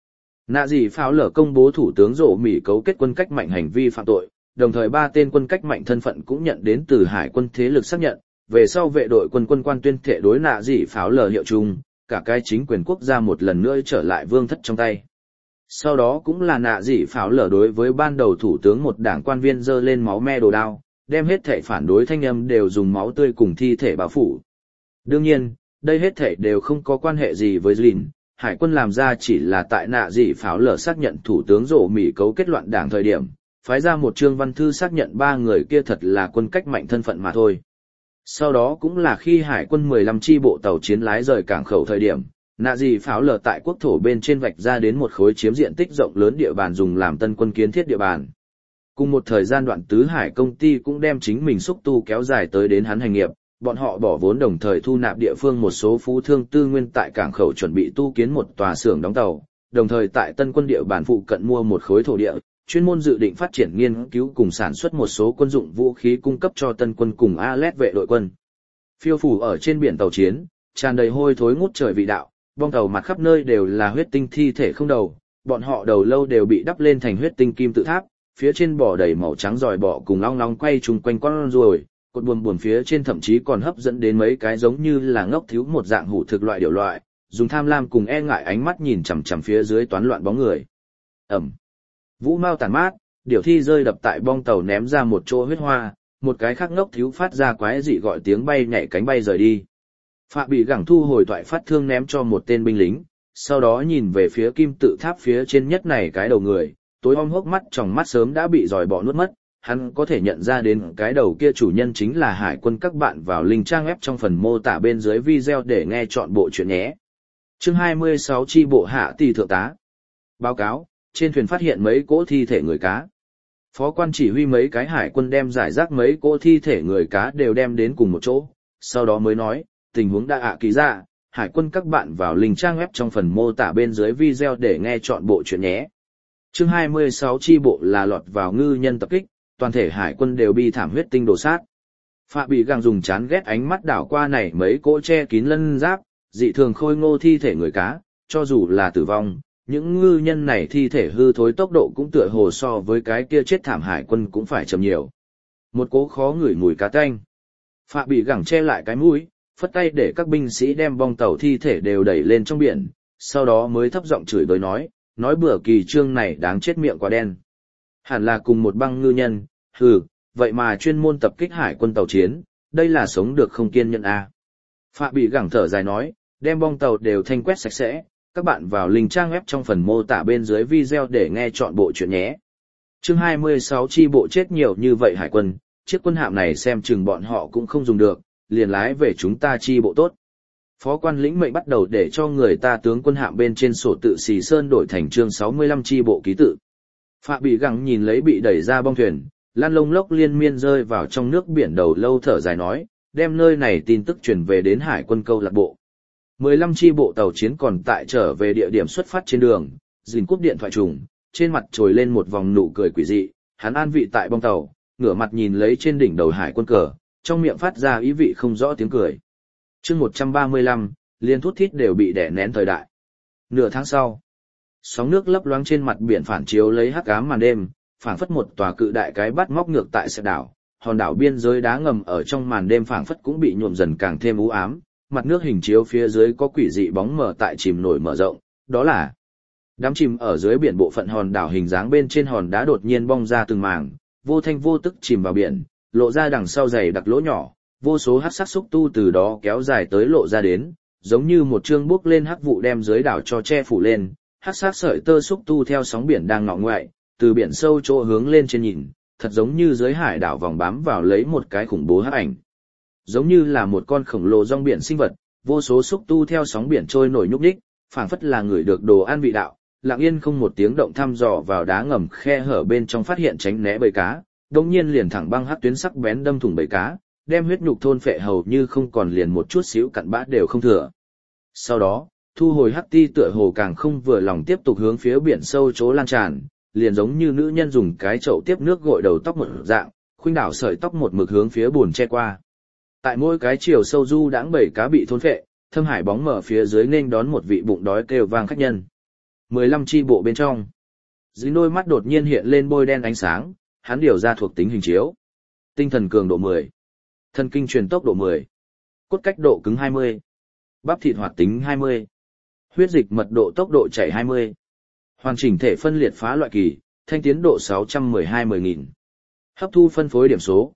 Nạ gì pháo lở công bố thủ tướng rổ mỉ cấu kết quân cách mạnh hành vi phạm tội, đồng thời 3 tên quân cách mạnh thân phận cũng nhận đến từ hải quân thế lực xác nhận, về sau vệ đội quân quân quan tuyên thệ đối nạ gì pháo lở hiệu chung, cả cái chính quyền quốc gia một lần nữa trở lại vương thất trong tay. Sau đó cũng là nạ gì pháo lở đối với ban đầu thủ tướng một đảng quan viên dơ lên máu me đồ đao, đem hết thể phản đối thanh âm đều dùng máu tươi cùng thi thể bao phủ. Đương nhiên, đây hết thể đều không có quan hệ gì với Lin, hải quân làm ra chỉ là tại nạ gì pháo lở xác nhận thủ tướng rổ mỉ cấu kết loạn đảng thời điểm, phái ra một chương văn thư xác nhận 3 người kia thật là quân cách mạnh thân phận mà thôi. Sau đó cũng là khi hải quân 15 chi bộ tàu chiến lái rời cảng khẩu thời điểm, nạ gì pháo lở tại quốc thổ bên trên vạch ra đến một khối chiếm diện tích rộng lớn địa bàn dùng làm tân quân kiến thiết địa bàn. Cùng một thời gian đoạn tứ hải công ty cũng đem chính mình xúc tu kéo dài tới đến hắn hành nghiệp, bọn họ bỏ vốn đồng thời thu nạp địa phương một số phú thương tư nguyên tại cảng khẩu chuẩn bị tu kiến một tòa xưởng đóng tàu, đồng thời tại tân quân địa bàn phụ cận mua một khối thổ địa, chuyên môn dự định phát triển nghiên cứu cùng sản xuất một số quân dụng vũ khí cung cấp cho tân quân cùng Alet vệ đội quân. Phiêu phủ ở trên biển tàu chiến, tràn đầy hôi thối ngút trời vị đạo, bong tàu mặt khắp nơi đều là huyết tinh thi thể không đầu, bọn họ đầu lâu đều bị đắp lên thành huyết tinh kim tự tháp, phía trên bò đầy màu trắng giòi bọ cùng long long quay chung quanh con ruồi, cột buồm phía trên thậm chí còn hấp dẫn đến mấy cái giống như là ngốc thiếu một dạng hủ thực loại điều loại, dùng tham lam cùng e ngại ánh mắt nhìn chằm chằm phía dưới toán loạn bóng người. Ẩm. Vũ mau tàn mát, điều thi rơi đập tại bong tàu ném ra một chỗ huyết hoa, một cái khác ngốc thiếu phát ra quái dị gọi tiếng bay nhảy cánh bay rời đi. Phạ bị gẳng thu hồi thoại phát thương ném cho một tên binh lính, sau đó nhìn về phía kim tự tháp phía trên nhất này cái đầu người, tối om hốc mắt tròng mắt sớm đã bị giòi bọ nuốt mất, hắn có thể nhận ra đến cái đầu kia chủ nhân chính là hải quân. Các bạn vào link trang web trong phần mô tả bên dưới video để nghe chọn bộ chuyện nhé. Chương 26 chi bộ hạ tỷ thượng tá. Báo cáo, trên thuyền phát hiện mấy cỗ thi thể người cá. Phó quan chỉ huy mấy cái hải quân đem giải rác mấy cỗ thi thể người cá đều đem đến cùng một chỗ, sau đó mới nói, tình huống đã ký ra, hải quân các bạn vào link trang web trong phần mô tả bên dưới video để nghe chọn bộ chuyện nhé. Chương 26 chi bộ là lọt vào ngư nhân tập kích, toàn thể hải quân đều bị thảm huyết tinh đổ sát. Phạ bị gàng dùng chán ghét ánh mắt đảo qua này mấy cỗ che kín lân giáp, dị thường khôi ngô thi thể người cá, cho dù là tử vong, những ngư nhân này thi thể hư thối tốc độ cũng tựa hồ so với cái kia chết thảm hải quân cũng phải chậm nhiều. Một cỗ khó ngửi mùi cá tanh. Phạ bị gẳng che lại cái mũi, phất tay để các binh sĩ đem bong tàu thi thể đều đẩy lên trong biển, sau đó mới thấp giọng chửi bới nói bữa kỳ trương này đáng chết miệng quá đen. Hẳn là cùng một băng ngư nhân, vậy mà chuyên môn tập kích hải quân tàu chiến, đây là sống được không kiên nhẫn à. Phạ bị gẳng thở dài nói, đem bong tàu đều thanh quét sạch sẽ, các bạn vào link trang web trong phần mô tả bên dưới video để nghe chọn bộ chuyện nhé. Chương 26 chi bộ chết nhiều như vậy hải quân, chiếc quân hạm này xem chừng bọn họ cũng không dùng được, liền lái về chúng ta chi bộ tốt. Phó quan lĩnh mệnh bắt đầu để cho người ta tướng quân hạm bên trên sổ tự xì sơn đổi thành chương 65 chi bộ ký tự. Phạ bị gắng nhìn lấy bị đẩy ra bong thuyền, lan lông lốc liên miên rơi vào trong nước biển đầu lâu thở dài nói, đem nơi này tin tức truyền về đến hải quân câu lạc bộ. 15 chi bộ tàu chiến còn tại trở về địa điểm xuất phát trên đường, dình cúp điện thoại trùng, trên mặt trồi lên một vòng nụ cười quỷ dị, hắn an vị tại bong tàu, ngửa mặt nhìn lấy trên đỉnh đầu hải quân cờ, trong miệng phát ra ý vị không rõ tiếng cười. Chương 135, liên thút thít đều bị đè nén thời đại. Nửa tháng sau, sóng nước lấp loáng trên mặt biển phản chiếu lấy hắc ám màn đêm, phảng phất một tòa cự đại cái bắt móc ngược tại sẹt đảo, hòn đảo biên giới đá ngầm ở trong màn đêm phảng phất cũng bị nhuộm dần càng thêm u ám, mặt nước hình chiếu phía dưới có quỷ dị bóng mờ tại chìm nổi mở rộng, đó là đám chìm ở dưới biển bộ phận hòn đảo hình dáng bên trên hòn đá đột nhiên bong ra từng mảng, vô thanh vô tức chìm vào biển, lộ ra đằng sau dày đặc lỗ nhỏ, vô số hắc sắc xúc tu từ đó kéo dài tới lộ ra đến, giống như một chương bước lên hắc vụ đem dưới đảo cho che phủ lên, hắc sắc sợi tơ xúc tu theo sóng biển đang ngọ ngoại, từ biển sâu chỗ hướng lên trên nhìn, thật giống như dưới hải đảo vòng bám vào lấy một cái khủng bố hắc ảnh. Giống như là một con khổng lồ rong biển sinh vật, vô số xúc tu theo sóng biển trôi nổi nhúc nhích, phảng phất là người được đồ ăn vị đạo, lặng yên không một tiếng động thăm dò vào đá ngầm khe hở bên trong phát hiện tránh né bầy cá, đột nhiên liền thẳng băng hắc tuyến sắc bén đâm thủng bầy cá, đem huyết nhục thôn phệ hầu như không còn liền một chút xíu cặn bã đều không thừa. Sau đó, thu hồi hắc ti tựa hồ càng không vừa lòng tiếp tục hướng phía biển sâu chỗ lan tràn, liền giống như nữ nhân dùng cái chậu tiếp nước gội đầu tóc một dạng, khuynh đảo sợi tóc một mực hướng phía bùn che qua. Tại mỗi cái chiều sâu du đãng bầy cá bị thôn phệ, thâm hải bóng mở phía dưới nên đón một vị bụng đói kêu vang khách nhân. 15 chi bộ bên trong. Dưới đôi mắt đột nhiên hiện lên bôi đen ánh sáng, hắn điều ra thuộc tính hình chiếu. Tinh thần cường độ 10. Thần kinh truyền tốc độ 10. Cốt cách độ cứng 20. Bắp thịt hoạt tính 20. Huyết dịch mật độ tốc độ chảy 20. Hoàn chỉnh thể phân liệt phá loại kỳ, thanh tiến độ 612-10.000. Hấp thu phân phối điểm số,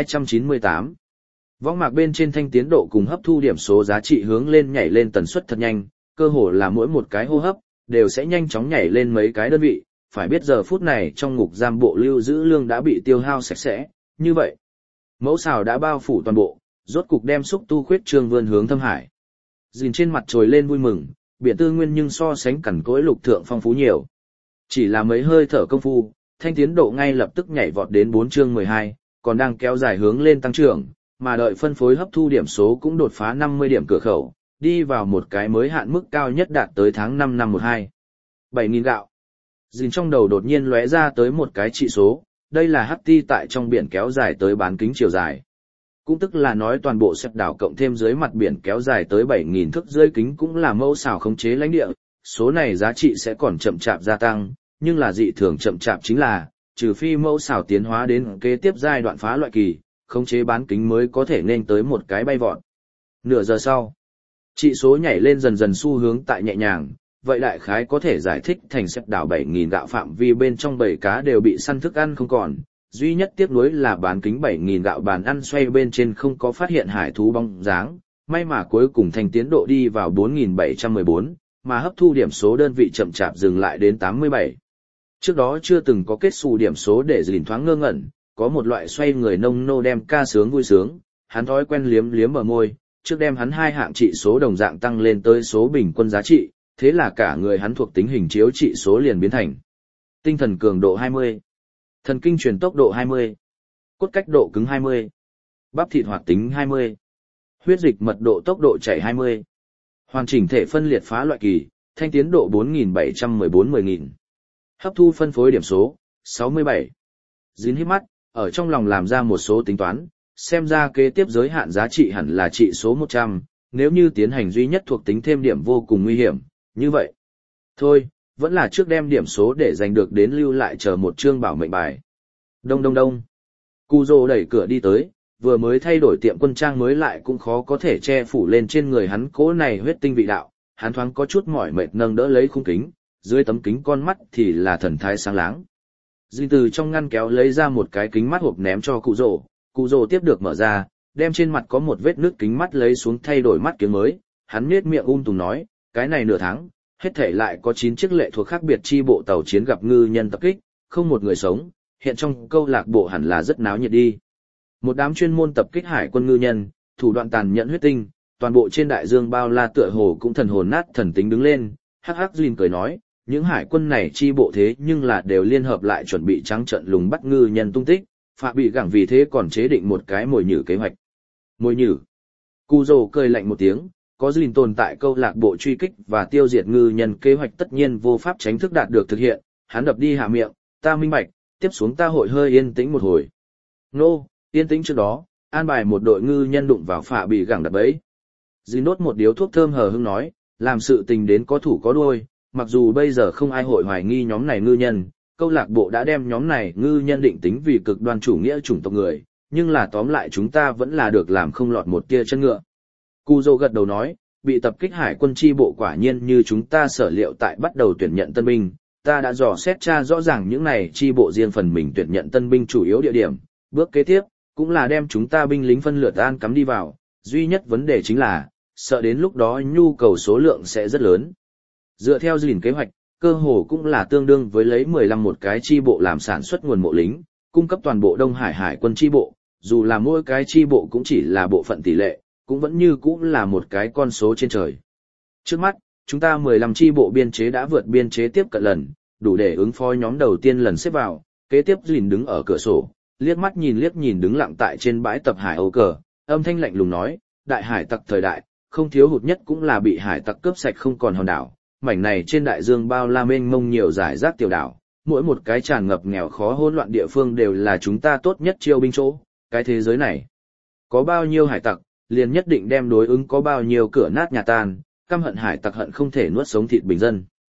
298. Võng mạc bên trên thanh tiến độ cùng hấp thu điểm số giá trị hướng lên nhảy lên tần suất thật nhanh, cơ hồ là mỗi một cái hô hấp, đều sẽ nhanh chóng nhảy lên mấy cái đơn vị, phải biết giờ phút này trong ngục giam bộ lưu giữ lương đã bị tiêu hao sạch sẽ, như vậy. Mẫu xào đã bao phủ toàn bộ, rốt cục đem xúc tu khuyết trương vươn hướng thâm hải. Dìn trên mặt trồi lên vui mừng, biển tư nguyên nhưng so sánh cằn cỗi lục thượng phong phú nhiều. Chỉ là mấy hơi thở công phu, thanh tiến độ ngay lập tức nhảy vọt đến 4 chương 12, còn đang kéo dài hướng lên tăng trưởng, mà đợi phân phối hấp thu điểm số cũng đột phá 50 điểm cửa khẩu, đi vào một cái mới hạn mức cao nhất đạt tới tháng 5 năm 12. 7.000 gạo. Dìn trong đầu đột nhiên lóe ra tới một cái trị số, đây là hắc ti tại trong biển kéo dài tới bán kính chiều dài. Cũng tức là nói toàn bộ xẹp đảo cộng thêm dưới mặt biển kéo dài tới 7.000 thước dưới kính cũng là mẫu xào khống chế lãnh địa, số này giá trị sẽ còn chậm chạp gia tăng, nhưng là dị thường chậm chạp chính là, trừ phi mẫu xào tiến hóa đến kế tiếp giai đoạn phá loại kỳ, khống chế bán kính mới có thể nên tới một cái bay vọt. Nửa giờ sau, trị số nhảy lên dần dần xu hướng tại nhẹ nhàng, vậy đại khái có thể giải thích thành xẹp đảo 7.000 gạo phạm vi bên trong bầy cá đều bị săn thức ăn không còn. Duy nhất tiếc nuối là bán kính 7.000 gạo bàn ăn xoay bên trên không có phát hiện hải thú bóng dáng, may mà cuối cùng thành tiến độ đi vào 4.714, mà hấp thu điểm số đơn vị chậm chạp dừng lại đến 87. Trước đó chưa từng có kết xù điểm số để dình thoáng ngơ ngẩn, có một loại xoay người nông nô đem ca sướng vui sướng, hắn thói quen liếm liếm ở môi, trước đem hắn hai hạng trị số đồng dạng tăng lên tới số bình quân giá trị, thế là cả người hắn thuộc tính hình chiếu trị số liền biến thành tinh thần cường độ 20. Thần kinh truyền tốc độ 20. Cốt cách độ cứng 20. Bắp thịt hoạt tính 20. Huyết dịch mật độ tốc độ chảy 20. Hoàn chỉnh thể phân liệt phá loại kỳ, thanh tiến độ 4.714-10.000. Hấp thu phân phối điểm số, 67. Dín hít mắt, ở trong lòng làm ra một số tính toán, xem ra kế tiếp giới hạn giá trị hẳn là trị số 100, nếu như tiến hành duy nhất thuộc tính thêm điểm vô cùng nguy hiểm, như vậy. Thôi, vẫn là trước đem điểm số để giành được đến lưu lại chờ một chương bảo mệnh bài. Đông đông đông. Cù Dô đẩy cửa đi tới, vừa mới thay đổi tiệm quân trang mới lại cũng khó có thể che phủ lên trên người hắn cố này huyết tinh vị đạo, hắn thoáng có chút mỏi mệt nâng đỡ lấy khung kính, dưới tấm kính con mắt thì là thần thái sáng láng. Dinh từ trong ngăn kéo lấy ra một cái kính mắt hộp ném cho Cụ Dô tiếp được mở ra, đem trên mặt có một vết nước kính mắt lấy xuống thay đổi mắt kiếng mới, hắn nhếch miệng tùng nói, cái này nửa tháng, hết thể lại có 9 chiếc lệ thuộc khác biệt chi bộ tàu chiến gặp ngư nhân tập kích, không một người sống, hiện trong câu lạc bộ hẳn là rất náo nhiệt đi. Một đám chuyên môn tập kích hải quân ngư nhân, thủ đoạn tàn nhẫn huyết tinh, toàn bộ trên đại dương bao la tựa hồ cũng thần hồn nát thần tính đứng lên, hắc hắc Jin cười nói, những hải quân này chi bộ thế nhưng là đều liên hợp lại chuẩn bị trắng trợn lùng bắt ngư nhân tung tích, Phạ bị gẳng vì thế còn chế định một cái mồi nhử kế hoạch. Mồi nhử. Cù Dô cười lạnh một tiếng, có Jin tồn tại câu lạc bộ truy kích và tiêu diệt ngư nhân kế hoạch tất nhiên vô pháp tránh thức đạt được thực hiện, hắn đập đi hạ miệng, ta minh bạch, tiếp xuống ta hội hơi yên tĩnh một hồi. Nô, yên tĩnh trước đó, an bài một đội ngư nhân đụng vào Phạ bị gẳng đập bẫy. Jin đốt một điếu thuốc thơm hờ hững nói, làm sự tình đến có thủ có đuôi, mặc dù bây giờ không ai hội hoài nghi nhóm này ngư nhân, câu lạc bộ đã đem nhóm này ngư nhân định tính vì cực đoan chủ nghĩa chủng tộc người, nhưng là tóm lại chúng ta vẫn là được làm không lọt một tia chân ngựa. Cù Dô gật đầu nói, bị tập kích hải quân chi bộ quả nhiên như chúng ta sở liệu tại bắt đầu tuyển nhận tân binh, ta đã dò xét tra rõ ràng những này chi bộ riêng phần mình tuyển nhận tân binh chủ yếu địa điểm, bước kế tiếp, cũng là đem chúng ta binh lính phân lượt an cắm đi vào, duy nhất vấn đề chính là, sợ đến lúc đó nhu cầu số lượng sẽ rất lớn. Dựa theo Jin kế hoạch, cơ hồ cũng là tương đương với lấy 15 một cái chi bộ làm sản xuất nguồn mộ lính, cung cấp toàn bộ Đông Hải hải quân chi bộ, dù là mỗi cái chi bộ cũng chỉ là bộ phận tỷ lệ, cũng vẫn như cũng là một cái con số trên trời. Trước mắt, chúng ta 15 chi bộ biên chế đã vượt biên chế tiếp cận lần, đủ để ứng phó nhóm đầu tiên lần xếp vào, kế tiếp Jin đứng ở cửa sổ, liếc nhìn đứng lặng tại trên bãi tập hải Âu cờ, âm thanh lạnh lùng nói, đại hải tặc thời đại, không thiếu hụt nhất cũng là bị hải tặc cướp sạch không còn hòn đảo. Mảnh này trên đại dương bao la mênh mông nhiều giải rác tiểu đảo, mỗi một cái tràn ngập nghèo khó hỗn loạn địa phương đều là chúng ta tốt nhất chiêu binh chỗ, cái thế giới này. Có bao nhiêu hải tặc, liền nhất định đem đối ứng có bao nhiêu cửa nát nhà tan, căm hận hải tặc hận không thể nuốt sống thịt bình dân.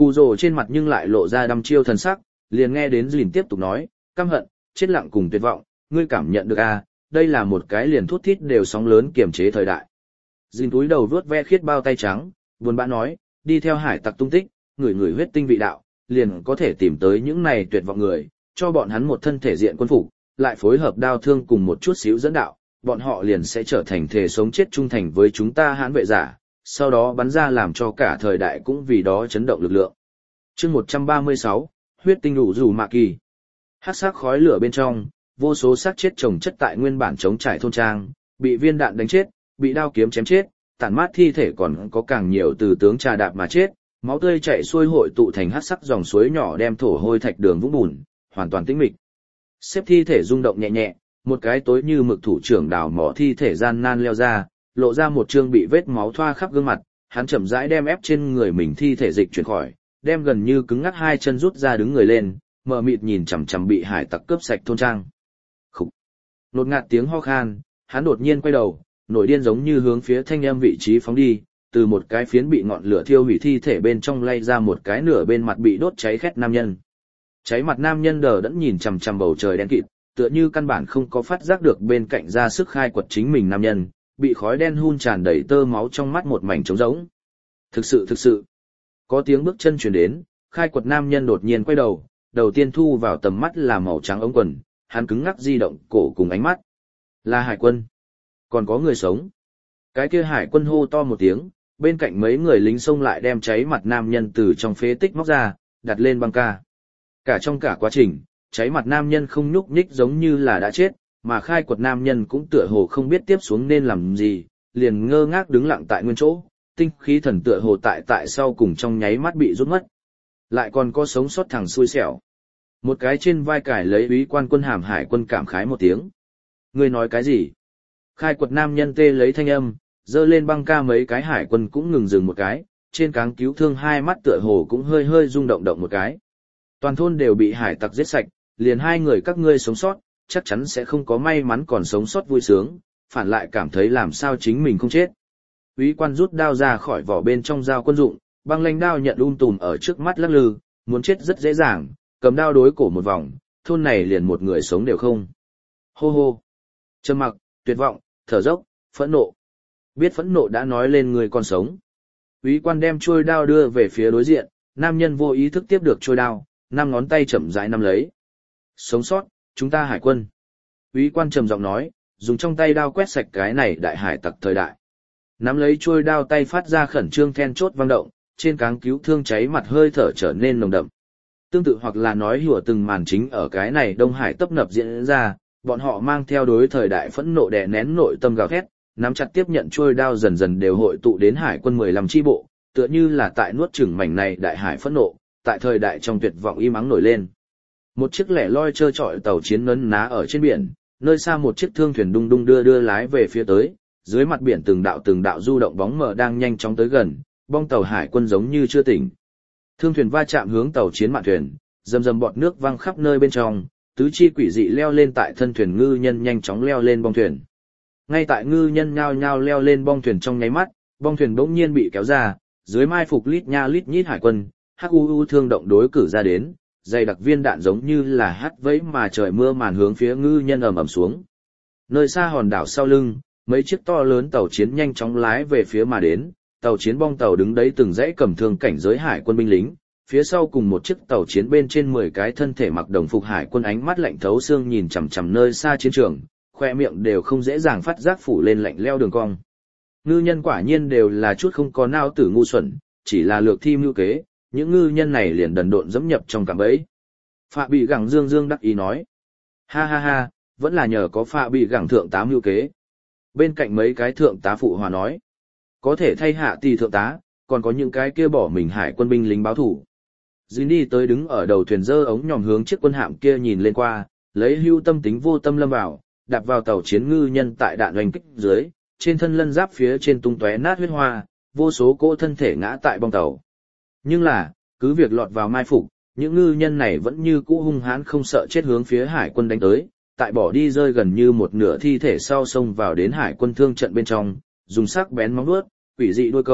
Cù rồ trên mặt nhưng lại lộ ra đăm chiêu thần sắc, liền nghe đến Dìn tiếp tục nói, căm hận, chết lặng cùng tuyệt vọng, ngươi cảm nhận được à, đây là một cái liền thút thít đều sóng lớn kiềm chế thời đại. Dìn túi đầu vuốt ve khiết bao tay trắng, buồn bã nói, đi theo hải tặc tung tích, người huyết tinh vị đạo, liền có thể tìm tới những này tuyệt vọng người, cho bọn hắn một thân thể diện quân phục, lại phối hợp đao thương cùng một chút xíu dẫn đạo, bọn họ liền sẽ trở thành thể sống chết trung thành với chúng ta hãn vệ giả, sau đó bắn ra làm cho cả thời đại cũng vì đó chấn động lực lượng. Chương 136, huyết tinh đủ rủ mạ kỳ. Hắc sắc khói lửa bên trong, vô số xác chết chồng chất tại nguyên bản trống trải thôn trang, bị viên đạn đánh chết, bị đao kiếm chém chết, tàn mát thi thể còn có càng nhiều từ tướng trà đạp mà chết, máu tươi chảy xuôi hội tụ thành hắc sắc dòng suối nhỏ đem thổ hôi thạch đường vũng bùn, hoàn toàn tĩnh mịch. Xếp thi thể rung động nhẹ nhẹ, một cái tối như mực thủ trưởng đào mỏ thi thể gian nan leo ra, lộ ra một trương bị vết máu thoa khắp gương mặt, hắn chậm rãi đem ép trên người mình thi thể dịch chuyển khỏi, đem gần như cứng ngắc hai chân rút ra đứng người lên, mờ mịt nhìn chằm chằm bị hải tặc cướp sạch thôn trang. Khục. Nột ngạt tiếng ho khan, hắn đột nhiên quay đầu, nổi điên giống như hướng phía thanh âm vị trí phóng đi, từ một cái phiến bị ngọn lửa thiêu hủy thi thể bên trong lay ra một cái nửa bên mặt bị đốt cháy khét nam nhân. Cháy mặt nam nhân đờ đẫn nhìn chằm chằm bầu trời đen kịt, tựa như căn bản không có phát giác được bên cạnh ra sức khai quật chính mình nam nhân, bị khói đen hun tràn đầy tơ máu trong mắt một mảnh trống rỗng. Thực sự. Có tiếng bước chân truyền đến, khai quật nam nhân đột nhiên quay đầu, đầu tiên thu vào tầm mắt là màu trắng ống quần, hắn cứng ngắc di động cổ cùng ánh mắt. Là hải quân. Còn có người sống. Cái kia hải quân hô to một tiếng, bên cạnh mấy người lính xông lại đem cháy mặt nam nhân từ trong phế tích móc ra, đặt lên băng ca. Cả trong cả quá trình, cháy mặt nam nhân không nhúc nhích giống như là đã chết, mà khai quật nam nhân cũng tựa hồ không biết tiếp xuống nên làm gì, liền ngơ ngác đứng lặng tại nguyên chỗ, tinh khí thần tựa hồ tại sau cùng trong nháy mắt bị rút mất. Lại còn có sống sót thằng xui xẻo. Một cái trên vai cải lấy úy quan quân hàm hải quân cảm khái một tiếng. Ngươi nói cái gì? Khai quật nam nhân tê lấy thanh âm, dơ lên băng ca mấy cái hải quân cũng ngừng dừng một cái, trên cáng cứu thương hai mắt tựa hồ cũng hơi hơi rung động động một cái. Toàn thôn đều bị hải tặc giết sạch, liền hai người các ngươi sống sót, chắc chắn sẽ không có may mắn còn sống sót vui sướng, phản lại cảm thấy làm sao chính mình không chết. Úy quan rút đao ra khỏi vỏ bên trong dao quân dụng, băng lanh đao nhận tùm ở trước mắt lắc lư, muốn chết rất dễ dàng, cầm đao đối cổ một vòng, thôn này liền một người sống đều không. Hô hô. Trầm mặc, tuyệt vọng, thở dốc, phẫn nộ. Biết phẫn nộ đã nói lên người còn sống. Úy quan đem trôi đao đưa về phía đối diện, nam nhân vô ý thức tiếp được trôi đao, năm ngón tay chậm rãi nắm lấy. Sống sót, chúng ta hải quân. Úy quan trầm giọng nói, dùng trong tay đao quét sạch cái này đại hải tặc thời đại. Nắm lấy trôi đao tay phát ra khẩn trương then chốt vang động, trên cáng cứu thương cháy mặt hơi thở trở nên nồng đậm. Tương tự hoặc là nói hùa từng màn chính ở cái này Đông Hải tấp nập diễn ra, bọn họ mang theo đối thời đại phẫn nộ đè nén nội tâm gào thét, nắm chặt tiếp nhận trôi đao dần dần đều hội tụ đến hải quân 15 chi bộ, tựa như là tại nuốt chửng mảnh này đại hải phẫn nộ, tại thời đại trong tuyệt vọng im ắng nổi lên. Một chiếc lẻ loi trơ trọi tàu chiến nấn ná ở trên biển, nơi xa một chiếc thương thuyền đung đung đưa lái về phía tới, dưới mặt biển từng đạo du động bóng mờ đang nhanh chóng tới gần, bong tàu hải quân giống như chưa tỉnh. Thương thuyền va chạm hướng tàu chiến mạn thuyền, rầm rầm bọt nước văng khắp nơi bên trong, tứ chi quỷ dị leo lên tại thân thuyền ngư nhân nhanh chóng leo lên bong thuyền. Ngay tại ngư nhân nhao nhao leo lên bong thuyền trong nháy mắt, bong thuyền bỗng nhiên bị kéo ra, dưới mai phục lít nha lít nhít hải quân, HUU thương động đối cử ra đến, dày đặc viên đạn giống như là hắt vẫy mà trời mưa màn hướng phía ngư nhân ầm ầm xuống. Nơi xa hòn đảo sau lưng, mấy chiếc to lớn tàu chiến nhanh chóng lái về phía mà đến, tàu chiến bong tàu đứng đấy từng dãy cầm thương cảnh giới hải quân binh lính, phía sau cùng một chiếc tàu chiến bên trên 10 cái thân thể mặc đồng phục hải quân ánh mắt lạnh thấu xương nhìn chằm chằm nơi xa chiến trường, khoe miệng đều không dễ dàng phát giác phủ lên lạnh leo đường cong. Ngư nhân quả nhiên đều là chút không có nao tử ngu xuẩn, chỉ là lược thi mưu kế, những ngư nhân này liền đần độn dẫm nhập trong cạm bẫy. Phạ bị gẳng dương đắc ý nói. Ha ha ha, vẫn là nhờ có phạ bị gẳng thượng tá mưu kế. Bên cạnh mấy cái thượng tá phụ hòa nói. Có thể thay hạ tỷ thượng tá, còn có những cái kia bỏ mình hải quân binh lính báo thủ. Dìn đi tới đứng ở đầu thuyền dơ ống nhòm hướng chiếc quân hạm kia nhìn lên qua, lấy hưu tâm tính vô tâm lâm vào, đạp vào tàu chiến ngư nhân tại đạn oanh kích dưới, trên thân lân giáp phía trên tung tóe nát huyết hoa, vô số cỗ thân thể ngã tại bong tàu. Nhưng là, cứ việc lọt vào mai phục, những ngư nhân này vẫn như cũ hung hãn không sợ chết hướng phía hải quân đánh tới, tại bỏ đi rơi gần như một nửa thi thể sau xông vào đến hải quân thương trận bên trong, dùng sắc bén móng vuốt, quỷ dị đuôi câu,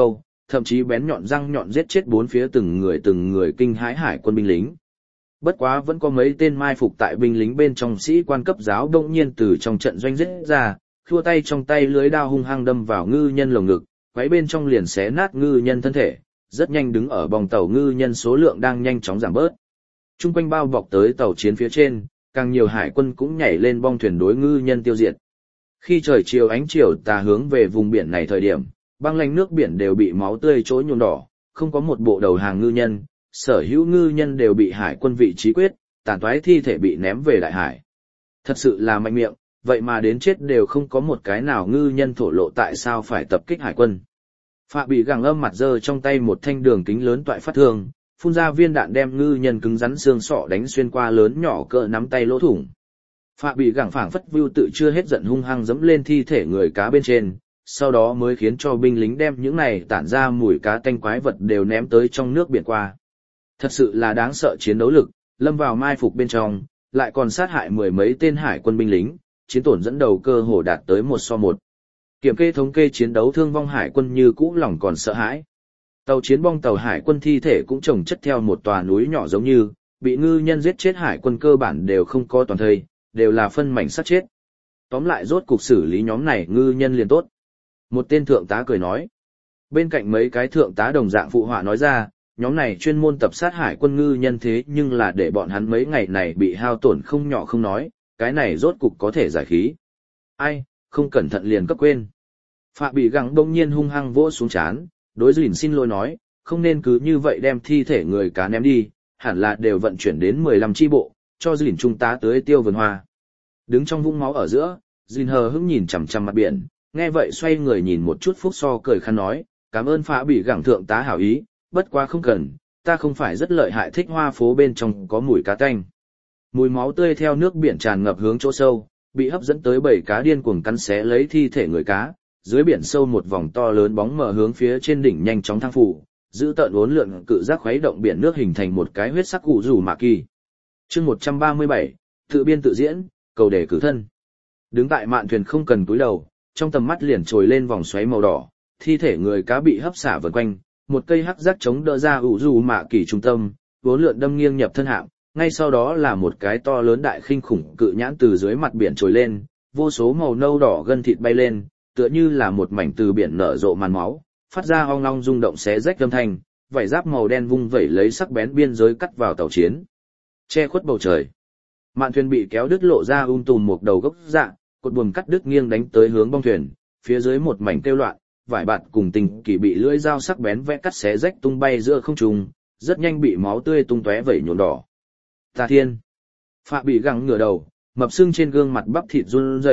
thậm chí bén nhọn răng nhọn giết chết bốn phía từng người kinh hãi hải quân binh lính. Bất quá vẫn có mấy tên mai phục tại binh lính bên trong sĩ quan cấp giáo đông nhiên từ trong trận doanh giết ra, khua tay trong tay lưới đao hung hăng đâm vào ngư nhân lồng ngực, quấy bên trong liền xé nát ngư nhân thân thể, rất nhanh đứng ở bong tàu ngư nhân số lượng đang nhanh chóng giảm bớt. Trung quanh bao bọc tới tàu chiến phía trên, càng nhiều hải quân cũng nhảy lên bong thuyền đối ngư nhân tiêu diệt. Khi trời chiều ánh chiều tà hướng về vùng biển này thời điểm, băng lạnh nước biển đều bị máu tươi trỗi nhuộm đỏ, không có một bộ đầu hàng ngư nhân, sở hữu ngư nhân đều bị hải quân vị trí quyết, tàn toái thi thể bị ném về đại hải. Thật sự là mạnh miệng, vậy mà đến chết đều không có một cái nào ngư nhân thổ lộ tại sao phải tập kích hải quân. Phạ bị gẳng âm mặt giơ trong tay một thanh đường kính lớn toại phát thương, phun ra viên đạn đem ngư nhân cứng rắn xương sọ đánh xuyên qua lớn nhỏ cỡ nắm tay lỗ thủng. Phạ bị gẳng phảng phất view tự chưa hết giận hung hăng dẫm lên thi thể người cá bên trên, sau đó mới khiến cho binh lính đem những này tản ra mùi cá tanh quái vật đều ném tới trong nước biển qua. Thật sự là đáng sợ chiến đấu lực, lâm vào mai phục bên trong, lại còn sát hại mười mấy tên hải quân binh lính, chiến tổn dẫn đầu cơ hồ đạt tới 1-1. Kiểm kê thống kê chiến đấu thương vong hải quân như cũ lòng còn sợ hãi. Tàu chiến bong tàu hải quân thi thể cũng chồng chất theo một tòa núi nhỏ giống như, bị ngư nhân giết chết hải quân cơ bản đều không có toàn thây, đều là phân mảnh sát chết. Tóm lại rốt cục xử lý nhóm này ngư nhân liền tốt. Một tên thượng tá cười nói. Bên cạnh mấy cái thượng tá đồng dạng phụ họa nói ra, nhóm này chuyên môn tập sát hải quân ngư nhân thế nhưng là để bọn hắn mấy ngày này bị hao tổn không nhỏ không nói, cái này rốt cục có thể giải khí. Ai, không cẩn thận liền cấp quên. Phạ bị gắng đông nhiên hung hăng vỗ xuống chán, đối Dìn xin lỗi nói, không nên cứ như vậy đem thi thể người cá ném đi, hẳn là đều vận chuyển đến 15 chi bộ, cho Dìn trung tá tới tiêu vườn hoa. Đứng trong vũng máu ở giữa, Dìn hờ hững nhìn chằm chằm mặt biển, nghe vậy xoay người nhìn một chút phúc so cười khăn nói, cảm ơn Phạ bị gắng thượng tá hảo ý, bất quá không cần, ta không phải rất lợi hại thích hoa phố bên trong có mùi cá tanh. Mùi máu tươi theo nước biển tràn ngập hướng chỗ sâu, bị hấp dẫn tới bầy cá điên cuồng cắn xé lấy thi thể người cá, dưới biển sâu một vòng to lớn bóng mờ hướng phía trên đỉnh nhanh chóng thăng phủ, giữ tợn uốn lượn cự giác khuấy động biển nước hình thành một cái huyết sắc cụ rủ mạ kỳ. Chương 137, tự biên tự diễn, cầu đề cử thân. Đứng tại mạn thuyền không cần cúi đầu, trong tầm mắt liền trồi lên vòng xoáy màu đỏ, thi thể người cá bị hấp xả vần quanh, một cây hắc giác chống đỡ ra ủ rủ mạ kỳ trung tâm, uốn lượn đâm nghiêng nhập thân hạm, ngay sau đó là một cái to lớn đại khinh khủng cự nhãn từ dưới mặt biển trồi lên, vô số màu nâu đỏ gân thịt bay lên, tựa như là một mảnh từ biển nở rộ màn máu, phát ra ong long rung động xé rách âm thanh, vảy giáp màu đen vung vẩy lấy sắc bén biên giới cắt vào tàu chiến, che khuất bầu trời. Mạn thuyền bị kéo đứt lộ ra tùm một đầu gốc dạ, cột buồm cắt đứt nghiêng đánh tới hướng bong thuyền, phía dưới một mảnh kêu loạn, vải bạt cùng tình kỳ bị lưỡi dao sắc bén vẽ cắt xé rách tung bay giữa không trung, rất nhanh bị máu tươi tung tóe vẩy nhuộm đỏ. Tà thiên. Phạ bị gắng ngửa đầu, mập sưng trên gương mặt bắp thịt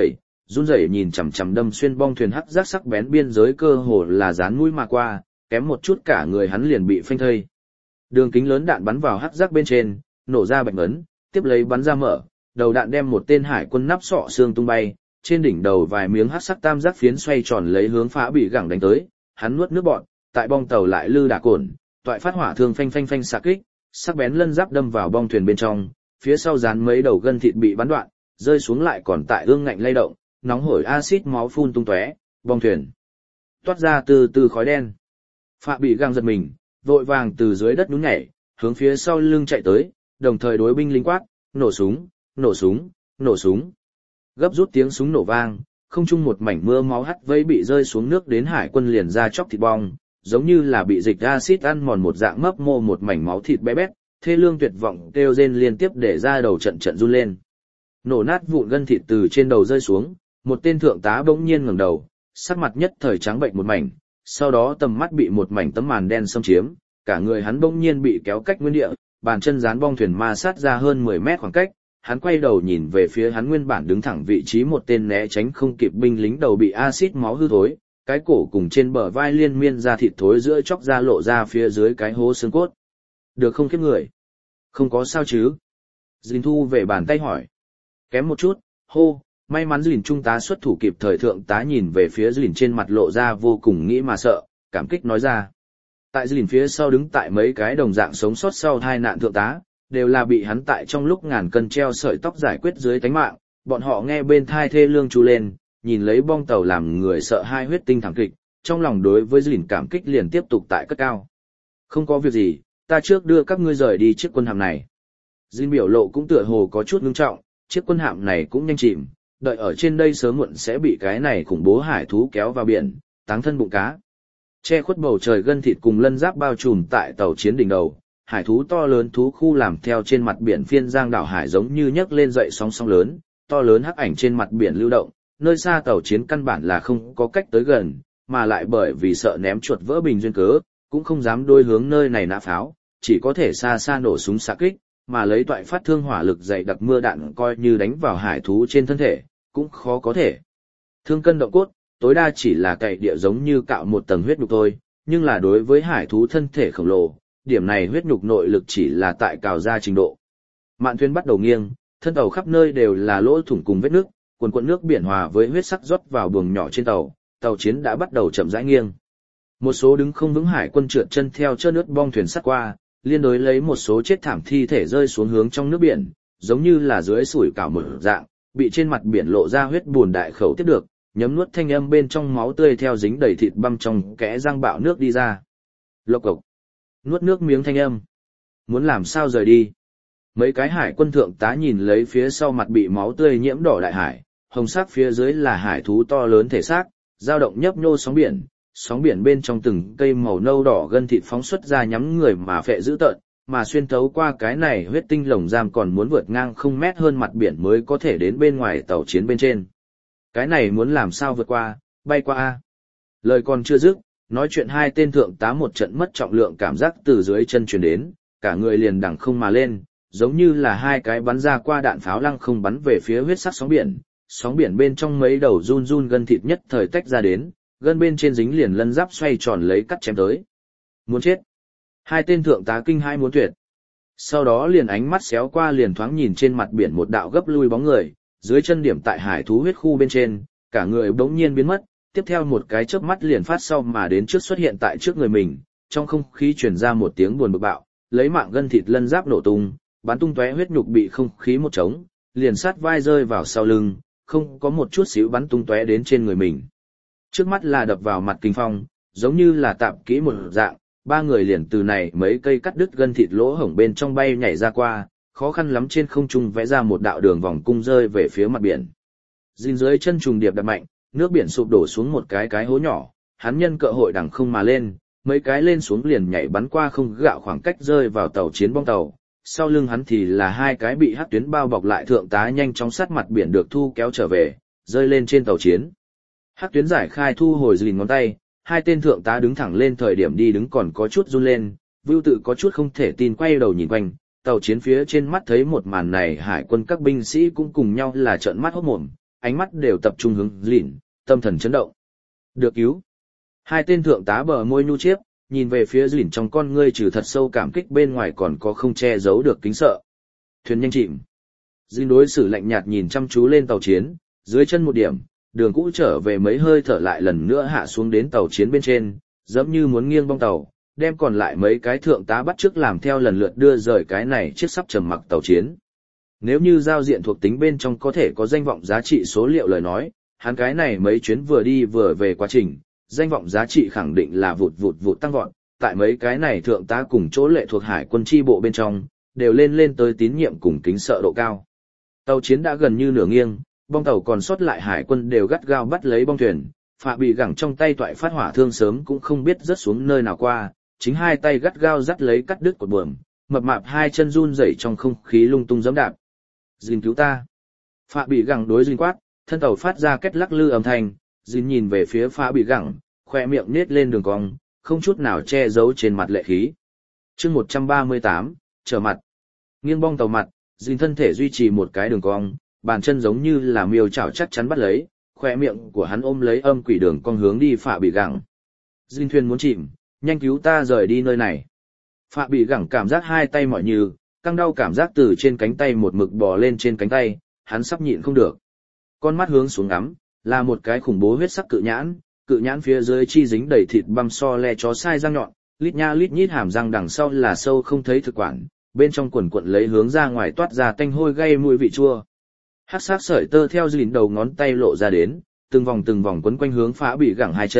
run rẩy nhìn chằm chằm đâm xuyên bong thuyền hắc giác sắc bén biên giới cơ hồ là dán mũi mà qua, kém một chút cả người hắn liền bị phanh thây. Đường kính lớn đạn bắn vào hắc giác bên trên, nổ ra bạch ấn, tiếp lấy bắn ra mở, đầu đạn đem một tên hải quân nắp sọ xương tung bay, trên đỉnh đầu vài miếng hắc sắc tam giác phiến xoay tròn lấy hướng Phạ bị gắng đánh tới, hắn nuốt nước bọt, tại bong tàu lại lư đả cồn, toại phát hỏa thương phanh xạ kích, sắc bén lân giáp đâm vào bong thuyền bên trong, phía sau dán mấy đầu gân thịt bị bắn đoạn, rơi xuống lại còn tại ương ngạnh lay động, nóng hổi axit máu phun tung tóe, bong thuyền toát ra từ khói đen. Phạ bị gắng giật mình, vội vàng từ dưới đất nhún nhảy, hướng phía sau lưng chạy tới, đồng thời đối binh lính quát, nổ súng, nổ súng, nổ súng. Gấp rút tiếng súng nổ vang, không trung một mảnh mưa máu hắt vây bị rơi xuống nước đến hải quân liền ra chóc thịt bong, giống như là bị dịch axit ăn mòn một dạng mấp mô một mảnh máu thịt bé bét, thê lương tuyệt vọng kêu rên liên tiếp để ra đầu trận run lên. Nổ nát vụn gân thịt từ trên đầu rơi xuống, một tên thượng tá bỗng nhiên ngẩng đầu, sắc mặt nhất thời trắng bệnh một mảnh, sau đó tầm mắt bị một mảnh tấm màn đen xâm chiếm, cả người hắn bỗng nhiên bị kéo cách nguyên địa, bàn chân dán bong thuyền ma sát ra hơn 10 mét khoảng cách, hắn quay đầu nhìn về phía hắn nguyên bản đứng thẳng vị trí một tên né tránh không kịp binh lính đầu bị axit máu hư thối, cái cổ cùng trên bờ vai liên miên ra thịt thối giữa chóc ra lộ ra phía dưới cái hố xương cốt. Được không kiếp người? Không có sao chứ? Dìn thu về bàn tay hỏi. Kém một chút, hô, may mắn Dìn trung tá xuất thủ kịp thời thượng tá nhìn về phía Dìn trên mặt lộ ra vô cùng nghĩ mà sợ, cảm kích nói ra. Tại Dìn phía sau đứng tại mấy cái đồng dạng sống sót sau tai nạn thượng tá, đều là bị hắn tại trong lúc ngàn cân treo sợi tóc giải quyết dưới tánh mạng, bọn họ nghe bên thai thê lương chú lên, nhìn lấy bong tàu làm người sợ hai huyết tinh thảm kịch, trong lòng đối với Dìn cảm kích liền tiếp tục tại cất cao. Không có việc gì, ta trước đưa các ngươi rời đi chiếc quân hạm này. Dìn biểu lộ cũng tựa hồ có chút ngưng trọng, chiếc quân hạm này cũng nhanh chìm, đợi ở trên đây sớm muộn sẽ bị cái này khủng bố hải thú kéo vào biển, táng thân bụng cá. Che khuất bầu trời gân thịt cùng lân giáp bao trùm tại tàu chiến đỉnh đầu, hải thú to lớn thú khu làm theo trên mặt biển phiên giang đảo hải giống như nhấc lên dậy sóng sóng lớn, to lớn hắc ảnh trên mặt biển lưu động, nơi xa tàu chiến căn bản là không có cách tới gần, mà lại bởi vì sợ ném chuột vỡ bình duyên cớ, cũng không dám đôi hướng nơi này nã pháo, chỉ có thể xa xa nổ súng xạ kích, mà lấy toại phát thương hỏa lực dày đặc mưa đạn coi như đánh vào hải thú trên thân thể, cũng khó có thể. Thương cân động cốt, tối đa chỉ là cày địa giống như cạo một tầng huyết nhục thôi, nhưng là đối với hải thú thân thể khổng lồ, điểm này huyết nhục nội lực chỉ là tại cào ra trình độ. Mạn thuyền bắt đầu nghiêng, thân tàu khắp nơi đều là lỗ thủng cùng vết nước, quần quần nước biển hòa với huyết sắc rót vào buồng nhỏ trên tàu, tàu chiến đã bắt đầu chậm rãi nghiêng. Một số đứng không vững hải quân trượt chân theo trơn nước bong thuyền sắt qua, liên đối lấy một số chết thảm thi thể rơi xuống hướng trong nước biển, giống như là dưới sủi cảo một dạng, bị trên mặt biển lộ ra huyết buồn đại khẩu tiếp được, nhấm nuốt thanh âm bên trong máu tươi theo dính đầy thịt băm trong kẽ răng bạo nước đi ra. Lộc cộc, nuốt nước miếng thanh âm. Muốn làm sao rời đi? Mấy cái hải quân thượng tá nhìn lấy phía sau mặt bị máu tươi nhiễm đỏ đại hải, hồng sắc phía dưới là hải thú to lớn thể xác, dao động nhấp nhô sóng biển bên trong từng cây màu nâu đỏ gân thịt phóng xuất ra nhắm người mà phệ dữ tợn, mà xuyên thấu qua cái này huyết tinh lồng giam còn muốn vượt ngang không mét hơn mặt biển mới có thể đến bên ngoài tàu chiến bên trên. Cái này muốn làm sao vượt qua, bay qua a. Lời còn chưa dứt, nói chuyện hai tên thượng tá một trận mất trọng lượng cảm giác từ dưới chân truyền đến, cả người liền đằng không mà lên, giống như là hai cái bắn ra qua đạn pháo lăng không bắn về phía huyết sắc sóng biển bên trong mấy đầu run run gân thịt nhất thời tách ra đến, gân bên trên dính liền lân giáp xoay tròn lấy cắt chém tới. Muốn chết. Hai tên thượng tá kinh hai muốn tuyệt. Sau đó liền ánh mắt xéo qua liền thoáng nhìn trên mặt biển một đạo gấp lui bóng người, dưới chân điểm tại hải thú huyết khu bên trên, cả người bỗng nhiên biến mất, tiếp theo một cái chớp mắt liền phát sau mà đến trước xuất hiện tại trước người mình, trong không khí truyền ra một tiếng buồn bực bạo, lấy mạng gân thịt lân giáp nổ tung, bắn tung tóe huyết nhục bị không khí một trống, liền sát vai rơi vào sau lưng, không có một chút xíu bắn tung tóe đến trên người mình. Trước mắt là đập vào mặt kinh phong, giống như là tạm kỹ một dạng, ba người liền từ này mấy cây cắt đứt gân thịt lỗ hổng bên trong bay nhảy ra qua, khó khăn lắm trên không trung vẽ ra một đạo đường vòng cung rơi về phía mặt biển. Dìn dưới chân trùng điệp đập mạnh, nước biển sụp đổ xuống một cái hố nhỏ, hắn nhân cơ hội đằng không mà lên, mấy cái lên xuống liền nhảy bắn qua không gạo khoảng cách rơi vào tàu chiến bong tàu. Sau lưng hắn thì là hai cái bị hắc tuyến bao bọc lại thượng tá nhanh chóng sát mặt biển được thu kéo trở về, rơi lên trên tàu chiến. Hắc tuyến giải khai thu hồi Dìn ngón tay, hai tên thượng tá đứng thẳng lên thời điểm đi đứng còn có chút run lên, Vưu Tự có chút không thể tin quay đầu nhìn quanh, tàu chiến phía trên mắt thấy một màn này hải quân các binh sĩ cũng cùng nhau là trợn mắt hốt mồm, ánh mắt đều tập trung hướng Dìn, tâm thần chấn động. Được cứu. Hai tên thượng tá bờ môi nhu chiếp, nhìn về phía Dìn trong con ngươi trừ thật sâu cảm kích bên ngoài còn có không che giấu được kính sợ. Thuyền nhanh chìm. Dìn đối xử lạnh nhạt nhìn chăm chú lên tàu chiến, dưới chân một điểm, đường cũ trở về mấy hơi thở lại lần nữa hạ xuống đến tàu chiến bên trên, giống như muốn nghiêng bong tàu, đem còn lại mấy cái thượng tá bắt trước làm theo lần lượt đưa rời cái này chiếc sắp trầm mặc tàu chiến. Nếu như giao diện thuộc tính bên trong có thể có danh vọng giá trị số liệu lời nói, hắn cái này mấy chuyến vừa đi vừa về quá trình, danh vọng giá trị khẳng định là vụt vụt tăng vọt, tại mấy cái này thượng tá cùng chỗ lệ thuộc hải quân chi bộ bên trong, đều lên tới tín nhiệm cùng kính sợ độ cao. Tàu chiến đã gần như nửa nghiêng, bong tàu còn sót lại hải quân đều gắt gao bắt lấy bong thuyền, Phạ bị gẳng trong tay toại phát hỏa thương sớm cũng không biết rớt xuống nơi nào qua, chính hai tay gắt gao dắt lấy cắt đứt cột buồm, mập mạp hai chân run rẩy trong không khí lung tung giẫm đạp. Dìn cứu ta. Phạ bị gẳng đối Dìn quát, thân tàu phát ra két lắc lư âm thanh, Dìn nhìn về phía Phạ bị gẳng, khoe miệng nết lên đường cong, không chút nào che giấu trên mặt lệ khí. Chương 138, trở mặt. Nghiêng bong tàu mặt, Dìn thân thể duy trì một cái đường cong, bàn chân giống như là miêu chảo chắc chắn bắt lấy, khoe miệng của hắn ôm lấy âm quỷ đường cong hướng đi Phạ bị gẳng. Dìn thuyền muốn chìm, nhanh cứu ta rời đi nơi này. Phạ bị gẳng cảm giác hai tay mỏi như, căng đau cảm giác từ trên cánh tay một mực bò lên trên cánh tay, hắn sắp nhịn không được. Con mắt hướng xuống ngắm, là một cái khủng bố huyết sắc cự nhãn phía dưới chi dính đầy thịt băm so le chó sai răng nhọn, lít nha lít nhít hàm răng đằng sau là sâu không thấy thực quản, bên trong quần cuộn lấy hướng ra ngoài toát ra tanh hôi gây mùi vị chua. Hắc sắc sợi tơ theo Dìn đầu ngón tay lộ ra đến, từng vòng quấn quanh hướng Phạ bị gẳng hai chân,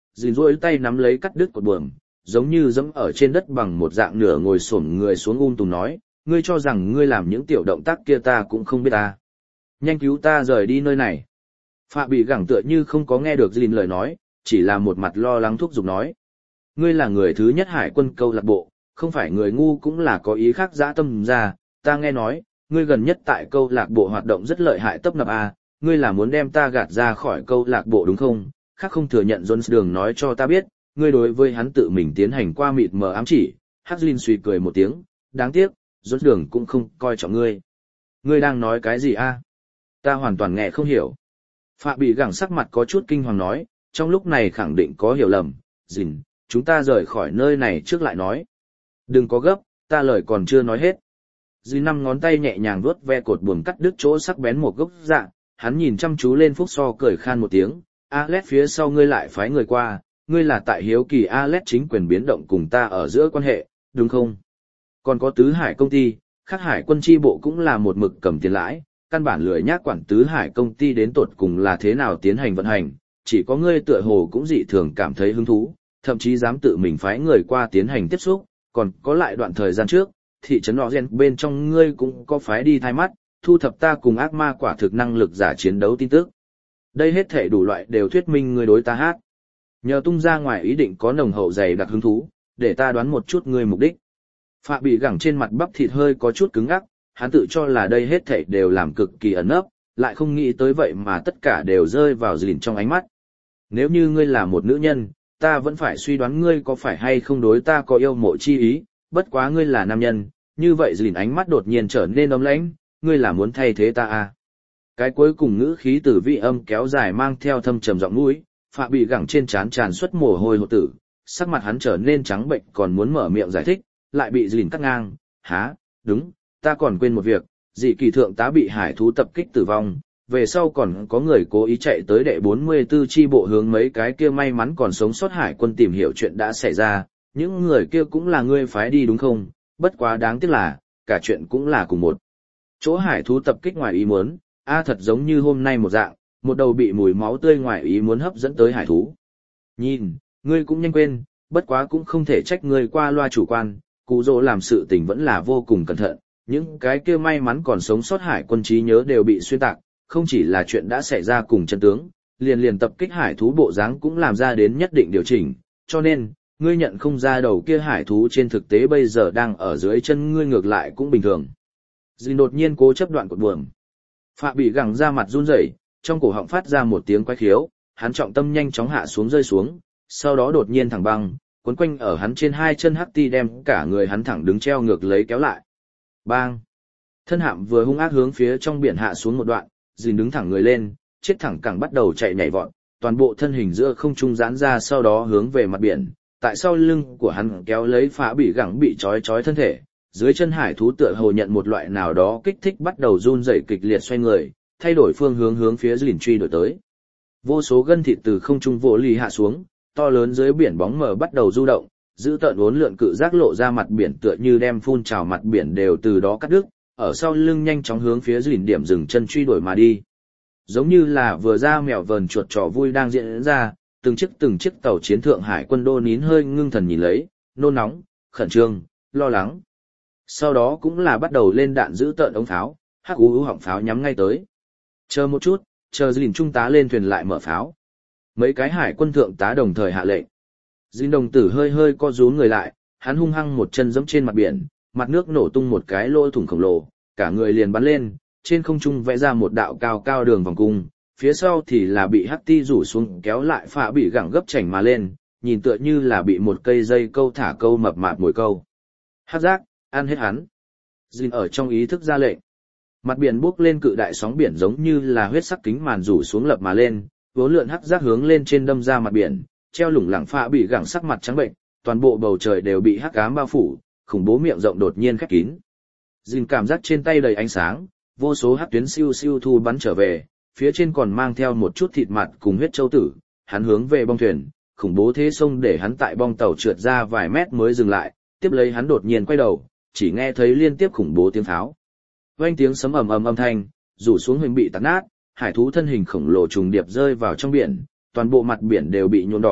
Dìn rỗi tay nắm lấy cắt đứt cột buồm, giống như dẫm ở trên đất bằng một dạng nửa ngồi xổm người xuống tùng nói, ngươi cho rằng ngươi làm những tiểu động tác kia ta cũng không biết ta. Nhanh cứu ta rời đi nơi này. Phạ bị gẳng tựa như không có nghe được Dìn lời nói, chỉ là một mặt lo lắng thúc giục nói. Ngươi là người thứ nhất hải quân câu lạc bộ, không phải người ngu cũng là có ý khác dã tâm ra, ta nghe nói, ngươi gần nhất tại câu lạc bộ hoạt động rất lợi hại tấp nập a, ngươi là muốn đem ta gạt ra khỏi câu lạc bộ đúng không? Khác không thừa nhận Jones đường nói cho ta biết, ngươi đối với hắn tự mình tiến hành qua mịt mờ ám chỉ. Haslin suy cười một tiếng, đáng tiếc, Jones đường cũng không coi trọng ngươi. Ngươi đang nói cái gì a? Ta hoàn toàn nghe không hiểu. Phạ bị gẳng sắc mặt có chút kinh hoàng nói, trong lúc này khẳng định có hiểu lầm, Dìn, chúng ta rời khỏi nơi này trước lại nói. Đừng có gấp, ta lời còn chưa nói hết. Dìn năm ngón tay nhẹ nhàng vuốt ve cột buồm cắt đứt chỗ sắc bén một gốc dạ, hắn nhìn chăm chú lên Phúc So cười khan một tiếng, Alex phía sau ngươi lại phái người qua, ngươi là tại hiếu kỳ Alex chính quyền biến động cùng ta ở giữa quan hệ, đúng không? Còn có tứ hải công ty, khác hải quân chi bộ cũng là một mực cầm tiền lãi, căn bản lười nhác quản tứ hải công ty đến tột cùng là thế nào tiến hành vận hành, chỉ có ngươi tựa hồ cũng dị thường cảm thấy hứng thú, thậm chí dám tự mình phái người qua tiến hành tiếp xúc, còn có lại đoạn thời gian trước, thị trấn Lò Gen bên trong ngươi cũng có phái đi thay mắt, thu thập ta cùng ác ma quả thực năng lực giả chiến đấu tin tức. Đây hết thể đủ loại đều thuyết minh ngươi đối ta hát. Nhờ tung ra ngoài ý định có nồng hậu dày đặc hứng thú, để ta đoán một chút ngươi mục đích. Phạ bị gẳng trên mặt bắp thịt hơi có chút cứng ngắc, hắn tự cho là đây hết thể đều làm cực kỳ ẩn ấp, lại không nghĩ tới vậy mà tất cả đều rơi vào Dìn trong ánh mắt. Nếu như ngươi là một nữ nhân, ta vẫn phải suy đoán ngươi có phải hay không đối ta có yêu mộ chi ý, bất quá ngươi là nam nhân, như vậy Dìn ánh mắt đột nhiên trở nên ấm lãnh, ngươi là muốn thay thế ta à. Cái cuối cùng ngữ khí từ vị âm kéo dài mang theo thâm trầm giọng mũi, Phạ bị gẳng trên trán tràn xuất mồ hôi hột tử, sắc mặt hắn trở nên trắng bệnh còn muốn mở miệng giải thích, lại bị Dìn cắt ngang, há, đúng, ta còn quên một việc, dị kỳ thượng tá bị hải thú tập kích tử vong, về sau còn có người cố ý chạy tới đệ 44 chi bộ hướng mấy cái kia may mắn còn sống sót hải quân tìm hiểu chuyện đã xảy ra, những người kia cũng là ngươi phái đi đúng không, bất quá đáng tiếc là, cả chuyện cũng là cùng một. Chỗ hải thú tập kích ngoài ý muốn, thật giống như hôm nay một dạng, một đầu bị mùi máu tươi ngoài ý muốn hấp dẫn tới hải thú. Nhìn, ngươi cũng nhanh quên, bất quá cũng không thể trách ngươi qua loa chủ quan, cụ dỗ làm sự tình vẫn là vô cùng cẩn thận, những cái kia may mắn còn sống sót hải quân trí nhớ đều bị xuyên tạc, không chỉ là chuyện đã xảy ra cùng chân tướng, liền tập kích hải thú bộ dáng cũng làm ra đến nhất định điều chỉnh, cho nên, ngươi nhận không ra đầu kia hải thú trên thực tế bây giờ đang ở dưới chân ngươi ngược lại cũng bình thường. Dì đột nhiên cố chấp đoạn cột buồm. Phạ bị gẳng ra mặt run rẩy, trong cổ họng phát ra một tiếng quái khiếu, hắn trọng tâm nhanh chóng hạ xuống rơi xuống, sau đó đột nhiên thẳng băng, quấn quanh ở hắn trên hai chân hắc ti đem cả người hắn thẳng đứng treo ngược lấy kéo lại. Bang! Thân hạm vừa hung ác hướng phía trong biển hạ xuống một đoạn, dìn đứng thẳng người lên, chết thẳng cẳng bắt đầu chạy nhảy vọt, toàn bộ thân hình giữa không trung giãn ra sau đó hướng về mặt biển, tại sau lưng của hắn kéo lấy Phạ bị gẳng bị trói thân thể, dưới chân hải thú tựa hồ nhận một loại nào đó kích thích bắt đầu run rẩy kịch liệt xoay người, thay đổi phương hướng phía dìn truy đuổi tới. Vô số gân thịt từ không trung vỗ lì hạ xuống, to lớn dưới biển bóng mờ bắt đầu du động, giữ tợn uốn lượn cự giác lộ ra mặt biển tựa như đem phun trào mặt biển đều từ đó cắt đứt, ở sau lưng nhanh chóng hướng phía dìn điểm dừng chân truy đuổi mà đi. Giống như là vừa ra mèo vờn chuột trò vui đang diễn ra, từng chiếc tàu chiến thượng hải quân đô nín hơi ngưng thần nhìn lấy, nôn nóng, khẩn trương, lo lắng. Sau đó cũng là bắt đầu lên đạn giữ tợn ống pháo, hắc ú họng pháo nhắm ngay tới. Chờ một chút, chờ dìn trung tá lên thuyền lại mở pháo. Mấy cái hải quân thượng tá đồng thời hạ lệnh. Dìn đồng tử hơi co rúm người lại, hắn hung hăng một chân giẫm trên mặt biển, mặt nước nổ tung một cái lỗ thủng khổng lồ, cả người liền bắn lên, trên không trung vẽ ra một đạo cao đường vòng cung, phía sau thì là bị hắc ti rủ xuống kéo lại Phạ bị gẳng gấp chảnh mà lên, nhìn tựa như là bị một cây dây câu thả câu mập mạp mồi câu. Hắc giác, ăn hết hắn. Dìn ở trong ý thức ra lệnh. Mặt biển bốc lên cự đại sóng biển giống như là huyết sắc kính màn rủ xuống lập mà lên, vốn lượn hắc giác hướng lên trên đâm ra mặt biển, treo lủng lẳng Phạ bị gẳng sắc mặt trắng bệnh, toàn bộ bầu trời đều bị hắc ám bao phủ, khủng bố miệng rộng đột nhiên khép kín. Dìn cảm giác trên tay đầy ánh sáng, vô số hắc tuyến siêu thu bắn trở về, phía trên còn mang theo một chút thịt mặt cùng huyết châu tử, hắn hướng về bong thuyền, khủng bố thế sông để hắn tại bong tàu trượt ra vài mét mới dừng lại, tiếp lấy hắn đột nhiên quay đầu, chỉ nghe thấy liên tiếp khủng bố tiếng pháo. Vang tiếng sấm ầm ầm âm thanh, rủ xuống hình bị tạt nát, hải thú thân hình khổng lồ trùng điệp rơi vào trong biển, toàn bộ mặt biển đều bị nhuộm đỏ,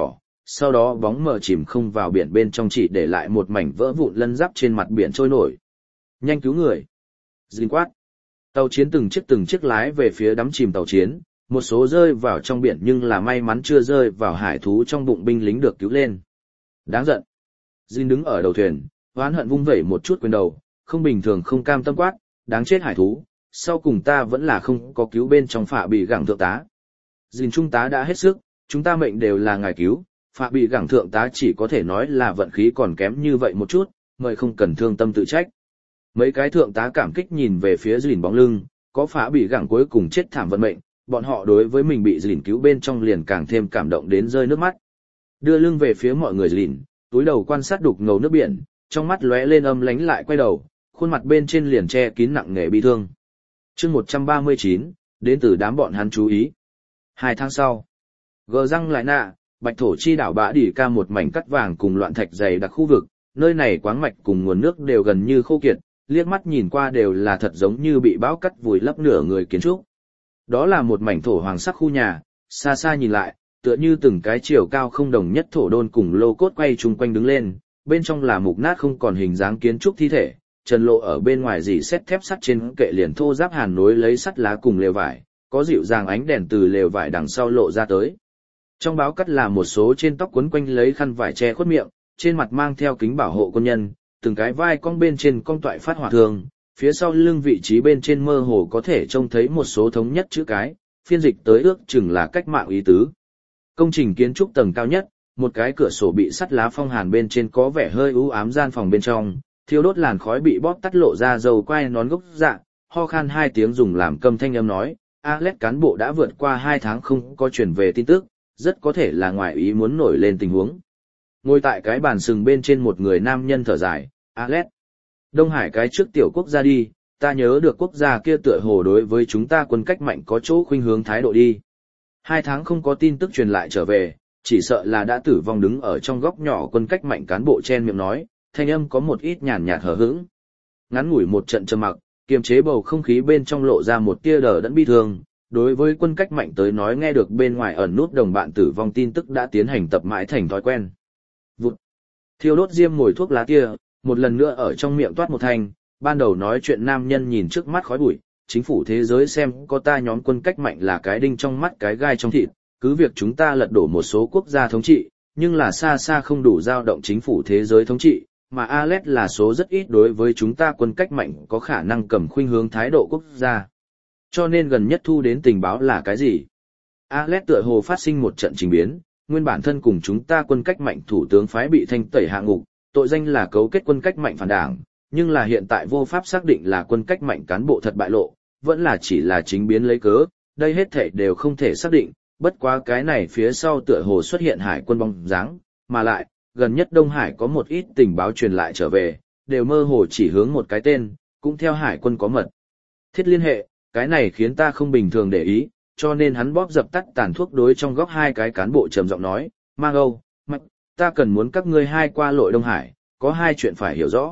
sau đó bóng mờ chìm không vào biển bên trong chỉ để lại một mảnh vỡ vụn lân giáp trên mặt biển trôi nổi. Nhanh cứu người! Dinh quát. Tàu chiến từng chiếc lái về phía đắm chìm tàu chiến, một số rơi vào trong biển nhưng là may mắn chưa rơi vào hải thú trong bụng binh lính được cứu lên. Đáng giận! Dinh đứng ở đầu thuyền, oán hận vung vẩy một chút quyền đầu, không bình thường không cam tâm quát, đáng chết hải thú, sau cùng ta vẫn là không có cứu bên trong Phạ Bị Gẳng thượng tá. Dinh trung tá đã hết sức, chúng ta mệnh đều là ngài cứu, Phạ Bị Gẳng thượng tá chỉ có thể nói là vận khí còn kém như vậy một chút, mời không cần thương tâm tự trách. Mấy cái thượng tá cảm kích nhìn về phía Dìn bóng lưng, có Phạ Bị Gẳng cuối cùng chết thảm vận mệnh, bọn họ đối với mình bị Dìn cứu bên trong liền càng thêm cảm động đến rơi nước mắt. Đưa lưng về phía mọi người Dìn, túi đầu quan sát đục ngầu nước biển, trong mắt lóe lên âm lánh lại quay đầu, khuôn mặt bên trên liền che kín nặng nề bi thương. Chương 139, đến từ đám bọn hắn chú ý. 2 tháng sau, gờ răng lại nạ, bạch thổ chi đảo bã đỉ ca một mảnh cắt vàng cùng loạn thạch dày đặc khu vực, nơi này quáng mạch cùng nguồn nước đều gần như khô kiệt, liếc mắt nhìn qua đều là thật giống như bị bão cắt vùi lấp nửa người kiến trúc. Đó là một mảnh thổ hoàng sắc khu nhà, xa xa nhìn lại, tựa như từng cái chiều cao không đồng nhất thổ đôn cùng lô cốt quay chung quanh đứng lên, bên trong là mục nát không còn hình dáng kiến trúc thi thể, trần lộ ở bên ngoài dì xét thép sắt trên kệ liền thô giáp hàn nối lấy sắt lá cùng lều vải, có dịu dàng ánh đèn từ lều vải đằng sau lộ ra tới. Trong báo cắt là một số trên tóc quấn quanh lấy khăn vải che khuất miệng, trên mặt mang theo kính bảo hộ quân nhân, từng cái vai cong bên trên cong toại phát hỏa thường, phía sau lưng vị trí bên trên mơ hồ có thể trông thấy một số thống nhất chữ cái, phiên dịch tới ước chừng là cách mạng ý tứ. Công trình kiến trúc tầng cao nhất, một cái cửa sổ bị sắt lá phong hàn bên trên có vẻ hơi u ám, gian phòng bên trong, thiêu đốt làn khói bị bóp tắt lộ ra dầu quai nón gốc dạ, ho khan 2 tiếng dùng làm câm thanh âm nói, Alex cán bộ đã vượt qua 2 tháng không có truyền về tin tức, rất có thể là ngoài ý muốn nổi lên tình huống. Ngồi tại cái bàn sừng bên trên một người nam nhân thở dài, Alex, Đông Hải cái trước tiểu quốc gia đi, ta nhớ được quốc gia kia tựa hồ đối với chúng ta quân cách mạnh có chỗ khuynh hướng thái độ đi. 2 tháng không có tin tức truyền lại trở về, chỉ sợ là đã tử vong. Đứng ở trong góc nhỏ quân cách mạnh cán bộ chen miệng nói, thanh âm có một ít nhàn nhạt hờ hững. Ngắn ngủi một trận trầm mặc, kiềm chế bầu không khí bên trong lộ ra một tia đờ đẫn bi thương. Đối với quân cách mạnh tới nói, nghe được bên ngoài ẩn nút đồng bạn tử vong tin tức đã tiến hành tập mãi thành thói quen. Vụt. Thiêu đốt diêm ngồi thuốc lá kia, một lần nữa ở trong miệng toát một thanh, ban đầu nói chuyện nam nhân nhìn trước mắt khói bụi, chính phủ thế giới xem có ta nhóm quân cách mạnh là cái đinh trong mắt cái gai trong thịt, cứ việc chúng ta lật đổ một số quốc gia thống trị, nhưng là xa xa không đủ dao động chính phủ thế giới thống trị, mà Alex là số rất ít đối với chúng ta quân cách mạnh có khả năng cầm khuynh hướng thái độ quốc gia. Cho nên gần nhất thu đến tình báo là cái gì? Alex tựa hồ phát sinh một trận trình biến, nguyên bản thân cùng chúng ta quân cách mạnh thủ tướng phái bị thanh tẩy hạ ngục, tội danh là cấu kết quân cách mạnh phản đảng, nhưng là hiện tại vô pháp xác định là quân cách mạnh cán bộ thật bại lộ, vẫn là chỉ là chính biến lấy cớ, đây hết thảy đều không thể xác định, bất quá cái này phía sau tựa hồ xuất hiện hải quân bóng dáng, mà lại, gần nhất Đông Hải có một ít tình báo truyền lại trở về, đều mơ hồ chỉ hướng một cái tên, cũng theo hải quân có mật thiết liên hệ, cái này khiến ta không bình thường để ý, cho nên hắn bóp dập tắt tàn thuốc đối trong góc 2 cái cán bộ trầm giọng nói, Mang Âu, Mạch, ta cần muốn các ngươi 2 qua lội Đông Hải, có 2 chuyện phải hiểu rõ.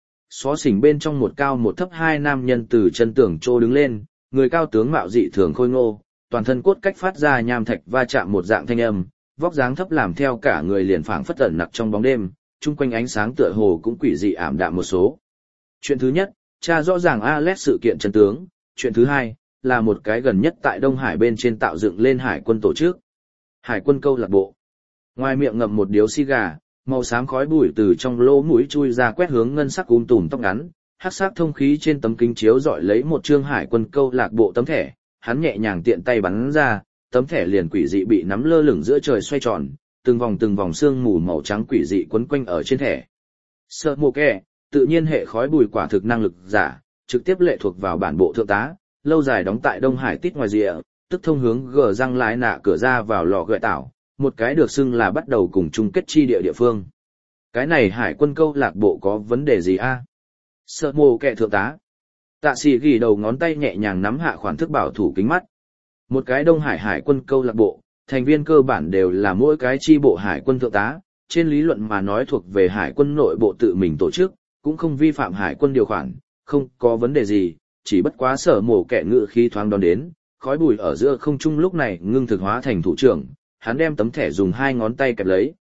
Xó xỉnh bên trong một cao một thấp 2 nam nhân từ chân tường trô đứng lên, người cao tướng mạo dị thường khôi ngô, toàn thân cốt cách phát ra nham thạch va chạm một dạng thanh âm, vóc dáng thấp làm theo cả người liền phảng phất tẩn nặc trong bóng đêm, chung quanh ánh sáng tựa hồ cũng quỷ dị ảm đạm một số. Chuyện thứ nhất, tra rõ ràng Alex sự kiện chân tướng, chuyện thứ hai, là một cái gần nhất tại Đông Hải bên trên tạo dựng lên hải quân tổ chức. Hải quân câu lạc bộ. Ngoài miệng ngậm một điếu xì gà, màu xám khói bụi từ trong lỗ mũi chui ra quét hướng ngân sắc tùm tóc ngắn, hắc sắc thông khí trên tấm kính chiếu dọi lấy một chương hải quân câu lạc bộ tấm thẻ, hắn nhẹ nhàng tiện tay bắn ra, tấm thẻ liền quỷ dị bị nắm lơ lửng giữa trời xoay tròn, từng vòng sương mù màu trắng quỷ dị quấn quanh ở trên thẻ. Sợ mồ kẻ, tự nhiên hệ khói bụi quả thực năng lực giả, trực tiếp lệ thuộc vào bản bộ thượng tá, lâu dài đóng tại Đông Hải tít ngoài rìa, tức thông hướng gờ răng lái nạ cửa ra vào lò gợi tảo, một cái được xưng là bắt đầu cùng chung kết chi địa phương. Cái này hải quân câu lạc bộ có vấn đề gì a? Sợ mồ kẻ thượng tá. Tạ sĩ ghi đầu ngón tay nhẹ nhàng nắm hạ khoản thức bảo thủ kính mắt. Một cái Đông Hải hải quân câu lạc bộ, thành viên cơ bản đều là mỗi cái chi bộ hải quân thượng tá, trên lý luận mà nói thuộc về hải quân nội bộ tự mình tổ chức, cũng không vi phạm hải quân điều khoản, không có vấn đề gì, chỉ bất quá sở mổ kẻ ngự khí thoáng đón đến, khói bụi ở giữa không trung lúc này ngưng thực hóa thành thủ trưởng, hắn đem tấm thẻ dùng 2 ngón tay kẹp lấy,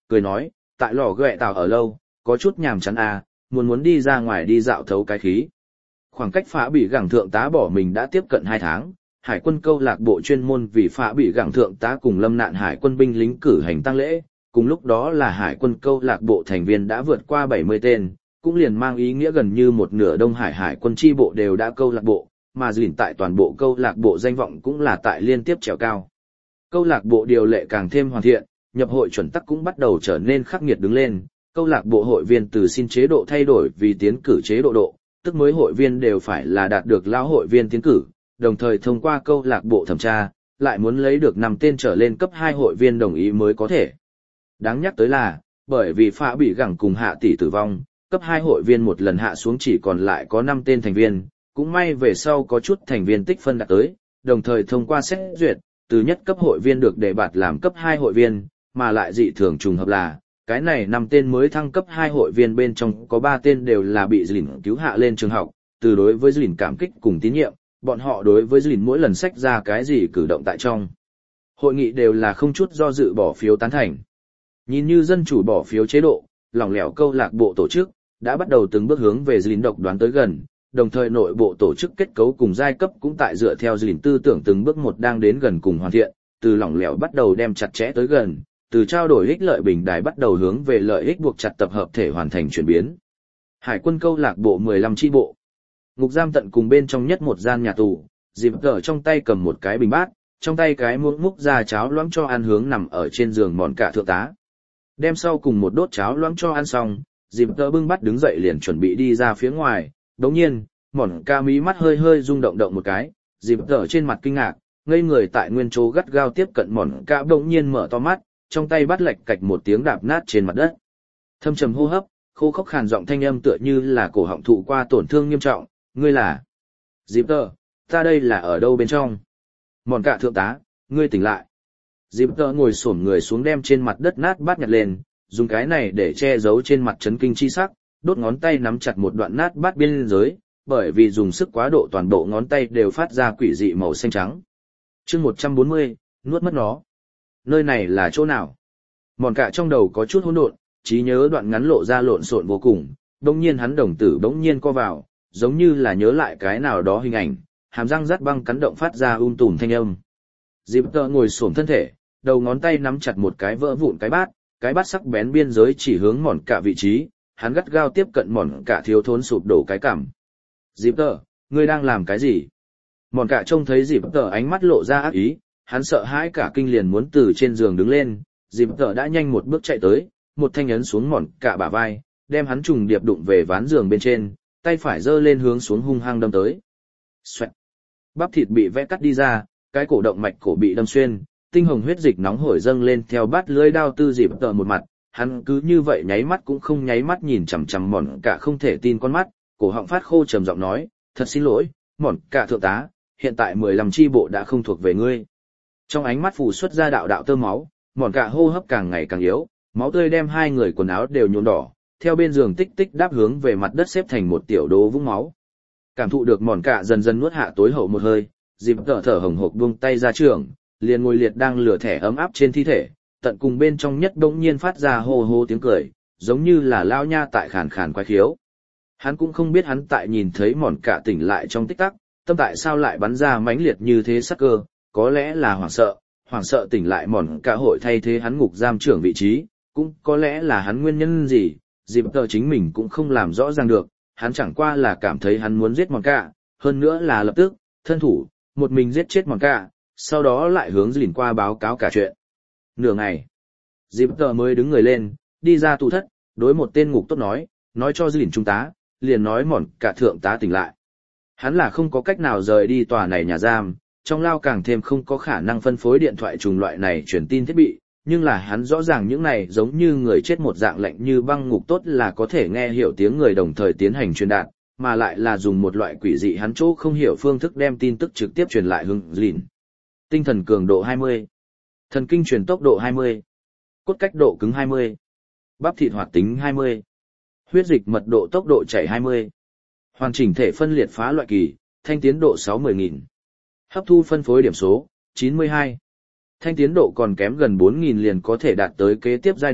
cười nói, tại lò ghẹ tàu ở lâu, có chút nhàm chán à, muốn đi ra ngoài đi dạo thấu cái khí. Khoảng cách Phá Bị Gẳng thượng tá bỏ mình đã tiếp cận 2 tháng, hải quân câu lạc bộ chuyên môn vì Phá Bị Gẳng thượng tá cùng lâm nạn hải quân binh lính cử hành tang lễ, cùng lúc đó là hải quân câu lạc bộ thành viên đã vượt qua 70 tên, cũng liền mang ý nghĩa gần như một nửa Đông Hải hải quân chi bộ đều đã câu lạc bộ, mà dỉn tại toàn bộ câu lạc bộ danh vọng cũng là tại liên tiếp trèo cao. Câu lạc bộ điều lệ càng thêm hoàn thiện, nhập hội chuẩn tắc cũng bắt đầu trở nên khắc nghiệt đứng lên, câu lạc bộ hội viên từ xin chế độ thay đổi vì tiến cử chế độ, tức mới hội viên đều phải là đạt được lão hội viên tiến cử, đồng thời thông qua câu lạc bộ thẩm tra, lại muốn lấy được 5 tên trở lên cấp 2 hội viên đồng ý mới có thể. Đáng nhắc tới là, bởi vì Phá Bị Gẳng cùng Hạ tỷ tử vong, cấp 2 hội viên một lần hạ xuống chỉ còn lại có 5 tên thành viên, cũng may về sau có chút thành viên tích phân đạt tới, đồng thời thông qua xét duyệt, từ nhất cấp hội viên được đề bạt làm cấp 2 hội viên, mà lại dị thường trùng hợp là, cái này 5 tên mới thăng cấp 2 hội viên bên trong có 3 tên đều là bị Dĩn cứu hạ lên trường học, từ đối với Dĩn cảm kích cùng tín nhiệm, bọn họ đối với Dĩn mỗi lần sách ra cái gì cử động tại trong hội nghị đều là không chút do dự bỏ phiếu tán thành. Nhìn như dân chủ bỏ phiếu chế độ, lỏng lẻo câu lạc bộ tổ chức đã bắt đầu từng bước hướng về Dĩn độc đoán tới gần, đồng thời nội bộ tổ chức kết cấu cùng giai cấp cũng tại dựa theo Dĩn tư tưởng từng bước một đang đến gần cùng hoàn thiện, từ lỏng lẻo bắt đầu đem chặt chẽ tới gần, từ trao đổi ích lợi bình đài bắt đầu hướng về lợi ích buộc chặt tập hợp thể hoàn thành chuyển biến. Hải quân câu lạc bộ 15 chi bộ. Ngục giam tận cùng bên trong nhất một gian nhà tù, Dịp Tở trong tay cầm một cái bình bát, trong tay cái muỗng múc ra cháo loãng cho ăn hướng nằm ở trên giường mòn cả thượng tá. Đem sau cùng một đốt cháo loãng cho ăn xong, Dịp Tở bưng bát đứng dậy liền chuẩn bị đi ra phía ngoài, đống nhiên, mòn ca mí mắt hơi hơi rung động động một cái, Dịp Tở trên mặt kinh ngạc, ngây người tại nguyên chỗ gắt gao tiếp cận mòn ca đống nhiên mở to mắt, trong tay bắt lệch cạch một tiếng đạp nát trên mặt đất. Thâm trầm hô hấp, khô khốc khàn giọng thanh âm tựa như là cổ họng thụ qua tổn thương nghiêm trọng, ngươi là Dịp Tở, ta đây là ở đâu bên trong? Mòn cả thượng tá, ngươi tỉnh lại. Dịp Tở ngồi xổm người xuống đem trên mặt đất nát bát nhặt lên, dùng cái này để che giấu trên mặt chấn kinh chi sắc, đốt ngón tay nắm chặt một đoạn nát bát biên giới, bởi vì dùng sức quá độ toàn bộ ngón tay đều phát ra quỷ dị màu xanh trắng. Chương 140, nuốt mất nó. Nơi này là chỗ nào? Mòn cả trong đầu có chút hỗn độn, trí nhớ đoạn ngắn lộ ra lộn xộn vô cùng, đống nhiên hắn đồng tử bỗng nhiên co vào, giống như là nhớ lại cái nào đó hình ảnh, hàm răng rát băng cắn động phát ra tùm thanh âm. Dịp Tở ngồi xổm thân thể, đầu ngón tay nắm chặt một cái vỡ vụn cái bát sắc bén biên giới chỉ hướng mòn cả vị trí, hắn gắt gao tiếp cận mòn cả thiếu thốn sụp đổ cái cằm. Dịp Tở, ngươi đang làm cái gì? Mòn cả trông thấy Dịp Tở ánh mắt lộ ra ác ý, hắn sợ hãi cả kinh liền muốn từ trên giường đứng lên, Dịp Tở đã nhanh một bước chạy tới, một thanh ấn xuống mòn cả bả vai, đem hắn trùng điệp đụng về ván giường bên trên, tay phải giơ lên hướng xuống hung hăng đâm tới. Xoẹt. Bắp thịt bị vẽ cắt đi ra, cái cổ động mạch cổ bị đâm xuyên, tinh hồng huyết dịch nóng hổi dâng lên theo bát lưỡi đao tư Dịp Tở một mặt, hắn cứ như vậy nháy mắt cũng không nháy mắt nhìn chằm chằm mòn cả không thể tin con mắt, cổ họng phát khô trầm giọng nói, thật xin lỗi, mòn cả thượng tá, hiện tại 15 chi bộ đã không thuộc về ngươi. Trong ánh mắt phù xuất ra đạo đạo tơ máu, mòn cả hô hấp càng ngày càng yếu, máu tươi đem hai người quần áo đều nhuộm đỏ, theo bên giường tích tích đáp hướng về mặt đất xếp thành một tiểu đố vũng máu. Cảm thụ được mòn cả dần dần nuốt hạ tối hậu một hơi, Dịp Tở thở hồng hộc buông tay ra trường, liền ngồi liệt đang lửa thẻ ấm áp trên thi thể, tận cùng bên trong nhất bỗng nhiên phát ra hô hô tiếng cười, giống như là lao nha tại khàn khàn quái khiếu. Hắn cũng không biết hắn tại nhìn thấy mòn cả tỉnh lại trong tích tắc, tâm tại sao lại bắn ra mãnh liệt như thế sắc cơ, có lẽ là hoảng sợ tỉnh lại mòn cả hội thay thế hắn ngục giam trưởng vị trí, cũng có lẽ là hắn nguyên nhân gì, Dịp Tở chính mình cũng không làm rõ ràng được, hắn chẳng qua là cảm thấy hắn muốn giết mòn cả, hơn nữa là lập tức, thân thủ, một mình giết chết mòn cả, sau đó lại hướng Dĩn qua báo cáo cả chuyện. Nửa ngày, Dịp Tở mới đứng người lên, đi ra tù thất, đối một tên ngục tốt nói cho Dĩn trung tá, liền nói mòn cả thượng tá tỉnh lại. Hắn là không có cách nào rời đi tòa này nhà giam, trong lao càng thêm không có khả năng phân phối điện thoại trùng loại này truyền tin thiết bị, nhưng là hắn rõ ràng những này giống như người chết một dạng lạnh như băng ngục tốt là có thể nghe hiểu tiếng người đồng thời tiến hành truyền đạt, mà lại là dùng một loại quỷ dị hắn chỗ không hiểu phương thức đem tin tức trực tiếp truyền lại hướng Dĩn. Tinh thần cường độ 20, thần kinh truyền tốc độ 20, cốt cách độ cứng 20, bắp thịt hoạt tính 20, huyết dịch mật độ tốc độ chảy 20, hoàn chỉnh thể phân liệt phá loại kỳ, thanh tiến độ 60.000, hấp thu phân phối điểm số 92. Thanh tiến độ còn kém gần 4.000 liền có thể đạt tới kế tiếp giai đoạn,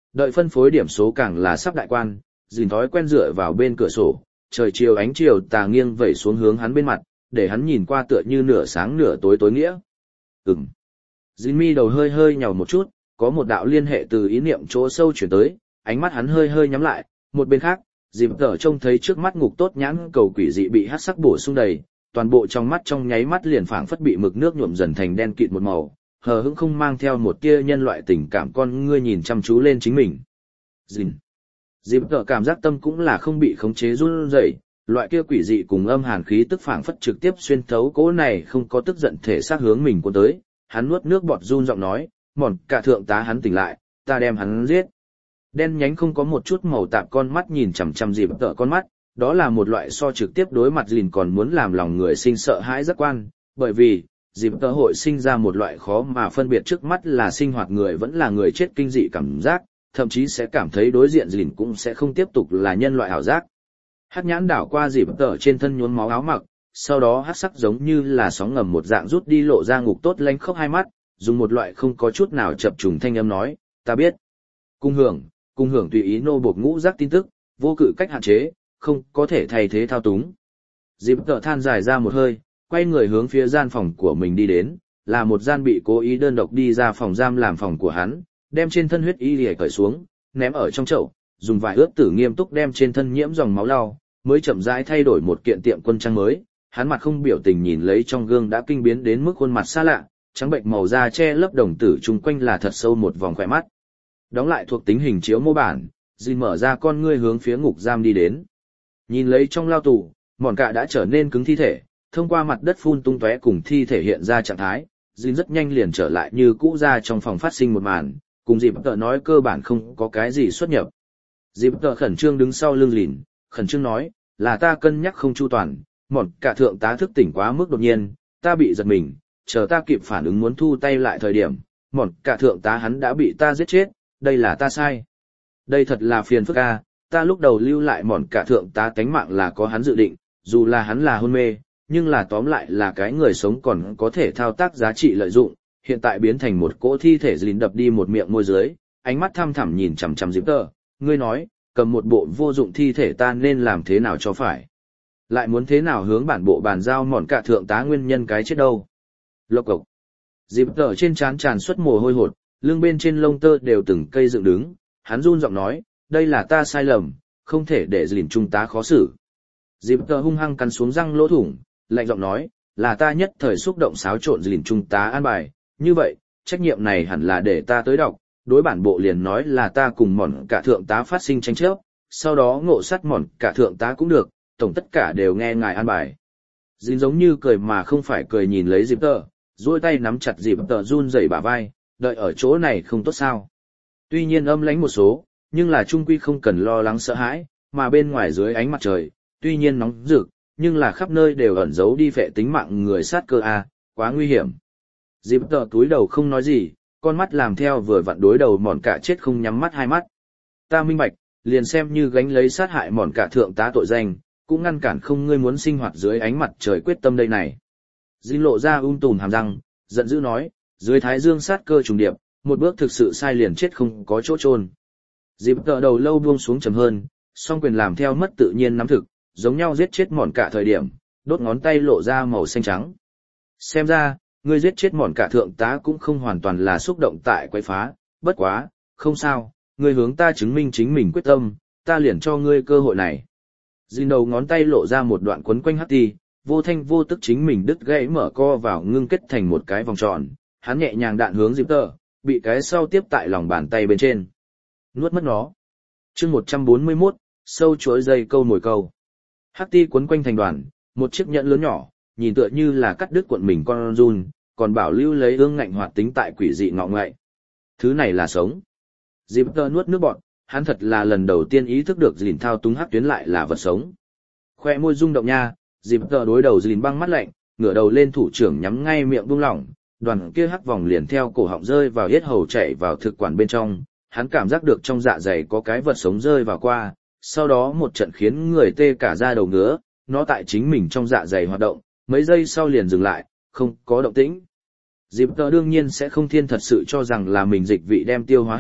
đợi phân phối điểm số càng là sắp đại quan, dìn thói quen dựa vào bên cửa sổ, trời chiều ánh chiều tà nghiêng vẩy xuống hướng hắn bên mặt, để hắn nhìn qua tựa như nửa sáng nửa tối tối nghĩa. Dìn mi đầu hơi hơi nhàu một chút, có một đạo liên hệ từ ý niệm chỗ sâu chuyển tới, ánh mắt hắn hơi hơi nhắm lại, một bên khác, dìm tở trông thấy trước mắt ngục tốt nhãn cầu quỷ dị bị hắc sắc bổ sung đầy, toàn bộ trong mắt trong nháy mắt liền phảng phất bị mực nước nhuộm dần thành đen kịt một màu, hờ hững không mang theo một tia nhân loại tình cảm, con ngươi nhìn chăm chú lên chính mình. Dìm tở cảm giác tâm cũng là không bị khống chế run rẩy, loại kia quỷ dị cùng âm hàn khí tức phảng phất trực tiếp xuyên thấu cỗ này không có tức giận thể xác hướng mình cuốn tới, hắn nuốt nước bọt run giọng nói, mòn cả thượng tá hắn tỉnh lại, ta đem hắn giết. Đen nhánh không có một chút màu tạp con mắt nhìn chằm chằm dìm tở con mắt, đó là một loại so trực tiếp đối mặt dìn còn muốn làm lòng người sinh sợ hãi giác quan, bởi vì dìm tở hội sinh ra một loại khó mà phân biệt trước mắt là sinh hoạt người vẫn là người chết kinh dị cảm giác, thậm chí sẽ cảm thấy đối diện dìn cũng sẽ không tiếp tục là nhân loại ảo giác. Hắc nhãn đảo qua dìm tở trên thân nhuốm máu áo mặc, sau đó hắc sắc giống như là sóng ngầm một dạng rút đi lộ ra ngục tốt lánh khóc hai mắt, dùng một loại không có chút nào chập trùng thanh âm nói, ta biết. Cung hưởng tùy ý nô buộc ngũ giác tin tức, vô cự cách hạn chế, không có thể thay thế thao túng. Dịp tợ than dài ra một hơi, quay người hướng phía gian phòng của mình đi đến, là một gian bị cố ý đơn độc đi ra phòng giam làm phòng của hắn, đem trên thân huyết y lìa cởi xuống, ném ở trong chậu, dùng vải ướt tử nghiêm túc đem trên thân nhiễm dòng máu lau, mới chậm rãi thay đổi một kiện tiệm quân trang mới. Hắn mặt không biểu tình nhìn lấy trong gương đã kinh biến đến mức khuôn mặt xa lạ, trắng bệnh màu da che lấp đồng tử chung quanh là thật sâu một vòng khỏe mắt. Đóng lại thuộc tính hình chiếu mô bản, Jin mở ra con ngươi hướng phía ngục giam đi đến. Nhìn lấy trong lao tù, mòn cạ đã trở nên cứng thi thể, thông qua mặt đất phun tung tóe cùng thi thể hiện ra trạng thái, Jin rất nhanh liền trở lại như cũ ra trong phòng phát sinh một màn, cùng dịp tợ nói cơ bản không có cái gì xuất nhập. Dịp tợ khẩn trương đứng sau lưng lìn, khẩn trương nói, là ta cân nhắc không chu toàn, mòn cạ thượng tá thức tỉnh quá mức đột nhiên, ta bị giật mình, chờ ta kịp phản ứng muốn thu tay lại thời điểm, mòn cạ thượng tá hắn đã bị ta giết chết, đây là ta sai. Đây thật là phiền phức a, ta lúc đầu lưu lại mòn cả thượng tá tánh mạng là có hắn dự định, dù là hắn là hôn mê, nhưng là tóm lại là cái người sống còn có thể thao tác giá trị lợi dụng, hiện tại biến thành một cỗ thi thể dính đập đi một miệng môi dưới, ánh mắt thăm thẳm nhìn chằm chằm Diệp Tơ, ngươi nói, cầm một bộ vô dụng thi thể ta nên làm thế nào cho phải? Lại muốn thế nào hướng bản bộ bàn giao mòn cả thượng tá nguyên nhân cái chết đâu? Lộc cộc. Diệp Tơ trên trán tràn xuất mồ hôi hột, lưng bên trên lông tơ đều từng cây dựng đứng, hắn run giọng nói, đây là ta sai lầm, không thể để dìm trung tá khó xử. Diệp Tơ hung hăng cắn xuống răng lỗ thủng, lạnh giọng nói, là ta nhất thời xúc động xáo trộn dìm trung tá an bài, như vậy, trách nhiệm này hẳn là để ta tới đọc, đối bản bộ liền nói là ta cùng mòn cả thượng tá phát sinh tranh chấp, sau đó ngộ sát mòn cả thượng tá cũng được, tổng tất cả đều nghe ngài an bài. Dìm giống như cười mà không phải cười nhìn lấy Diệp Tơ, duỗi tay nắm chặt Diệp Tơ run rẩy bả vai, đợi ở chỗ này không tốt sao. Tuy nhiên âm lãnh một số, nhưng là trung quy không cần lo lắng sợ hãi, mà bên ngoài dưới ánh mặt trời, tuy nhiên nóng rực, nhưng là khắp nơi đều ẩn giấu đi phệ tính mạng người sát cơ a, quá nguy hiểm. Diệp Tơ túi đầu không nói gì, con mắt làm theo vừa vặn đối đầu mòn cả chết không nhắm mắt hai mắt. Ta minh bạch, liền xem như gánh lấy sát hại mòn cả thượng tá tội danh, cũng ngăn cản không ngươi muốn sinh hoạt dưới ánh mặt trời quyết tâm đây này. Dinh lộ ra tùm hàm răng, giận dữ nói, dưới thái dương sát cơ trùng điệp, một bước thực sự sai liền chết không có chỗ chôn. Dịp tợ đầu lâu buông xuống trầm hơn, song quyền làm theo mất tự nhiên nắm thực, giống nhau giết chết mòn cả thời điểm, đốt ngón tay lộ ra màu xanh trắng. Xem ra, ngươi giết chết mòn cả thượng tá cũng không hoàn toàn là xúc động tại quấy phá, bất quá, không sao, ngươi hướng ta chứng minh chính mình quyết tâm, ta liền cho ngươi cơ hội này. Dì đầu ngón tay lộ ra một đoạn quấn quanh hắc ti, vô thanh vô tức chính mình đứt gãy mở co vào ngưng kết thành một cái vòng tròn, hắn nhẹ nhàng đạn hướng Diệp Tơ, bị cái sau tiếp tại lòng bàn tay bên trên. Nuốt mất nó. Chương 141, sâu chuỗi dây câu mồi câu. Hắc ti quấn quanh thành đoàn, một chiếc nhẫn lớn nhỏ, nhìn tựa như là cắt đứt cuộn mình con run, còn bảo lưu lấy ương ngạnh hoạt tính tại quỷ dị ngọ ngậy. Thứ này là sống. Diệp Tơ nuốt nước bọt, hắn thật là lần đầu tiên ý thức được Dìn thao túng hắc tuyến lại là vật sống. Khoe môi rung động nha, Diệp Tơ đối đầu Dìn băng mắt lạnh, ngửa đầu lên thủ trưởng nhắm ngay miệng buông lỏng, đoàn kia hắc vòng liền theo cổ họng rơi vào yết hầu chạy vào thực quản bên trong, hắn cảm giác được trong dạ dày có cái vật sống rơi vào qua, sau đó một trận khiến người tê cả da đầu ngứa, nó tại chính mình trong dạ dày hoạt động, mấy giây sau liền dừng lại, không có động tĩnh. Diệp Tơ đương nhiên sẽ không thiên thật sự cho rằng là mình dịch vị đem tiêu hóa hết,